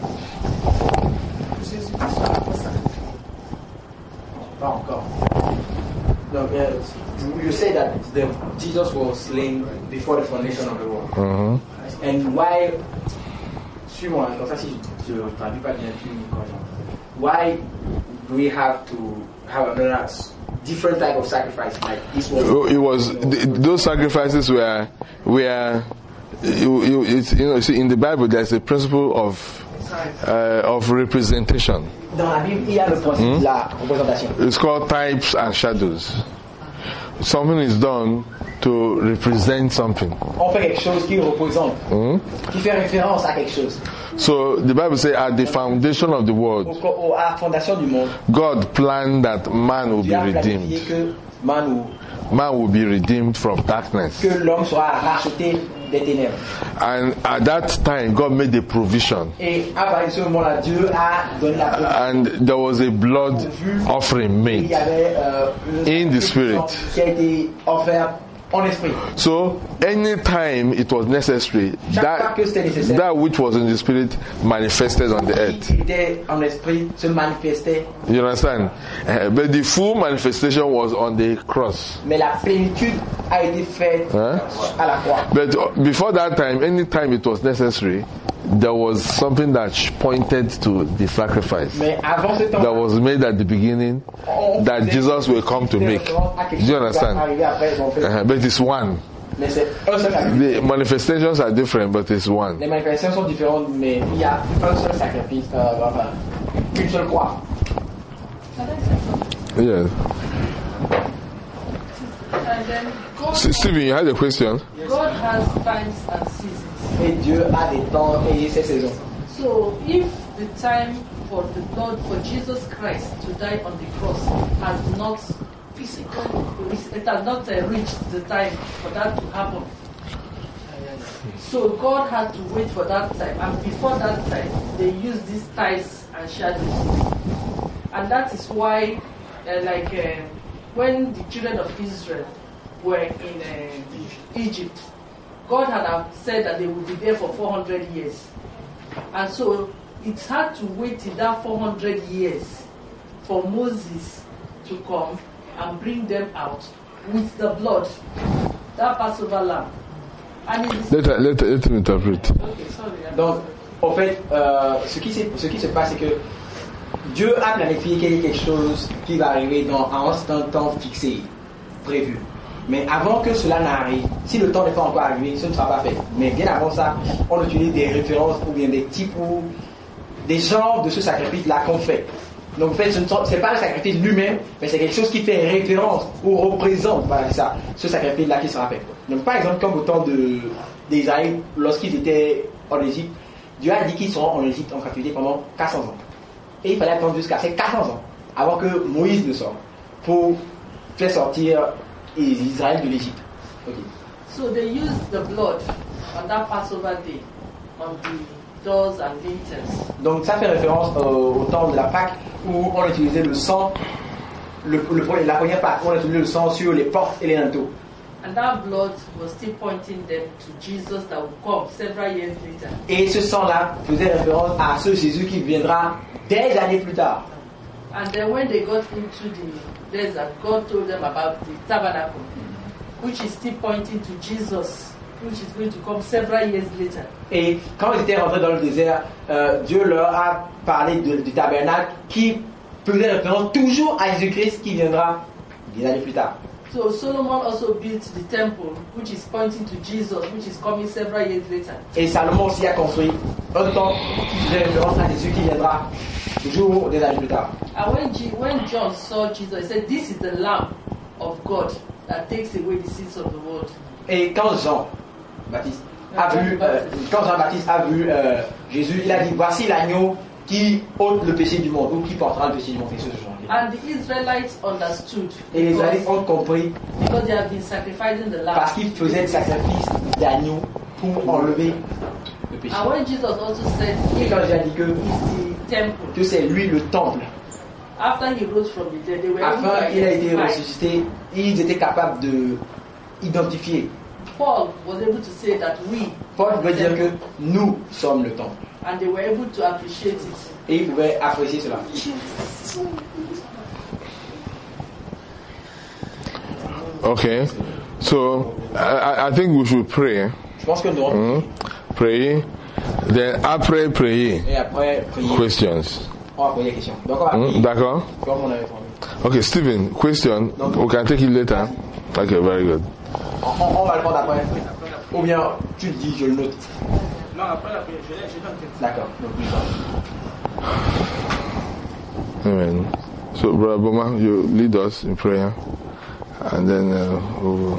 que Jésus-Christ soit pas sacrifié. Pas encore. Donc, uh, you say that the, Jesus was slain before the foundation of the world. Mhm. And why, suis-moi, comme ça si je ne traduis pas bien, suis-moi. Why do we have to have another different type of sacrifice. Like this one. It was th- those sacrifices were were you, you, it's, you know see in the Bible there's a principle of uh, of representation. Dans la Bible, il y a le principe Hmm? de la représentation. It's called types and shadows. Something is done to represent something. On fait quelque chose qui représente, Hmm? qui fait référence à quelque chose. So the Bible says at the foundation of the Au, world, au, à la fondation du monde, God planned that man will be Dieu a planifié redeemed. que man ou Man will be redeemed from darkness. que l'homme soit racheté des ténèbres. And at that time, God made a provision. Et à partir de ce moment-là, Dieu a donné la provision. And there was a blood offering Il made y avait euh, une in the spirit. qui a été offerte en esprit. So anytime it was necessary, that, that which was in the spirit manifested on the earth. Qui était en esprit se manifestait, You understand? Uh, but the full manifestation was on the cross. mais la plénitude a été faite Huh? à la croix. But uh, before that time, anytime it was necessary, there was something that pointed to the sacrifice Mais avant ce temps, that was made at the beginning that Jesus will come to make. Do you understand? Uh, but it's one. Mais c'est un seul sacrifice. The manifestations are different, but it's one. Les manifestations sont différentes, mais il y a un seul sacrifice, euh, enfin, une seule croix. Yeah. And then God, S- Stephen, you had a question? God has times and seasons. Et Dieu a des temps et ses saisons. So if the time for the Lord, for Jesus Christ to die on the cross has not physically, it has not uh, reached the time for that to happen. So God had to wait for that time, and before that time, they used these types and shadows, and that is why, uh, like uh, when the children of Israel were in uh, Egypt, God had uh, said that they would be there for four hundred years, and so it had to wait till that four hundred years for Moses to come and bring them out with the blood, that Passover lamb. And it is Let, let, let him interpret. okay, sorry. I'm Donc, en fait, euh, ce, qui s'est- ce qui se passe, c'est que Dieu a planifié qu'il y ait quelque chose qui va arriver dans un instant temps fixé, prévu. Mais avant que cela n'arrive, si le temps n'est pas encore arrivé, ce ne sera pas fait. Mais bien avant ça, on utilise des références ou bien des types ou des genres de ce sacrifice-là qu'on fait. Donc, en fait, ce n'est pas le sacrifice lui-même, mais c'est quelque chose qui fait référence ou représente, voilà, c'est ça, ce sacrifice-là qui sera fait. Donc, par exemple, comme au temps de, d'Israël, lorsqu'ils étaient en Égypte, Dieu a dit qu'ils seront en Égypte en captivité pendant quatre cents ans. Et il fallait attendre jusqu'à ces quatre cents ans avant que Moïse ne sorte pour faire sortir Israël de l'Égypte. Okay. So they used the blood on that Passover day on the doors and lintels. Donc ça fait référence au, au temps de la Pâque où on utilisait le sang, le, le, la première Pâque, où on utilisait le sang sur les portes et les linteaux. And that blood was still pointing them to Jesus that would come several years later. Et ce sang-là faisait référence à ce Jésus qui viendra des années plus tard. And then when they got into the desert, God told them about the tabernacle, which is still pointing to Jesus, which is going to come several years later. Et quand ils étaient rentrés dans le désert, euh, Dieu leur a parlé de, du tabernacle qui faisait référence toujours à Jésus-Christ qui viendra des années plus tard. So Solomon also built the temple, which is pointing to Jesus, which is coming several years later. Et Salomon aussi a construit un temple qui faisait référence à Jésus qui viendra toujours des années plus tard. And when, G- when John saw Jesus, he said, "This is the Lamb of God that takes away the sins of the world." Et quand Jean Baptiste a vu, euh, quand Jean Baptiste a vu euh, Jésus, il a dit voici l'agneau qui ôte le péché du monde ou qui portera le péché du monde. C'est ce Jean. And the Israelites understood Et les because, Israélites ont compris because they have been sacrificing the lamb. parce qu'ils faisaient le sacrifice d'agneau pour enlever le péché. And when Jesus also said, Et quand j'ai dit que, "Is the temple," que c'est lui le temple, after he rose from the dead, they were able afin to qu'il a été identify. ressuscité, ils étaient capables de identifier. Paul was able to say that we, Paul veut dire que nous sommes le temple. and they were able to appreciate it. Et ils pouvaient apprécier cela. Okay. So I, I think we should pray. Je pense que nous devons Hmm? Pray. Then après prier. et après prier. Questions. On va poser des questions. Donc on va Hmm? prier. D'accord? Comme on avait promis. Okay, Stephen, question. We can take it later. Okay, very good. On, on va le prendre après. Ou bien tu le dis, je le note. Non, après la prière, je l'ai, je l'ai. D'accord. Donc, Amen. So, Brother Boma, you lead us in prayer, and then uh, we will.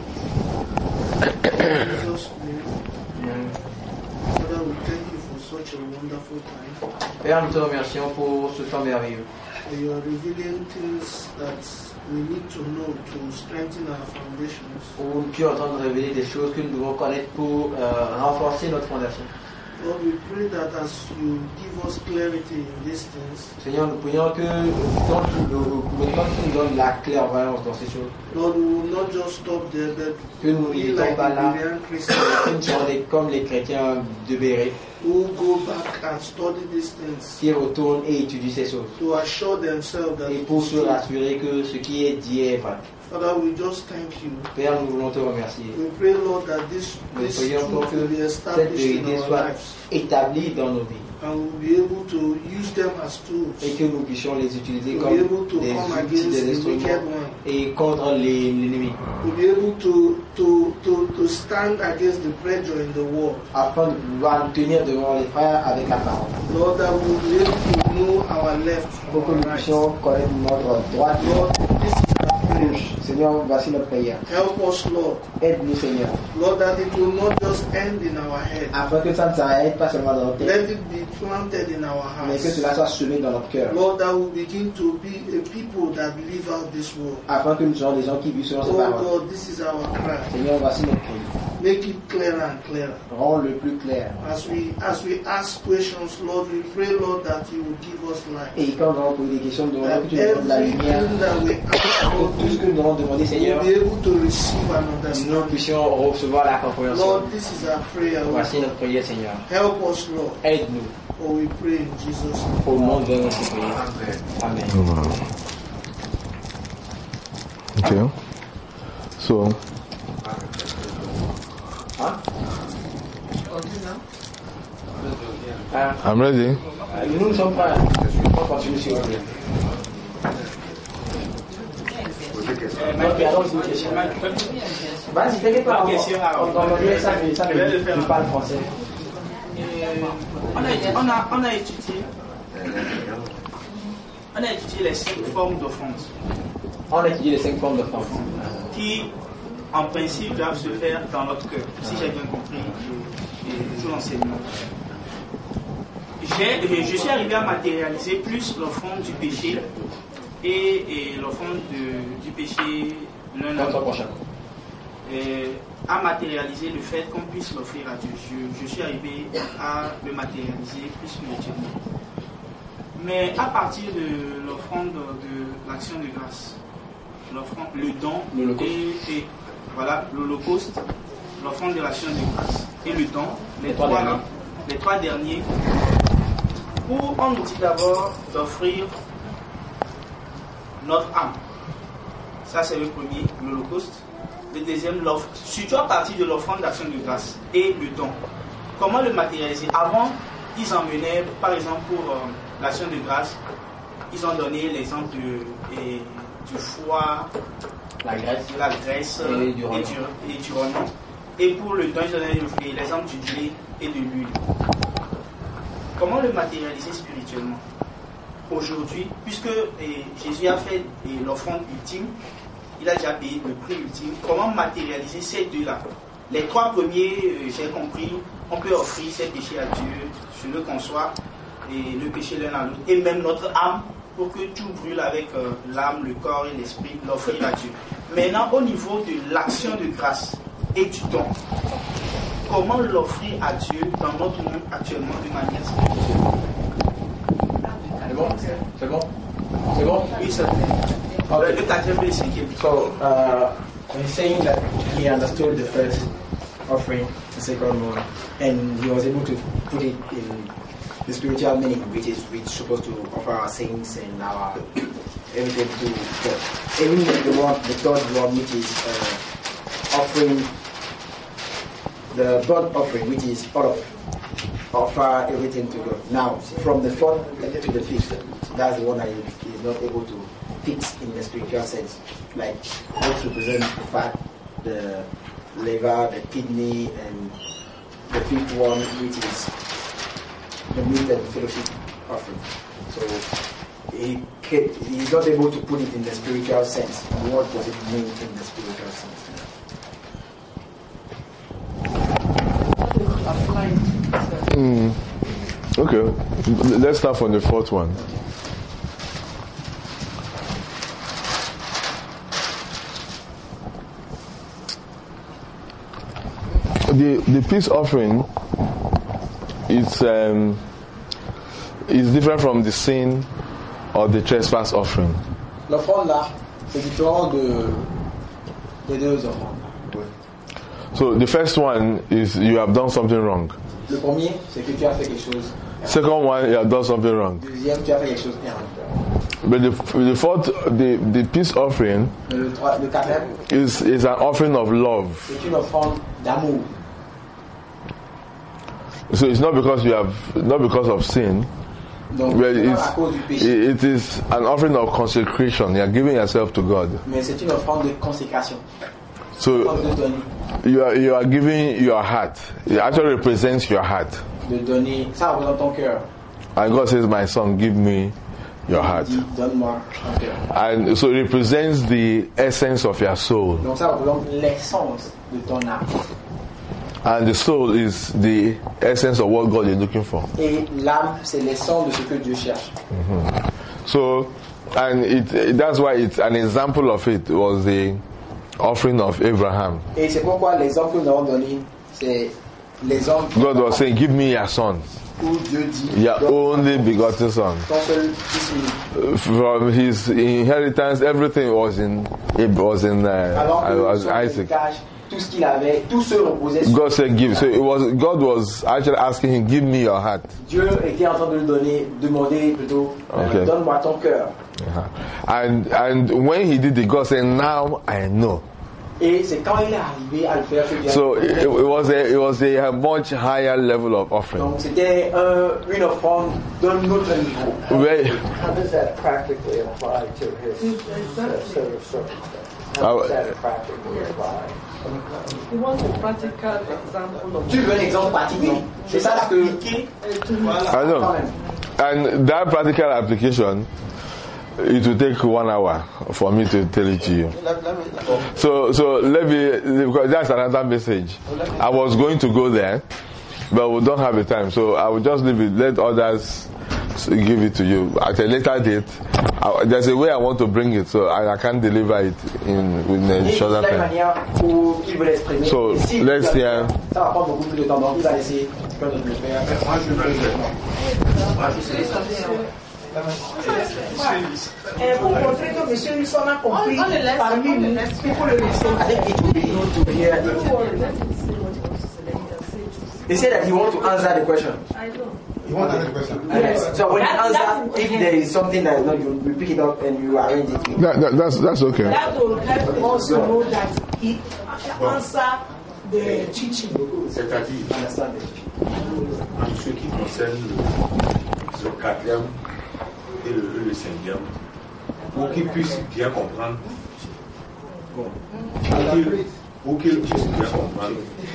Jesus' name. Father, we thank you for such a wonderful time. Père, nous te remercions pour ce temps merveilleux. You are revealing things that we need to know to strengthen our foundations. Où tu es en train de révéler des choses que nous devons connaître pour euh, renforcer notre fondation. Lord, we pray that as you give us clarity in these things, Seigneur, nous prions que quand tu nous, quand tu nous donnes la clairvoyance dans ces choses, Lord, we will not just stop there, but que nous be n'étions like pas the là, Berean Christians que nous soyons des- comme les chrétiens de Béret, who go back and study these things qui retournent et étudient ces choses, to assure themselves that et it pour is se true. rassurer que ce qui est dit est vrai. Father, we just thank you. Père, nous voulons te remercier. We pray, Lord, that this, Nous this prions pour truth will be que cette established in vérité our soit lives, établie dans nos vies and we'll be able to use them as tools et que nous puissions les utiliser to comme be able to des come outils, against des the wicked instruments one, et contre les- l'ennemi, to be able to, to, to, to stand against the pressure in the world. afin de pouvoir nous tenir devant les frères avec la parole. Lord, that we'll be able to know our left Pour que from nous our right. puissions connaître notre droite. Lord, this is our prayer. Seigneur, voici notre prière. Help us, Lord. Aide-nous, Seigneur, Lord, that it will not just end in our head. afin que ça ne s'arrête pas seulement dans notre tête, Let it be planted in our mais que hearts. cela soit semé dans notre cœur, Lord, that we begin to be a people that live out this world. afin que nous soyons des gens qui vivent selon ces Oh paroles. God, this is our cry. Seigneur, voici notre cri. Make it clearer and clearer. Rends-le plus clair. As we as we ask questions, Lord, we pray, Lord, that you will give us light. Et quand nous allons poser des questions, nous demandons That que tu nous donnes la lumière, everything that we ask, que Lord, tout ce que nous devons demander, we Seigneur, will be able to receive and nous understand. puissions recevoir la compréhension. Lord, this is our prayer. Lord. Voici notre prière, Seigneur. Help us, Lord. Aide-nous. For we pray in Jesus' name. Au nom de notre prière. Amen. Okay. So, Ah, I'm ready. nous ne sommes pas là. On continue sur le prière. Ok, alors c'est une question. Vas-y, t'inquiète pas. Ma question, On on va dire ça, mais ça, je vais le faire. je parle français. Euh, on, a, on, a, on a étudié on a étudié les cinq formes d'offrande On a étudié les cinq formes de France. qui en principe doivent se faire dans notre cœur, si j'ai bien compris euh, euh, tout l'enseignement. J'ai- euh, je suis arrivé à matérialiser plus l'offrande du péché et, et l'offrande de- du péché l'un à Notre l'autre. prochain. Euh, à matérialiser le fait qu'on puisse l'offrir à Dieu. Je, je suis arrivé à le matérialiser plus spirituellement. Mais à partir de l'offrande de l'action de grâce, l'offrande, le don L'Holocauste. et, et voilà l'Holocauste, l'offrande de l'action de grâce et le don, les, Les trois trois, derniers. les trois derniers, où on nous dit d'abord d'offrir notre âme. Ça c'est le premier, l'Holocauste. Le deuxième, l'offre, surtout à partir de l'offrande d'action de grâce et le don. Comment le matérialiser? Avant, ils emmenaient, par exemple, pour euh, l'action de grâce, ils ont donné l'exemple de, et, du foie, La Grèce. de la graisse Et et du du, rognons. et du rognons. Et pour le don, ils donnaient l'exemple du blé et de l'huile. Comment le matérialiser spirituellement? Aujourd'hui, puisque et, Jésus a fait et, l'offrande ultime, il a déjà payé le prix ultime. Comment matérialiser ces deux-là? Les trois premiers, euh, j'ai compris, on peut offrir ses péchés à Dieu, je le conçois, et le péché l'un à l'autre, et même notre âme, pour que tout brûle avec euh, l'âme, le corps et l'esprit, l'offrir à Dieu. Maintenant, au niveau de l'action de grâce et du don, comment l'offrir à Dieu dans notre monde actuellement de manière spirituelle? C'est bon? C'est bon? C'est bon? Oui, ça. Le le quatrième et le cinquième. So, uh, when saying that he understood the first offering, the sacred one, and he was able to put it in the spiritual meaning, which is which supposed to offer our saints and our everything to God. Even the one, the third one, which is uh, offering the burnt offering, which is part of offer everything to God. Now, from the fourth to the fifth, that's the one that he is not able to fixed in the spiritual sense. Like what represents the fat, the liver, the kidney, and the fifth one, which is the meat and fellowship offering. So he he's not able to put it in the spiritual sense. What does it mean in the spiritual sense? Mm. Okay, let's start from the fourth one. The the peace offering is um, is different from the sin or the trespass offering. L'offrande là, c'est différent de des deux offrandes. So the first one is you have done something wrong. Le premier, c'est que tu as fait quelque chose. Second one, you have done something wrong. Deuxième, tu as fait quelque chose errant. But the the fourth, the the peace offering Le, trois, le quatrième, is is an offering of love. c'est une offrande d'amour. So it's not because you have not because of sin. Donc, Well, c'est pas it's, à cause du péché, it is an offering of consecration. You are giving yourself to God. mais c'est une offrande de consécration. So De donner, you are you are giving your heart. It actually represents your heart. de donner, ça représente ton cœur. And God says, "My son, give me your heart." Il dit, donne-moi ton cœur. And so it represents the essence of your soul. Donc ça représente l'essence de ton âme. And the soul is the essence of what God is looking for. Et l'âme, c'est l'essence de ce que Dieu cherche. So, and it, it that's why it's an example of it was the offering of Abraham. Et c'est pourquoi l'exemple que nous avons donné, c'est l'exemple God was saying, "Give me your son, où Dieu dit, your only begotten son." ton seul fils unique. From his inheritance, everything was in it was in uh, Alors que was son Isaac. héritage, tout ce qu'il avait, tout se reposait sur God said, "Give." So it was God was actually asking him, "Give me your heart." Dieu était en train de lui donner, demander plutôt, Okay. donne-moi ton cœur. Uh-huh. And and when he did it, God said, "Now I know." Et c'est quand il est arrivé à le faire que Dieu So a it, it was a it was a much higher level of offering. Donc c'était un, une offrande d'un autre niveau. Where, How does that practically apply to his uh, set of circumstances? How does that practically apply? You want a practical example of Tu veux un exemple pratique, non? C'est ça ce que... I know. And that practical application, it will take one hour for me to tell it to you. So, so let me, because that's another message. I was going to go there, but we don't have the time. So I will just leave it, let others give it to you. At a later date, I, there's a way I want to bring it, so I, I can't deliver it in, in a shorter time. So let's hear. Ça va prendre beaucoup plus de temps, donc il va laisser quelqu'un d'autre le faire. Moi, je vais le Et pour montrer que monsieur Wilson a compris parmi nous, il faut le laisser. He said that he wants to answer the question. I know. You want another question? Yes. So when you answer, if there is something that is not, you, you pick it up and you arrange it. That, that, that's that's okay. That will help us to know that he answer the teaching. C'est-à-dire, Understand it. en ce qui concerne le, le quatrième et le, le cinquième, pour qu'ils puissent bien comprendre, pour qu'ils pour qu'ils puissent bien comprendre,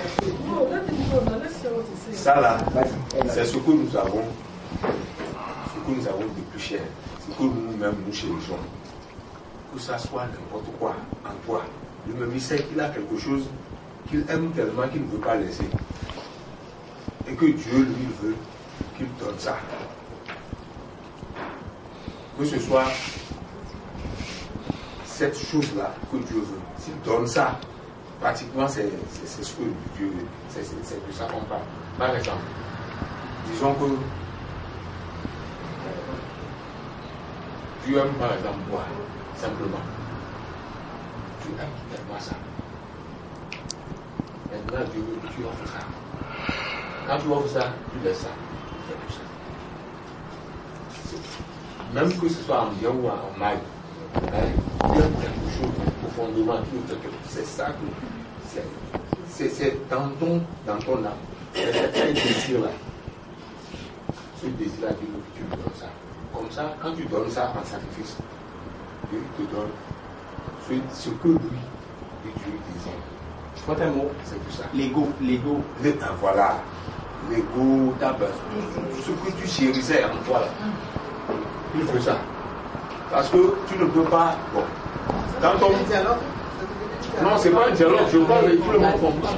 ça là, c'est ce que nous avons, ce que nous avons de plus cher, ce que nous-mêmes nous cherchons. Que ça soit n'importe quoi en toi. Lui-même, il sait qu'il a quelque chose qu'il aime tellement qu'il ne veut pas laisser. Et que Dieu, lui, veut qu'il donne ça. Que ce soit cette chose-là que Dieu veut. S'il donne ça, pratiquement, c'est ce que Dieu veut. C'est de ça qu'on parle. Par exemple, disons que Dieu aime, par exemple, boire, simplement. Tu aimes tellement ça. Maintenant, Dieu veut que tu offres ça. Quand tu offres ça, tu laisses ça. Tu fais tout ça. Même que ce soit en bien ou en mal, hein, tu aimes quelque chose profondément, tu veux quelque chose. C'est ça que c'est dans ton, dans ton âme. C'est un désir-là. Ce désir-là, Dieu veut que tu lui donnes ça. Comme ça, quand tu donnes ça en sacrifice, Dieu te donne ce, ce que lui et Dieu désire. Quoi un mot? C'est tout ça. L'ego, l'ego. Le, ah, voilà. L'ego, ta base, tout ce que tu chérissais en toi là. Il faut ça. Parce que tu ne peux pas. Bon. Quand on. Non, c'est pas un dialogue, je parle et tout le monde comprend.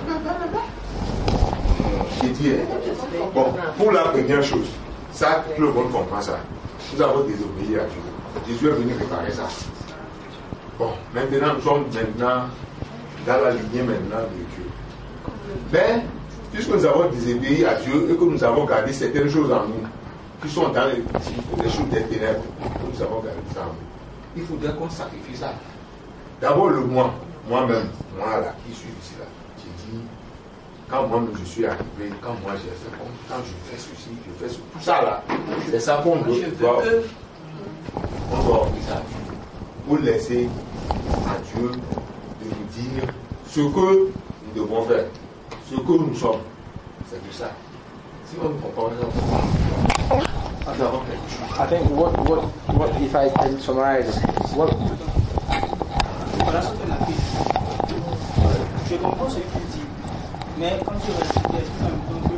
J'ai dit, bon, pour la première chose, ça, tout le monde comprend ça. Nous avons désobéi à Dieu. Jésus est venu réparer ça. Bon, maintenant, nous sommes maintenant dans la lignée maintenant de Dieu. Mais, puisque nous avons désobéi à Dieu et que nous avons gardé certaines choses en nous, qui sont dans les, les choses des ténèbres, que nous avons gardé ça en nous, il faudrait qu'on sacrifie ça. D'abord le moi, moi-même, moi là, qui suis ici là, j'ai dit, quand moi-même je suis arrivé, quand moi j'ai fait, quand je fais ceci, je fais ceci, tout ça là, c'est ça qu'on doit, doit, on doit offrir ça pour laisser à Dieu de nous dire ce que nous devons faire, ce que nous sommes, c'est tout ça. Si on ne comprend pas, nous avons quelque chose. I think what, what, what if I can summarize, what, Voilà ce que la Bible dit. Je comprends ce qu'il dit, mais quand tu réfléchis un peu,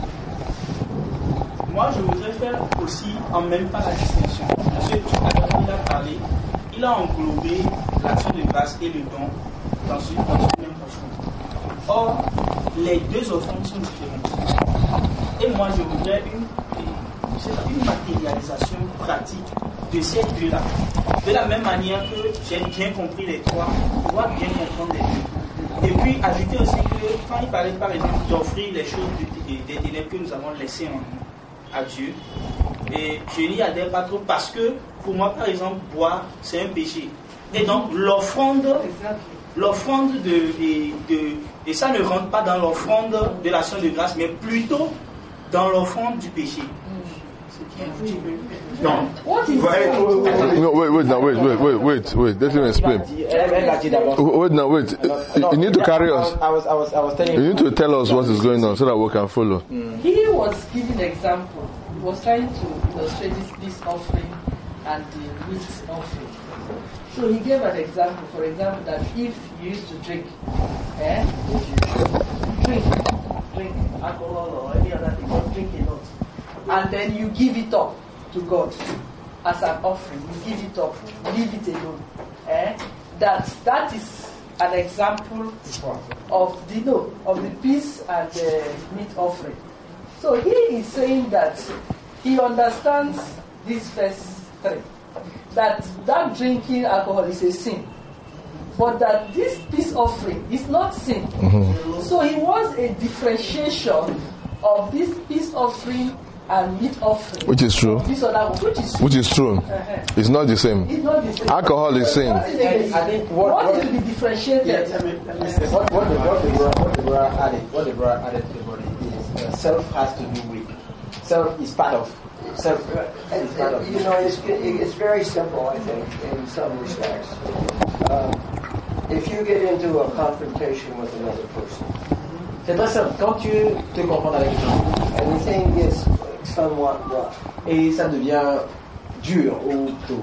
moi je voudrais faire aussi en même temps la distinction. Parce que tout à l'heure il a parlé, il a englobé l'action de grâce et le don dans une, dans une même offrande. Or, les deux offrandes sont différentes. Et moi je voudrais une, une matérialisation pratique de ces deux-là. De la même manière que j'ai bien compris les trois, je dois bien comprendre les deux. Et puis ajouter aussi que quand il parlait par exemple d'offrir les choses des ténèbres que nous avons laissées en nous à Dieu, et je n'y adhère pas trop parce que pour moi par exemple boire c'est un péché. Et donc l'offrande, l'offrande de, de, de et ça ne rentre pas dans l'offrande de l'action de grâce, mais plutôt dans l'offrande du péché. No. No, wait, wait, now, wait, wait, wait, wait, wait. Let him explain. Wait, now, wait. You need to carry us. I was, I was, I was telling You need to tell us what is going on so that we can follow. He was giving an example. He was trying to illustrate this peace offering and the meat offering. So he gave an example. For example, that if you used to drink, eh, if you drink, drink alcohol or any other thing, or drink a lot, and then you give it up to God as an offering, you give it up, leave it alone. Eh? That that is an example of the no of the peace and the meat offering. So he is saying that he understands this verse three, that that drinking alcohol is a sin, but that this peace offering is not sin. Mm-hmm. So he wants a differentiation of this peace offering and meat offering, which is true. This or that, which is which is true. Uh-huh. It's not the same. It's not the same. Alcohol is sin. What is, it? I think what, what, what is to be differentiated? Yes, I mean, what, what the what the brother what the brother added what the brother added to the body is uh, self has to do with self is part of self. Uh, and, is part of you know, it's it's very simple. I think in some respects, um, if you get into a confrontation with another person, c'est très simple. Quand tu te confrontes avec quelqu'un, and the thing gets somewhat rough, et ça devient dur ou tôt.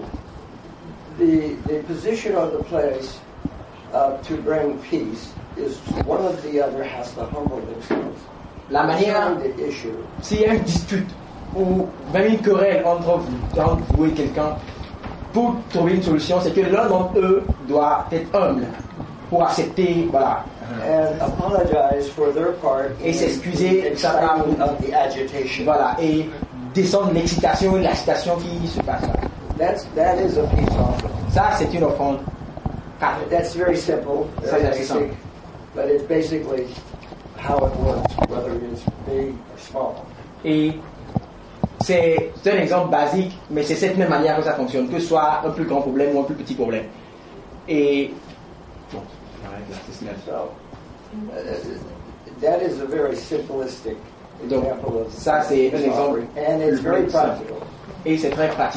The the position of the place uh, to bring peace is one of the other has to humble themselves. La manière, the issue. S'il y a une dispute ou même une querelle entre vous, entre vous et quelqu'un, pour trouver une solution, c'est que l'un d'entre eux doit être humble pour accepter, voilà. And apologize for their part et s'excuser de sa part of the agitation. Voilà, et descendre l'excitation et l'agitation qui se passe là. That's that is a peace offering. Ça, c'est une offrande. That's very simple, very basic, but it's basically how it works, whether it's big or small. Et c'est, c'est un exemple basique, mais c'est cette même manière que ça fonctionne, que ce soit un plus grand problème ou un plus petit problème. Et bon, so, uh, that is a very simplistic donc, example of ça c'est un exemple, and it's very practical. Et c'est très pratique.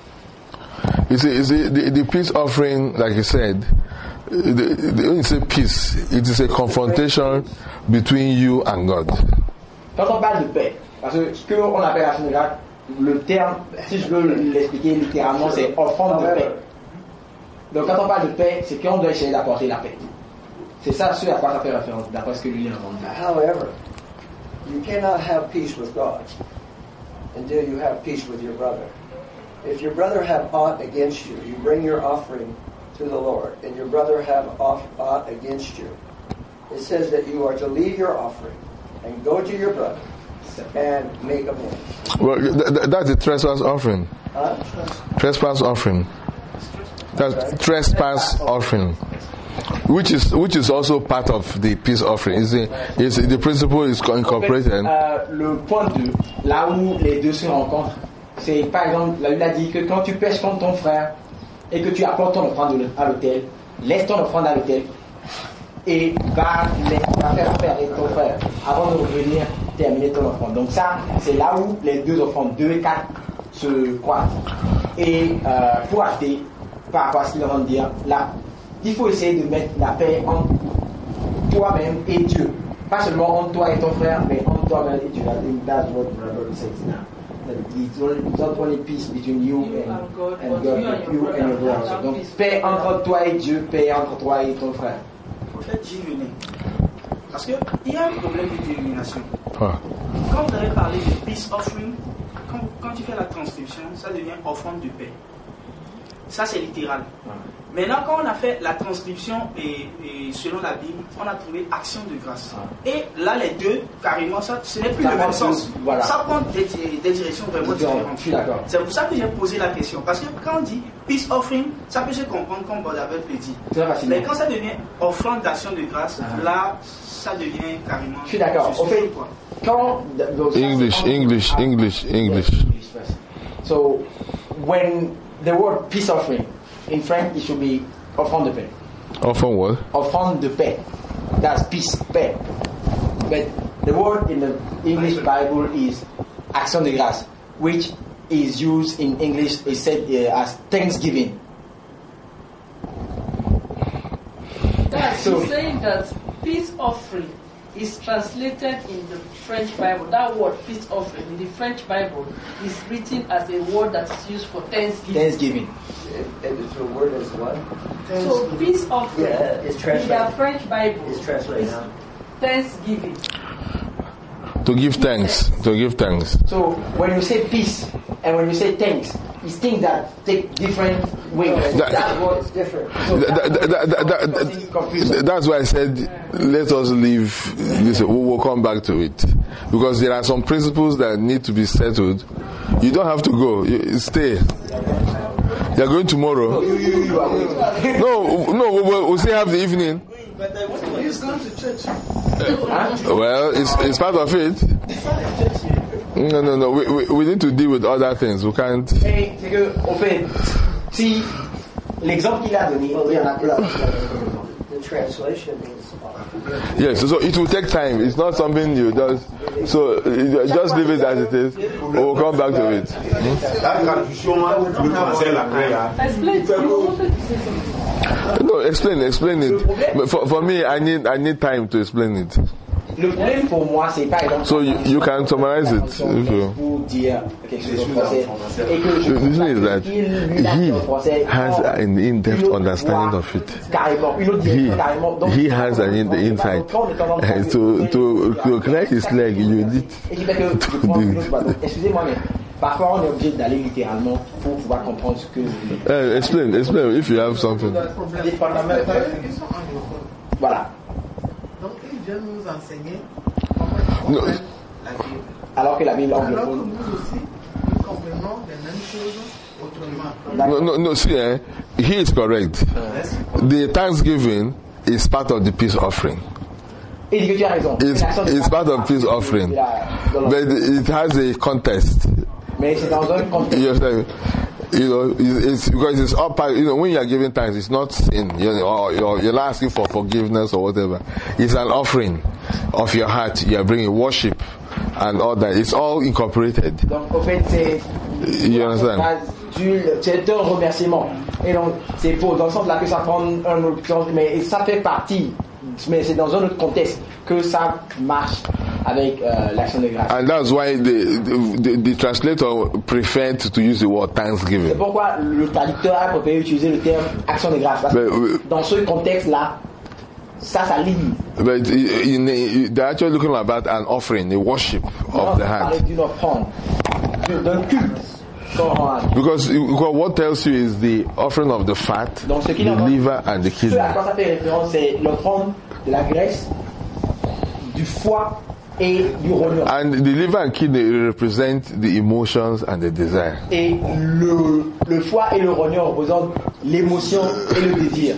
You see, you see the, the peace offering, like you said, the, the, when you say peace, it is a confrontation between you and God. Quand on parle de paix, parce que ce qu'on appelle à général, le terme, si je veux l'expliquer littéralement, c'est offrande de paix. Donc quand on parle de paix, c'est qu'on doit essayer d'apporter la paix. C'est ça ce à quoi ça fait référence, d'après ce que lui a demandé. However, you cannot have peace with God until you have peace with your brother. If your brother have aught against you, you bring your offering to the Lord, and your brother have aught against you. It says that you are to leave your offering and go to your brother and make amends. Well, th- th- that's the trespass offering. Huh? Trespass offering. That's Okay. trespass offering, which is which is also part of the peace offering. Is the is the principle is co- incorporated. En fait, euh, le point deux, là où les deux se rencontrent, c'est par exemple, la Bible a dit que quand tu pêches contre ton frère et que tu apportes ton offrande à l'autel, laisse ton offrande à l'autel et va, va faire faire ton frère avant de revenir terminer ton offrande. Donc ça, c'est là où les deux offrandes, deux et quatre, se croisent. Et euh, pour acheter, par rapport à ce qu'il est en train de dire, là, il faut essayer de mettre la paix entre toi-même et Dieu. Pas seulement entre toi et ton frère, mais entre toi-même et Dieu. I think that's what Brother says now. That it's only, it's not only peace between you and, and God, and God, but you and your brother. Donc paix entre toi et Dieu, paix entre toi et ton frère. En fait, j'y venais. Parce qu'il y a un problème de dénomination. Ah. Quand vous avez parlé de peace offering, quand, quand tu fais la transcription, ça devient offrande de paix. Ça, c'est littéral. Maintenant, quand on a fait la transcription et, et selon la Bible, on a trouvé action de grâce. Et là, les deux, carrément, ça, ce n'est plus Ça le même prend sens. plus, voilà. Ça prend des, des directions vraiment Différentes, différentes. je suis d'accord. C'est pour ça que j'ai posé la question. Parce que quand on dit peace offering, ça peut se comprendre comme Bodabet le dit. Très facilement. Mais quand ça devient offrande d'action de grâce, Ah. là, ça devient carrément. Je suis d'accord. je Au suis fait, sûr, quoi. quand donc, ça, English, c'est- English, Ah. English, English. Yes, English first. So, when the word peace offering, in French, it should be offrande de paix. Often what? Offrande de paix. That's peace, paix. But the word in the English Bible is action de grâce, which is used in English, is said uh, as thanksgiving. That's So- he's saying that peace offering is translated in the French Bible. That word peace offering in the French Bible is written as a word that is used for thanksgiving. Thanksgiving. And the word is what? So peace offering Yeah, it's in translated. their French Bible It's translated is now. thanksgiving. To give thanks. To give thanks. So when you say peace and when you say thanks, it's things that take different ways. That- That's what It's different. So Th- that's th- th- th- th- causing confusion. That's why I said, let us leave this. We will come back to it. Because there are some principles that need to be settled. You don't have to go. You stay. You're going tomorrow. No, no, we will we'll still have the evening. He's going to church. Well, it's, it's part of it. No, no, no. We, we, we need to deal with other things. We can't. Et c'est que, au fait, si l'exemple qu'il a donné, il y en a plein. The translation is off. Yes, so it will take time. It's not something you just. So uh, just leave it as it is. We'll come back to it. La traduction, le français, la paix, là. Explain. You wanted to say something. No, explain, explain it. But for, for me, I need I need time to explain it. Le problème pour moi, c'est par exemple. So you, you can summarize it. If you, Pour dire quelque chose en français. Et que je the thing is that qu'il lui a dit en français, he has an in-depth une autre understanding voix, of it. Carrément, une autre He, direction carrément. Donc, he has an in, insight. And to, to, to connect his leg, you need Et qui fait que je prends une autre voix. Donc, excusez-moi, mais parfois on est obligé d'aller littéralement pour pouvoir comprendre ce que vous voulez. Uh, explain, explain if you have something. Dépendamment. Ils sont anglophones. Voilà. Donc ils viennent nous enseigner No, comment la Bible. Alors que la Bible Alors que anglophone. nous aussi, nous comprenons les mêmes choses autrement. no, no, no. See, eh, he is correct. The Thanksgiving is part of the peace offering. Il dit que tu as raison. It's, L'action de it's grâce, part of peace offering, but it has a context. Mais c'est dans un contexte. You understand? You know, it's, it's because it's all part. You know, when you are giving thanks, it's not sin. You know, or you're, you're not asking for forgiveness or whatever. It's an offering of your heart. You are bringing worship and all that. It's all incorporated. Donc, au fait, c'est. You understand? Tu- C'est un remerciement. Et donc, c'est pour, dans le sens là que ça prend un autre sens, mais ça fait partie. Mais c'est dans un autre contexte que ça marche avec euh, l'action de grâce. And that's why the, the, the, the translator preferred to use the word C'est thanksgiving. pourquoi le traducteur a préféré utiliser le terme action de grâce. Parce que Mais, dans ce contexte-là, ça, ça ligne. But in, in, they're actually looking about an offering, a worship of the hand. Parler d'une offrande, d'un culte. Because, because what tells you is the offering of the fat, Donc, ce qui the liver, and the Ce kidney. à quoi ça fait référence, c'est l'offrande de la graisse, du foie et du rognon. And the liver and kidney represent the emotions and the desire. Et le, le foie et le rognon représentent l'émotion et le désir.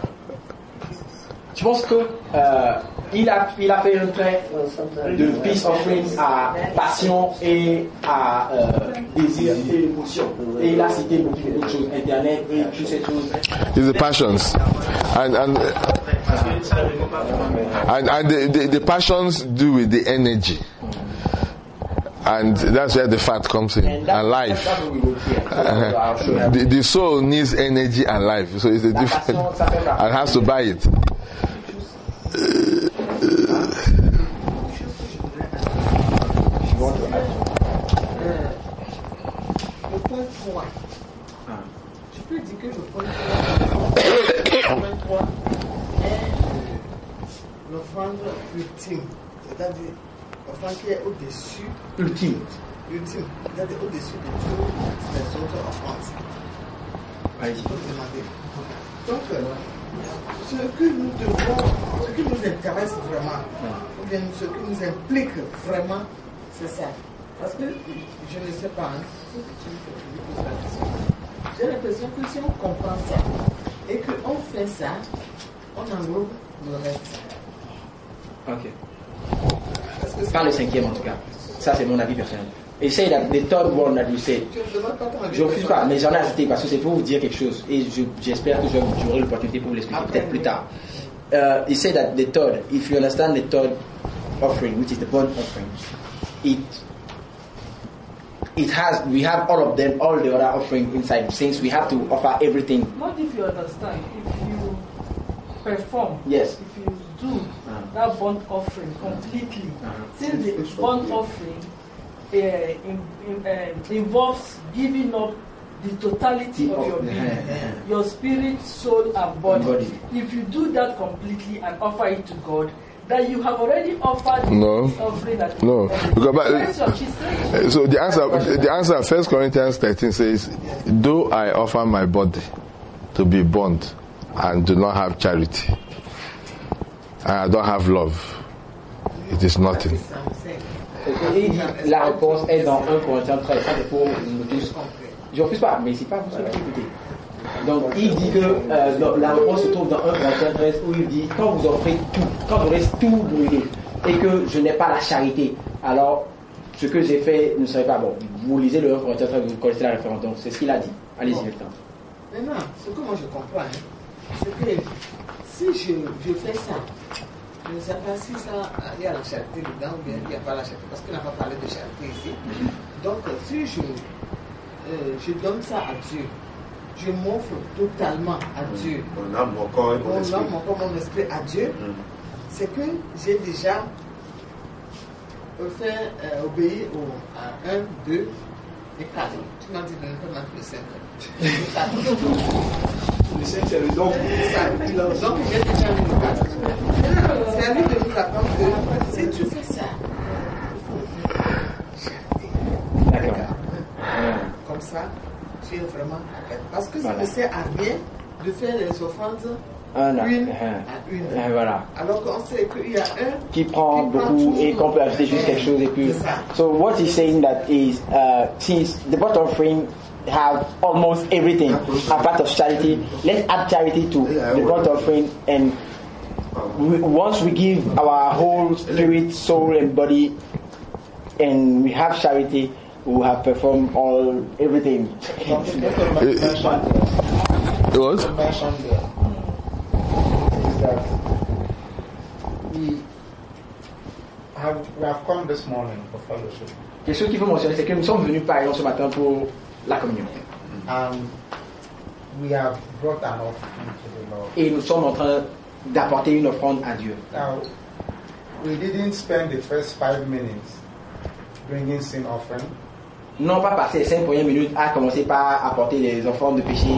Je pense que euh, il, a, il a fait un trait de peace offering à passion et à euh, désir et émotion. Et il a cité beaucoup de choses, Internet et toutes ces choses. It's the passions. And, and, and, and the, the, the passions do with the energy. And that's where the fat comes in, and, and life. Uh, the, the soul needs energy and life, so it's a different, and has to buy it. Le point trois. Je peux dire que le point trois, le point trois est l'offrande ultime, c'est-à-dire l'offrande qui est au-dessus. Ultime. Ultime, c'est-à-dire au-dessus de toutes les autres offrandes. Allez-y. Donc, euh, ce que nous devons, ce qui nous intéresse vraiment, ou bien ce qui nous implique vraiment, c'est ça. Parce que, je ne sais pas, hein, j'ai l'impression que si on comprend ça et qu'on fait ça, on englobe le reste. Ok. Pas le cinquième en tout cas. Ça c'est mon avis personnel. Et say that the third one that you said, je refuse pas, mais j'en ai ajouté parce que c'est pour vous dire quelque chose et je, j'espère que j'aurai l'opportunité pour vous l'expliquer peut-être plus tard. Uh, he said that the third, if you understand the third offering, which is the burnt offering, it it has, we have all of them, all the other offering inside, since we have to offer everything. Not if you understand, if you perform, Yes. if you do that burnt offering completely, since the burnt offering uh, in, in, uh, involves giving up the totality of your being, your spirit, soul, and body. Body. If you do that completely and offer it to God, that you have already offered No. this offering that No. Because, but, That's what she's saying. so the answer, the answer, First Corinthians thirteen says, "Though I offer my body to be burnt and do not have charity, and I don't have love, it is nothing." Et il dit, la réponse est dans un Corinthiens treize. Ça c'est pour nous tous. Je refuse pas, mais c'est pas pour ça que écoutez. Donc il dit que euh, la réponse se trouve dans un Corinthiens treize où il dit quand vous offrez tout, quand vous restez tout brûlé et que je n'ai pas la charité, alors ce que j'ai fait ne serait pas bon. Vous lisez le un Corinthiens treize, vous connaissez la référence, donc c'est ce qu'il a dit. Allez-y, Bon. Victor. Maintenant, ce que moi je comprends, hein, c'est que si je, je fais ça, je ne sais pas si ça, il y a la charité dedans ou bien il n'y a pas la charité, parce qu'il n'a pas parlé de charité ici. Donc, si je, euh, je donne ça à Dieu, je m'offre totalement à Dieu, Mon âme, mon corps et mon mon esprit. âme, mon corps, mon esprit à Dieu, Mm. c'est que j'ai déjà fait euh, obéir au, à un, deux et quatre. Tu m'as dit de ne pas mettre le cinq. Le quatre. Le cinq, c'est le don. Ça, donc j'ai déjà mis le quatre. C'est à lui de nous apprendre que si tu fais ça, il faut faire charité. D'accord. Comme ça, tu es vraiment à peine. Parce que ça Voilà. ne sert à rien de faire les offrandes Un à une un. à une. Et voilà. Alors qu'on sait qu'il y a un Qui prend qui prend beaucoup tout. et qu'on peut ajouter juste quelque chose et puis. C'est ça. So what he's saying that is, uh, since the burnt offering have almost everything, a part of charity, let's add charity to the burnt offering, and we, once we give our whole spirit, soul, and body, and we have charity, we will have performed all everything. Donc, je vais te mettre un chant de- What? un chant de- is that we have, we have come this morning for fellowship. Et ce qu'il faut mentionner, c'est que nous sommes venus par exemple ce matin pour la communion. And we have brought an offering to the Lord. Et nous sommes en train d'apporter une offrande à Dieu. Now, we didn't spend the first five minutes bringing sin offering. Non pas passer les cinq premières minutes à commencer par apporter les offrandes de péché.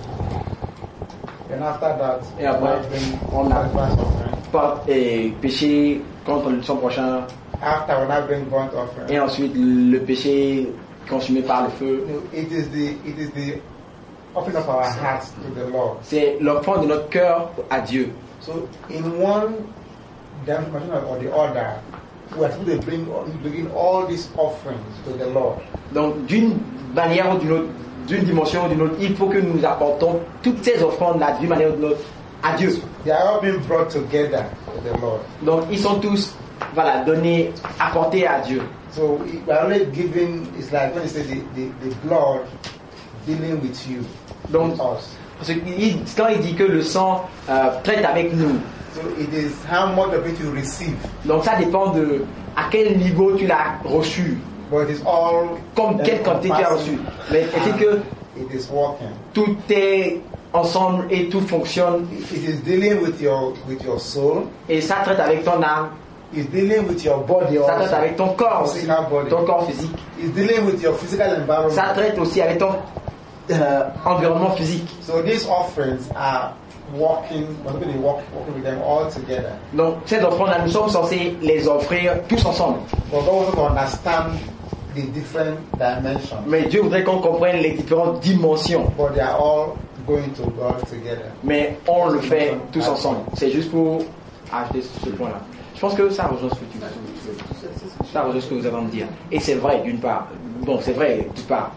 And after that, Et après, on a pas et péché contre son prochain. After when I bring burnt offering. Et ensuite le péché consumé par le feu. It is the it is the offering of our hearts to the Lord. C'est l'offrande de notre cœur à Dieu. So in one dimension or the other, we are supposed to bring bring all these offerings to the Lord. Donc d'une manière ou d'une autre, d'une dimension ou d'une autre, il faut que nous apportons toutes ces offrandes-là d'une manière ou d'une autre à Dieu. They are all being brought together to the Lord. Donc ils sont tous, voilà, donnés, apportés à Dieu. So we are only giving. It's like when you say the, the, the blood dealing with you. Donc parce qu'il, quand il dit que le sang euh, traite avec nous. So it is how much of it you receive. Donc ça dépend de à quel niveau tu l'as reçu. But it is all comme quelle quantité tu as reçu. Mais c'est que it is working. Tout est ensemble et tout fonctionne. It is dealing with your with your soul. Et ça traite avec ton âme. It's dealing with your body also. Ça traite avec ton corps, body. ton corps physique. It's dealing with your physical environment. Ça traite aussi avec ton euh, environnement physique. So these offerings are working, working, working with them all together. Donc ces offrandes-là, nous sommes censés les offrir tous ensemble. But God wants to understand the different dimensions. Mais Dieu voudrait qu'on comprenne les différentes dimensions. But they are all going to God together. Mais on le fait tous ensemble. C'est juste pour ajouter ce point-là. Je pense que ça rejoint ce que tu veux. Ça rejoint ce que vous avez à me dire. Et c'est vrai d'une part. Bon, c'est vrai d'une part.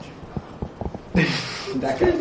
D'accord.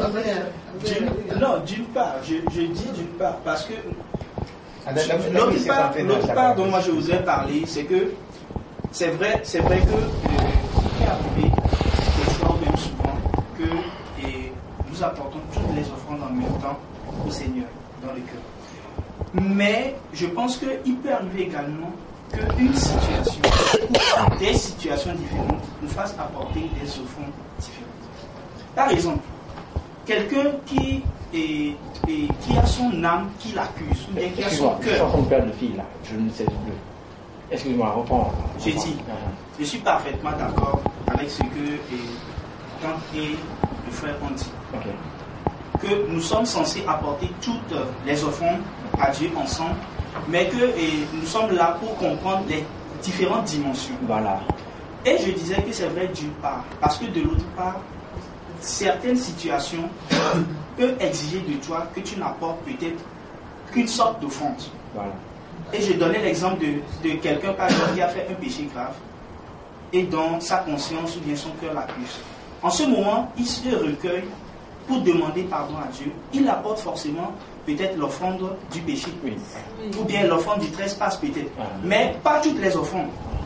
Non, d'une part, je, je dis d'une part, parce que l'autre part, l'autre part dont moi je voudrais parler, c'est que c'est vrai, c'est vrai que euh, il est arrivé quelquefois même souvent que et nous apportons toutes les offrandes en même temps au Seigneur dans le cœur. Mais je pense qu'il peut arriver également qu'une situation ou des situations différentes nous fassent apporter des offrandes différentes. Par exemple, quelqu'un qui, est, est, qui a son âme qui l'accuse, ou bien qui a son cœur. Je suis en train de perdre le fil là, je ne sais plus. Excuse-moi, reprends. J'ai dit, je suis parfaitement d'accord avec ce que Tant et le frère ont dit. Okay. Que nous sommes censés apporter toutes les offrandes à Dieu ensemble, mais que et, nous sommes là pour comprendre les différentes dimensions. Voilà. Et je disais que c'est vrai d'une part, parce que de l'autre part, certaines situations peuvent exiger de toi que tu n'apportes peut-être qu'une sorte d'offrande. Voilà. Et je donnais l'exemple de, de quelqu'un par exemple qui a fait un péché grave et dont sa conscience ou bien son cœur l'accuse. En ce moment, il se recueille pour demander pardon à Dieu. Il apporte forcément peut-être l'offrande du péché, oui. ou bien l'offrande du trespass peut-être, ah. mais pas toutes les offrandes.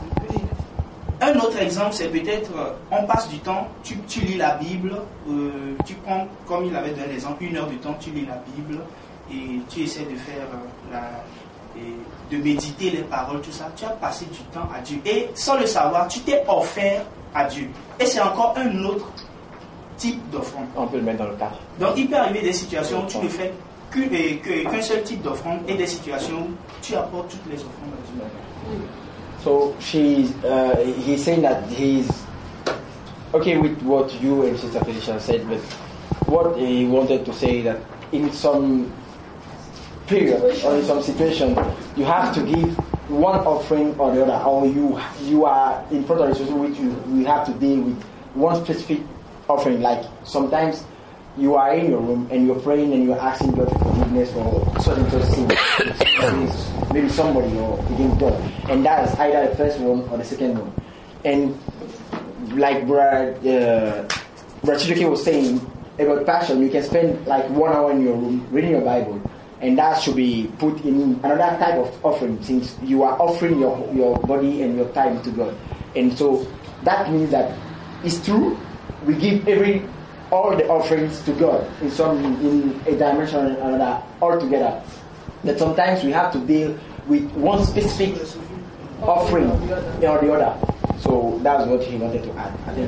Un autre exemple, c'est peut-être, on passe du temps, tu, tu lis la Bible, euh, tu prends, comme il avait donné l'exemple, une heure de temps, tu lis la Bible et tu essaies de faire euh, la, et de méditer les paroles, tout ça. Tu as passé du temps à Dieu et sans le savoir, tu t'es offert à Dieu. Et c'est encore un autre type d'offrande. On peut le mettre dans le cadre. Donc il peut arriver des situations où tu ne fais qu'un, qu'un seul type d'offrande et des situations où tu apportes toutes les offrandes à Dieu. So she's, uh, he's saying that he's okay with what you and Sister Felicia said, but what he wanted to say that in some period or in some situation, you have to give one offering or the other, or you you are in front of a situation which you, you have to deal with one specific offering. Like sometimes you are in your room and you're praying and you're asking God for forgiveness for certain sin, maybe somebody or against God, and that is either the first one or the second one. And like Brother uh, Chidoke was saying about passion, you can spend like one hour in your room reading your Bible, and that should be put in another type of offering, since you are offering your your body and your time to God. And so that means that it's true, we give every all the offerings to God in some in a dimension or another altogether. But sometimes we have to deal with one specific offering or the other. So that's what he wanted to add. I think.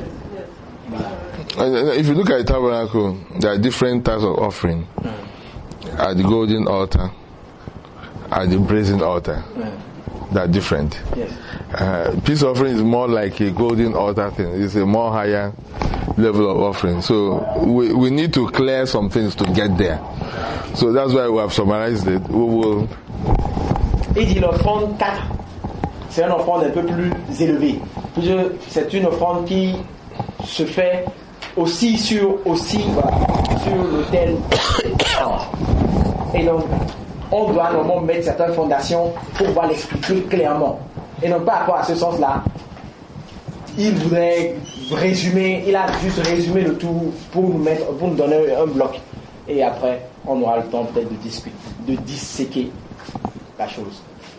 If you look at the tabernacle, there are different types of offering. Mm. At the golden altar, at the brazen altar. Mm. that are different. Yes. Uh, peace offering is more like a golden altar thing. It's a more higher level of offering. So we, we need to clear some things to get there. So that's why we have summarized it. We will. Il dit l'offrande quatre. C'est une offrande un peu plus élevée. C'est une offrande qui se fait aussi sur aussi voilà, sur l'autel. Et donc on doit normalement mettre certaines fondations pour pouvoir l'expliquer clairement. Et donc par rapport à ce sens-là, il voudrait résumer, il a juste résumé le tout pour nous mettre, pour nous donner un bloc. Et après, on aura le temps peut-être de discuter, de disséquer la chose.